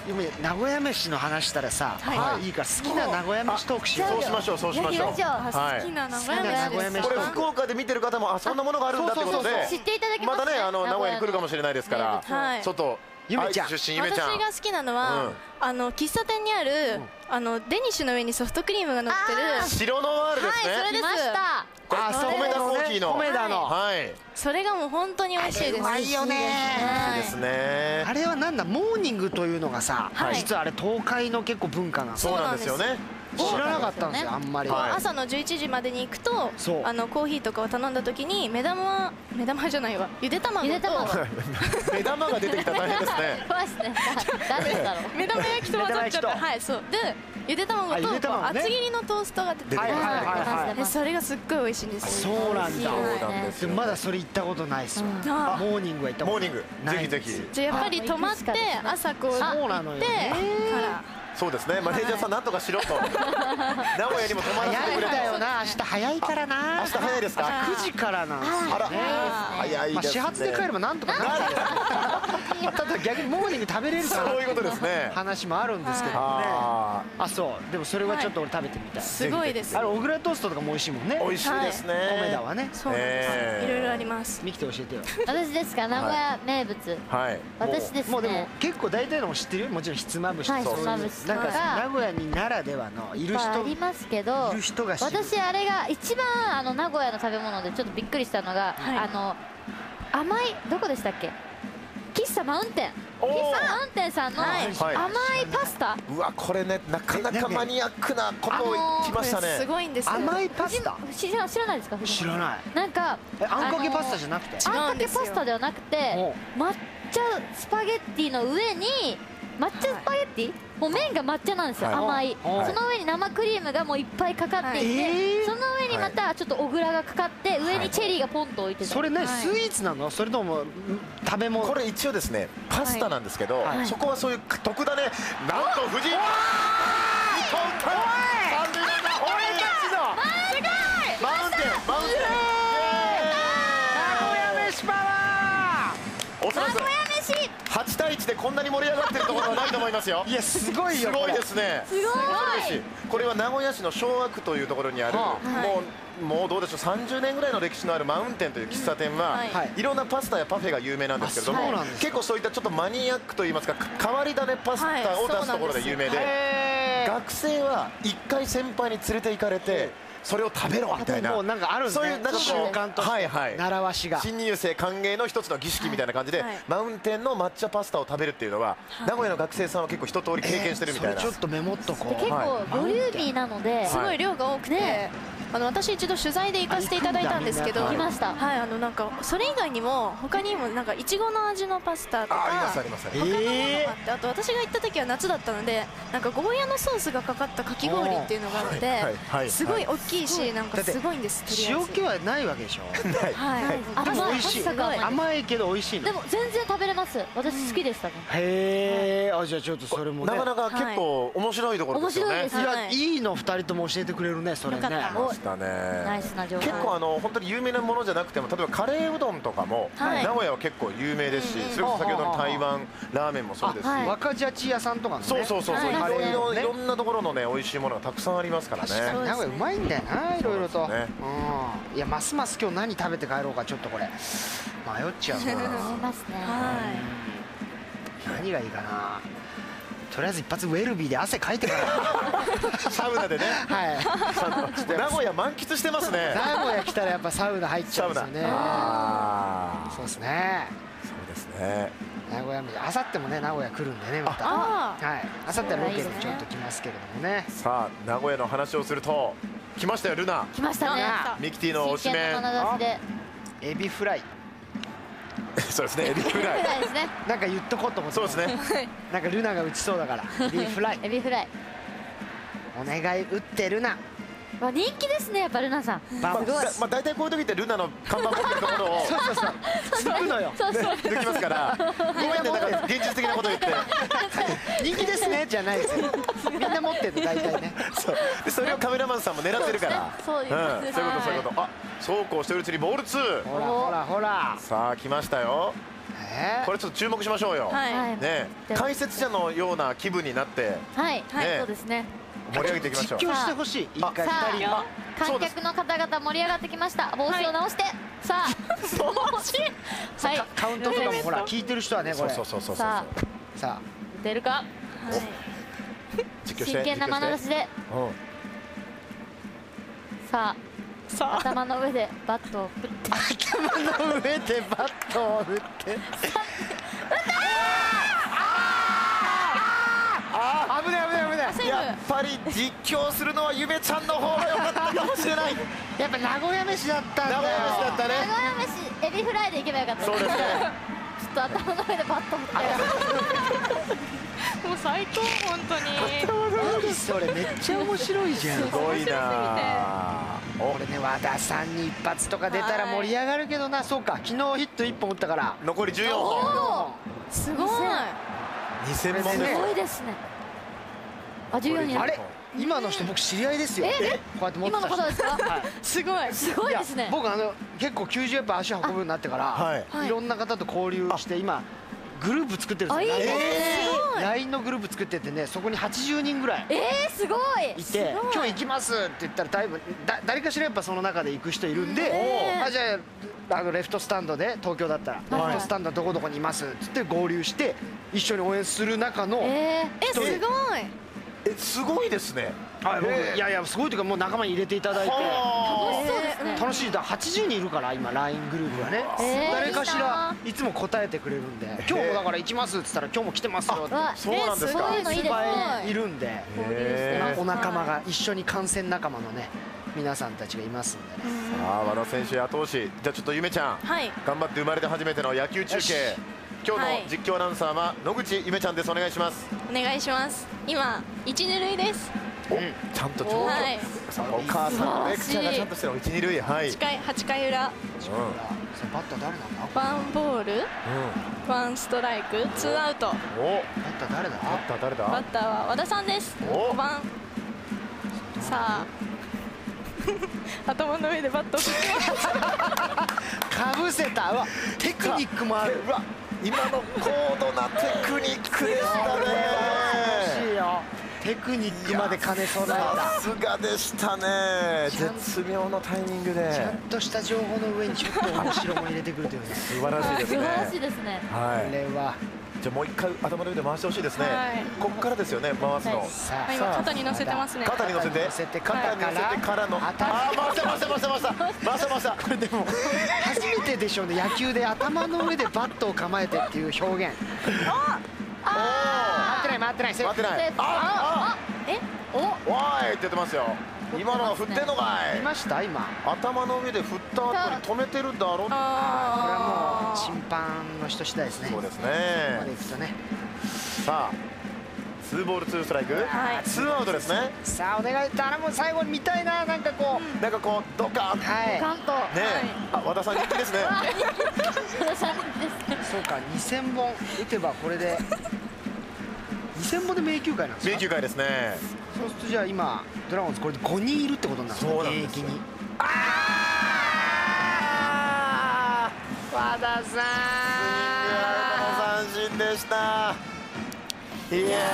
S2: 名古屋飯の話したらさ、いいから好きな名古屋飯トークしよう。
S1: そうしましょう、そうしましょう。
S4: 好きな名古屋飯。
S1: これ福岡で見てる方も、あ、そんなものがあるんだってことで、
S3: 知っていただけますね。
S1: またね、あの名古屋に来るかもしれないですから、ちょっと
S2: ゆめちゃん、
S1: 出身ゆめちゃん。
S4: 私が好きなのは、あの喫茶店にあるあのデニッシュの上にソフトクリームが乗ってる
S1: 白ノワールですね。
S4: はい、それです。
S1: これ米田コーヒーの
S2: 米田の、
S1: はい、
S4: それがもう本当に美味しいです。
S2: うまいよね。
S1: いいですね。
S2: あれはなんだ、モーニングというのがさ、実はあれ東海の結構文化なの。
S1: そうなんですよね。
S2: 知らなかったんですよ、あんまり。
S4: 朝のじゅういちじまでに行くと、あのコーヒーとかを頼んだ時に目玉目玉じゃないわ、ゆで卵と
S1: 目玉が出てきたら大変ですね。
S3: 誰だろう。
S4: 目玉焼きと混ざっちゃった。はい、そうでゆで卵と厚切りのトーストが出てきて、それがすっごい美味しいんですよ。
S2: そうなんだ。でもまだそれ行ったことないですわ。モーニングは行ったことない。
S1: モーニングぜひぜひ。
S4: じゃやっぱり泊まって朝こう行ってから。
S1: そうですね、マネージャーさんなんとかしろと。名古屋にも泊まらせてくれ。
S2: 早いんだよな、明日早いからな。
S1: 明日早いですか。
S2: くじからなんですよね。
S1: 早いですね。
S2: 始発で帰ればなんとかなる。ただ逆にモーニング食べれるから。
S1: そういうことですね。
S2: 話もあるんですけどね。あ、そう。でもそれはちょっと俺食べてみたい。
S4: すごいです。
S2: あれ小倉トーストとかも美味しいもんね。
S1: 美味しいですね。
S2: 米田はね。
S4: そうなんです。いろいろあります。
S2: ミキテ教えてよ。
S3: 私ですか、名古屋名物。はい。私ですね。もうでも結
S2: 構大体のも知ってるよ。もちろんひつまぶしとか。
S3: ひつまぶしとか。
S2: なんか名古屋にならではのいる人
S3: ありますけど、私あれが一番あの名古屋の食べ物でちょっとびっくりしたのが、あの甘いどこでしたっけ、喫茶マウンテン、喫茶マウンテンさんの甘いパスタ。
S1: うわ、これね、なかなかマニアックなことを言きましたね。
S4: すごいんです。
S2: 甘いパスタ
S3: 知ら知らないですか。
S2: 知らない。
S3: なんか
S2: あんかけパスタじゃなくて、
S3: あんかけパスタではなくて抹茶スパゲッティの上に抹茶スパゲッティ、もう麺が抹茶なんですよ、甘い。その上に生クリームがもういっぱいかかっていて、その上にまたちょっと小倉がかかって、上にチェリーがポンと置いてた。
S2: それね、スイーツなの、それとも食べ物？
S1: これ一応ですね、パスタなんですけど、そこはそういう特ダネ。なんと藤井三塁ランナー俺たちのマウンテンマウンテン
S2: 名古屋飯パワ
S1: ー。おそらくはちたいいちでこんなに盛り上がってるところはないと思いますよ。
S2: いや、すごいよ。
S1: すごいですね。
S3: すごい。
S1: これは名古屋市の昭和区というところにある、もうもうどうでしょう、さんじゅうねんぐらいの歴史のあるマウンテンという喫茶店は、いろんなパスタやパフェが有名なんですけれども、結構そういったちょっとマニアックといいますか、変わり種パスタを出すところで有名で、学生はいっかい先輩に連れて行かれて、それを食べろみたいな、
S2: もうなんかあるんですね、そういうなんか習慣として習わしが、
S1: 新入生歓迎の一つの儀式みたいな感じで、マウンテンの抹茶パスタを食べるっていうのは、名古屋の学生さんは結構一通り経験してるみたいな。
S2: ちょっとメモっとこう。
S3: 結構ボリューミーなので、
S4: すごい量が多くて、あの私一度取材で行かせていただいたんですけど、
S3: 来ました。
S4: はい、あのなんかそれ以外にも他にもなんかいちごの味のパスタとか、
S1: ありますあります。
S4: 他のものがあって、あと私が行った時は夏だったので、なんかゴーヤのソースがかかったかき氷っていうのがあって、すごい大きいし、なんかすごいんです。
S2: 塩気はないわけでしょ。
S4: はい。
S2: でも美味しい。甘いけど美味しいの。
S3: でも全然食べれます。私好きでしたね。
S2: へえ。あ、じゃあちょっとそれもね。
S1: なかなか結構面白いところですよね。
S3: 面白いです。
S2: いや、いいの二人とも教えてくれるね、それね。
S1: ましたね。
S3: ナイスな情報。
S1: 結構あの本当に有名なものじゃなくても、例えばカレーうどんとかも名古屋は結構有名ですし、それこそ先ほどの台湾ラーメンもそうですし、
S2: 若ジャチ屋さんとかのね。
S1: そうそうそうそう。いろいろんなところのね美味しいものがたくさんありますからね。
S2: 名古屋うまいんだよな、いろいろと。いや、ますます今日何食べて帰ろうか、ちょっとこれ迷っちゃうな。
S3: ますね。
S2: 何がいいかな。とりあえず一発ウェルビーで汗かいてから
S1: サウナでね。
S2: はい。
S1: 名古屋満喫してますね。
S2: 名古屋来たらやっぱサウナ入っちゃうんですよね。そうですね。
S1: そうですね。
S2: 名古屋もあさってもね、名古屋来るんでね、また。はい。あさってはロケでちょっと来ますけれどもね。
S1: さあ、名古屋の話をすると来ましたよ、ルナ。
S3: 来ましたね。
S1: ミキティの推しメン。
S2: エビフライ。
S1: そうですね、エビフライ。
S2: なんか言っとこうと思って。そうですね。なんかルナが打ちそうだから。エビフライ。
S3: エビフライ。
S2: お願い、打ってルナ。
S3: 人気ですね、やっぱルナさん。
S1: まあ大体こういう時ってルナの看板持ってるところを
S2: そうそうそう抜くのよ。
S1: 抜きますから。ごめんね、なんか現実的なこと言って。
S2: 人気ですねじゃないですよ。みんな持ってるの大体ね。
S1: そう。それをカメラマンさんも狙ってるから。
S3: そういうことです。
S1: そういうことそういうこと。あ、そうこうしてるうちにボールツー。
S2: ほらほらほら。
S1: さあ来ましたよ。 これちょっと注目しましょうよ。ね、解説者のような気分になって、
S3: はいはいそうですね。
S1: 盛り上げていきましょう。
S2: 実況してほしい。一回二人
S3: 観客の方々盛り上がってきました。帽子を直してさあ帽子はい
S2: カウントとかもほら聞いてる人はねこれ
S1: そうそうそうそう
S3: さ
S2: あさあ
S3: 出るか真剣な眼差しでさあ頭の上でバットを振って
S2: 頭の上でバットを振ってあ危ない危ない危ない。
S1: やっぱり実況するのはゆめちゃんの方が良かったかもしれない。
S2: やっぱ名古屋飯だったんだよ。
S1: 名古屋飯だったね。
S3: 名古屋飯エビフライでいけばよかった。
S1: そうですね。
S3: ちょっと頭の上でバット振って
S4: もう最高本当に。
S2: 何それめっちゃ面白いじゃん。
S1: すごいな。
S2: これね和田さんに一発とか出たら盛り上がるけどな。そうか昨日ヒットいっぽん打ったから
S1: 残りじゅうよんほん。
S3: すごい。
S1: にせんぼんです。
S3: すごいですね。あじゅうよんになる。
S2: あれ今の人僕知り合いですよ。こうやって持ってた人。
S3: 今の方ですか。
S4: すごい
S3: すごいですね。
S2: 僕あの結構きゅうじゅうやっぱ足運ぶようになってからいろんな方と交流して今グループ作ってるんですよ。ラインのグループ作っててねそこにはちじゅうにんぐらい
S3: えーすごい
S2: いて今日行きますって言ったらだいぶだ誰かしらやっぱその中で行く人いるんであじゃああのレフトスタンドで東京だったらレフトスタンドどこどこにいますっつって合流して一緒に応援する中の
S4: えすごい
S1: えすごいですね。
S2: はい僕いやいやすごいというかもう仲間に入れていただいて
S3: 楽しそうですね。
S2: 楽しいだはちじゅうにんいるから今 ライン グループがね誰かしらいつも答えてくれるんで今日もだから行きますっつったら今日も来てますよって
S1: そうなんですか。
S3: そういうのいいですね。
S2: いるんでお仲間が一緒に観戦仲間のね皆さんたちがいますんでね。
S1: さあ和田選手後押しじゃあちょっとゆめちゃん頑張って生まれて初めての野球中継今日の実況アナウンサーは野口ゆめちゃんです。お願いします。
S4: お願いします。今一二塁です。
S1: おちゃんとちょうどお母さんのレクチャーがちゃんとしてる一二塁はい
S4: はちかいはちかい裏
S2: バッター誰なんだ
S4: ワンボールワンストライクツーアウト。
S1: お
S2: バッター誰だ
S1: バッター誰だ
S4: バッターは和田さんです。ごばんさあ頭の上でバットを振ってます
S2: かぶせたうわテクニックもある。
S1: うわ今の高度なテクニックでしたね。
S2: 惜しいよテクニックまで兼ね備えた
S1: さすがでしたね。絶妙のタイミングで
S2: ちゃんとした情報の上にちょっと面白も入れてくるというね
S1: 素晴らしいですね。
S3: 素晴らしいですね。
S1: は
S2: これは
S1: じゃあもう一回頭の上で回してほしいですね。ここからですよね回すの。
S2: さ
S4: 今肩に乗せてますね。
S1: 肩に乗せて
S2: 乗せて
S1: 肩に乗せてからのああ回した回した回した回した回した回した
S2: これでも初めてでしょうね野球で頭の上でバットを構えてっていう表現回ってない回ってない
S1: 回ってないああ
S3: えお
S1: わーいって言ってますよ。今のは振ってんのかい。
S2: 見ました今
S1: 頭の上で振った後に止めてるだろ。
S2: これはもう審判の人次第ですね。
S1: そうですね。
S2: ここまでいくとね
S1: さあツーボールツーストライクツーアウトですね。
S2: さあお願い頼む最後に見たいななんかこう
S1: なんかこうドカン
S2: はい
S3: カント
S1: ねあ和田さん人気ですね。
S2: そうかにせんぼん打てばこれでにせんぼんで迷宮会なんですか。
S1: 迷宮会ですね。
S2: そうするとじゃあ今ドラゴンズこれでごにんいるってことになるんですか。現役にああ和田さん
S1: 三振でした。いや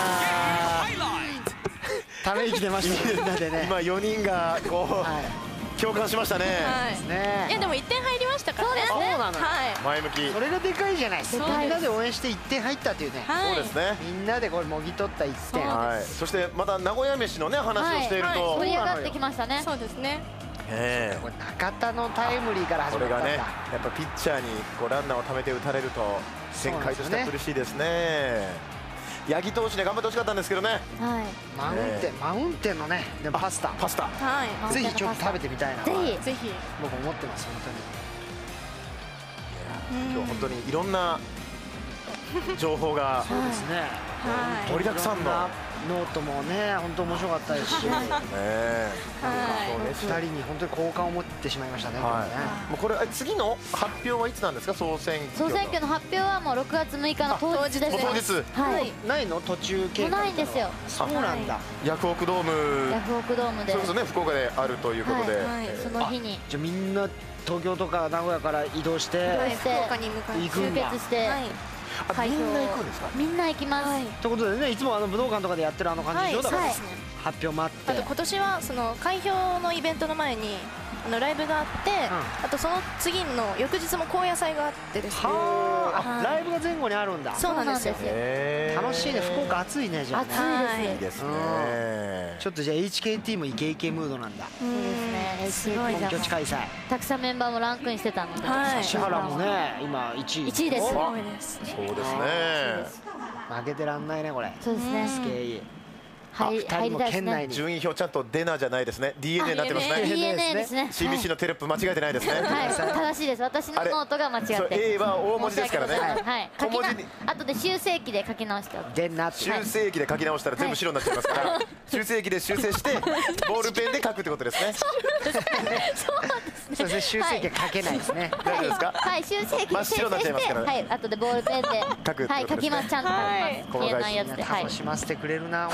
S2: ため息出ましたみんなでね
S1: 今よにんがこう共感しましたね。
S2: ね
S4: いやでもいってん入りましたからね。
S2: そうなの
S4: はい
S1: 前向き。
S2: それがでかいじゃないですか。みんなで応援していってん入ったっていうね。
S1: そうですね。
S2: みんなでこれもぎ取ったいってん。
S1: はい。そしてまた名古屋飯のね話をしていると
S3: 盛り上がってきましたね。
S4: そうですね。
S1: ええ。
S2: これ中田のタイムリーから始まったんだ。
S1: これがねやっぱピッチャーにこうランナーを貯めて打たれると展開としては苦しいですね。八木投手ね頑張ってほしかったんですけどね。
S3: はい。
S2: マウンテンマウンテンのねでもパスタ
S1: パスタ。
S4: はい。
S2: ぜひちょっと食べてみたいな。
S3: ぜひ
S4: ぜひ。
S2: 僕思ってます本当
S1: に。今日本当にいろんな情報が
S2: そうですね。
S4: はい。
S1: 盛りだくさんの
S2: ノートもね本当面白かったですし。
S1: ねえ。
S4: はい。
S1: 熱
S2: ふたりに本当に好感を持ってしまいましたね。も
S1: うこれ次の発表はいつなんですか？総選挙。
S3: 総選挙の発表はもうろくがつむいかの当日です。
S1: 当日。
S3: はい。
S2: ないの途中経過。
S3: ないんですよ。
S2: そうなんだ。
S1: ヤフオクドーム。
S3: ヤフオクドームで。
S1: そうですね、福岡であるということで。
S3: その日に。
S2: じゃあみんな東京とか名古屋から移動して
S4: 福岡に向か
S2: い集
S3: 結して。
S1: みんな行くんですか？
S3: みんな行きます。
S2: ということでね、いつもあの武道館とかでやってるあの感じでしょ。だから発表もあって。
S4: あと今年はその開票のイベントの前にあのライブがあって、あとその次の翌日も高野祭があってですね。
S2: ライブが前後にあるんだ。
S4: そうなんですよ。
S2: 楽しいね。福岡暑いね。じゃあ。
S3: 暑
S1: いですね。
S2: ちょっとじゃあ エイチケーティー もイケイケムードなんだ。
S3: そうですね。すごい
S2: 本拠地開催。
S3: たくさんメンバーもランクインしてたので。
S2: 指原もね、今いちい。
S3: いちいです。
S1: そうですね。
S2: 負けてらんないねこれ。
S3: そうですね。
S2: スケイ。
S3: 入りたいですね。
S1: 順位表ちゃんとデナじゃないですね。ディーエヌエー になってますね。
S3: ディーエヌエー ですね。
S1: シービーシー のテロップ間違えてないですね。
S3: はい、正しいです。私のノートが間違って。
S1: A は大文字ですからね。
S3: はい。小文字に。後で修正機で書き直して。
S2: デナ。
S1: 修正機で書き直したら全部白になっちゃいますから。修正機で修正してボールペンで書くってことですね。
S3: そうなんですね。
S2: 修正機書けないですね。
S1: 大丈夫ですか？
S3: はい、修正機で修正して、はい、後でボールペンで書く。はい、書きます。ちゃんと書きます。消えないやつで。
S2: 楽しませてくれるな。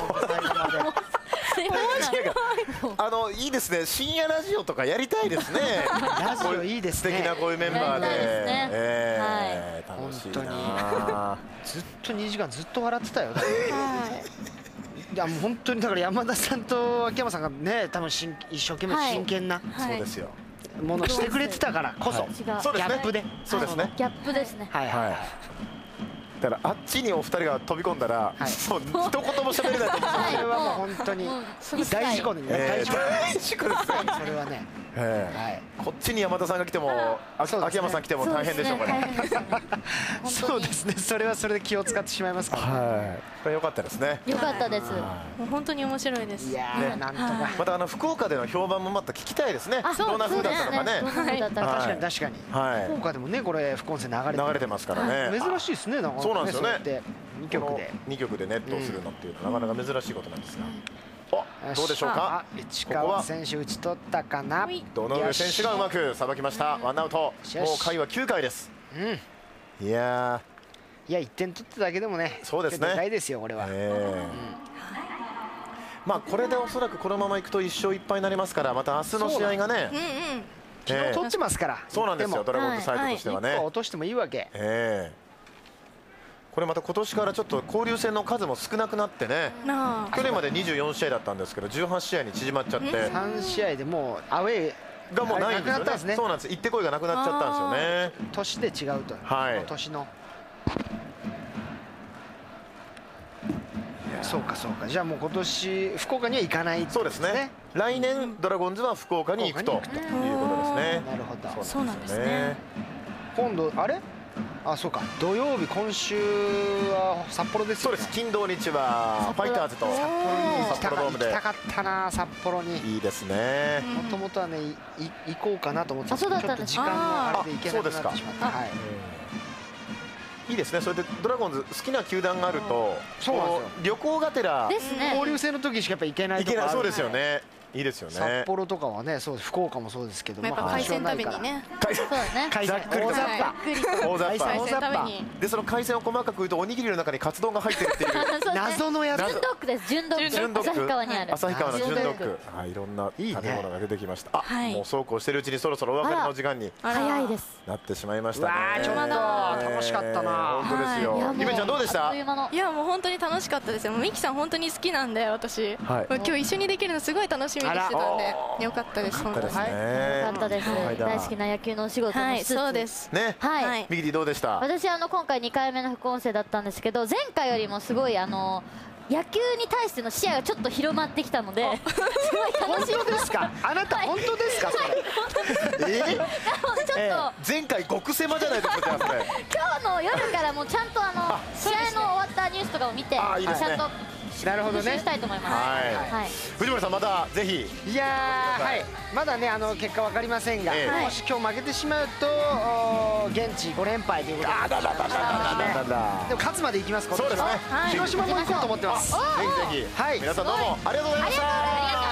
S1: あのいいですね。深夜ラジオとかやりたいですね。
S2: ラジオいいですね。
S1: 素敵なこういうメンバーで。
S3: え
S1: え、楽しい
S2: な。ずっとにじかんずっと笑ってたよ。いやもう本当にだから山田さんと秋山さんがね、多分一生懸命真剣な
S1: そうですよ。
S2: ものしてくれてたからこそギャップで。
S1: そうですね。
S3: ギャップですね。
S2: はいはい。
S1: だからあっちにお二人が飛び込んだら、もう一言も喋れないと思う。
S2: それはもう本当に大事故に
S1: 大事故大事故ですね。
S2: それはね。
S1: こっちに山田さんが来ても秋山さん来ても大変でしょうこれ。
S2: そうですね。それはそれで気を使ってしまいますから。はい。
S1: これ良かったですね。
S3: 良かったです。
S4: もう本当に面白いです。
S2: いやなんとか。
S1: またあの福岡での評判もまた聞きたいですね。どんな風だったのかね。
S2: 確かに確かに。福岡でもねこれ副音声流れて
S1: 流れてますからね。
S2: 珍しいですね。
S1: そうなんですよね。
S2: にきょくで
S1: にきょくでネットをするのっていうのはなかなか珍しいことなんですが。どうでしょうか。
S2: 市川選手打ち取ったかな。
S1: 堂上選手がうまくさばきました。ワンアウト。もう回はきゅうかいです。いや
S2: いやいってん取っただけでもね。
S1: そうですね。
S2: 大ですよこれは。
S1: まあこれでおそらくこのままいくといっしょういっぱいになりますから、また明日の試合がね。
S2: 昨日取ってますから。
S1: そうなんですよ。ドラゴンズサイドとしてはね。
S2: 落としてもいいわけ。
S1: これまた今年からちょっと交流戦の数も少なくなってね、去年までにじゅうよんしあいだったんですけどじゅうはちしあいに縮まっちゃって
S2: さんしあいでもうアウェー
S1: がもうないんですよね。そうなんです。行ってこいがなくなっちゃったんですよね。
S2: 年で違うと。年のそうかそうか。じゃあもう今年福岡には行かない。
S1: そうですね。来年ドラゴンズは福岡に行くということですね。
S2: なるほど。
S4: そうなんですね。
S2: 今度あれあ、そうか。土曜日今週は札幌です。
S1: そうです。金土日はファイターズと
S2: 札幌ドームで行きたかったな。札幌に
S1: いいですね。
S2: もともとはね行こうかなと思ってたんですけどちょっと時間のあれで行けなくなってしまった。はい。
S1: いいですね。それでドラゴンズ好きな球団があると旅行がてら
S2: 交流戦の時しかやっぱ行けないとか。
S1: そうですよね。いいですよね。
S2: 札幌とかはね、そう福岡もそうですけど、
S4: やっぱ海鮮食べにね。
S3: そうね。
S1: ざっくりと
S2: 大雑把。
S1: 大雑把。でその海鮮を細かく言うとおにぎりの中にカツ丼が入ってるっていう
S2: 謎のやつ。
S3: 純ドッグです。純ドッグ。
S1: 純ドッグ。
S3: 旭川にある。
S1: 旭川の純ドッグ。はい、いろんな食べ物が出てきました。あ、もうそうこうしてるうちにそろそろお別れの時間に
S3: 早いです
S1: なってしまいましたね。
S2: ちょっと楽しかったな。
S1: 本当ですよ。ゆめちゃんどうでした？
S4: いやもう本当に楽しかったですよ。ミキさん本当に好きなんで私。今日一緒にできるのすごい楽しみにしてたんで。よかったです。
S1: よかったですね。
S3: よかったです。大好きな野球のお仕事もしつつ、
S4: そうです。
S1: ね。はい。ミキティどうでした？
S3: 私あの今回にかいめの副音声だったんですけど、前回よりもすごいあの野球に対しての視野がちょっと広まってきたので、すごい楽しみ
S2: ですか？あなた本当ですか？それ。え？
S3: ちょっと
S1: 前回極狭じゃないですか。今
S3: 日の夜からもちゃんとあの試合の終わったニュースとかを見て、ちゃんと。
S2: なるほどね。
S3: したいと思います。
S1: はい。藤森さんまたぜひ。
S2: いやはいまだねあの結果わかりませんが、もし今日負けてしまうと現地ごれんぱいということで。あだだだだだだ。でも勝つまで行きます。
S1: そうですね。
S2: 広島も行こうと思ってます。
S1: ぜひぜひ。はい。皆さんどうもありがとうございました。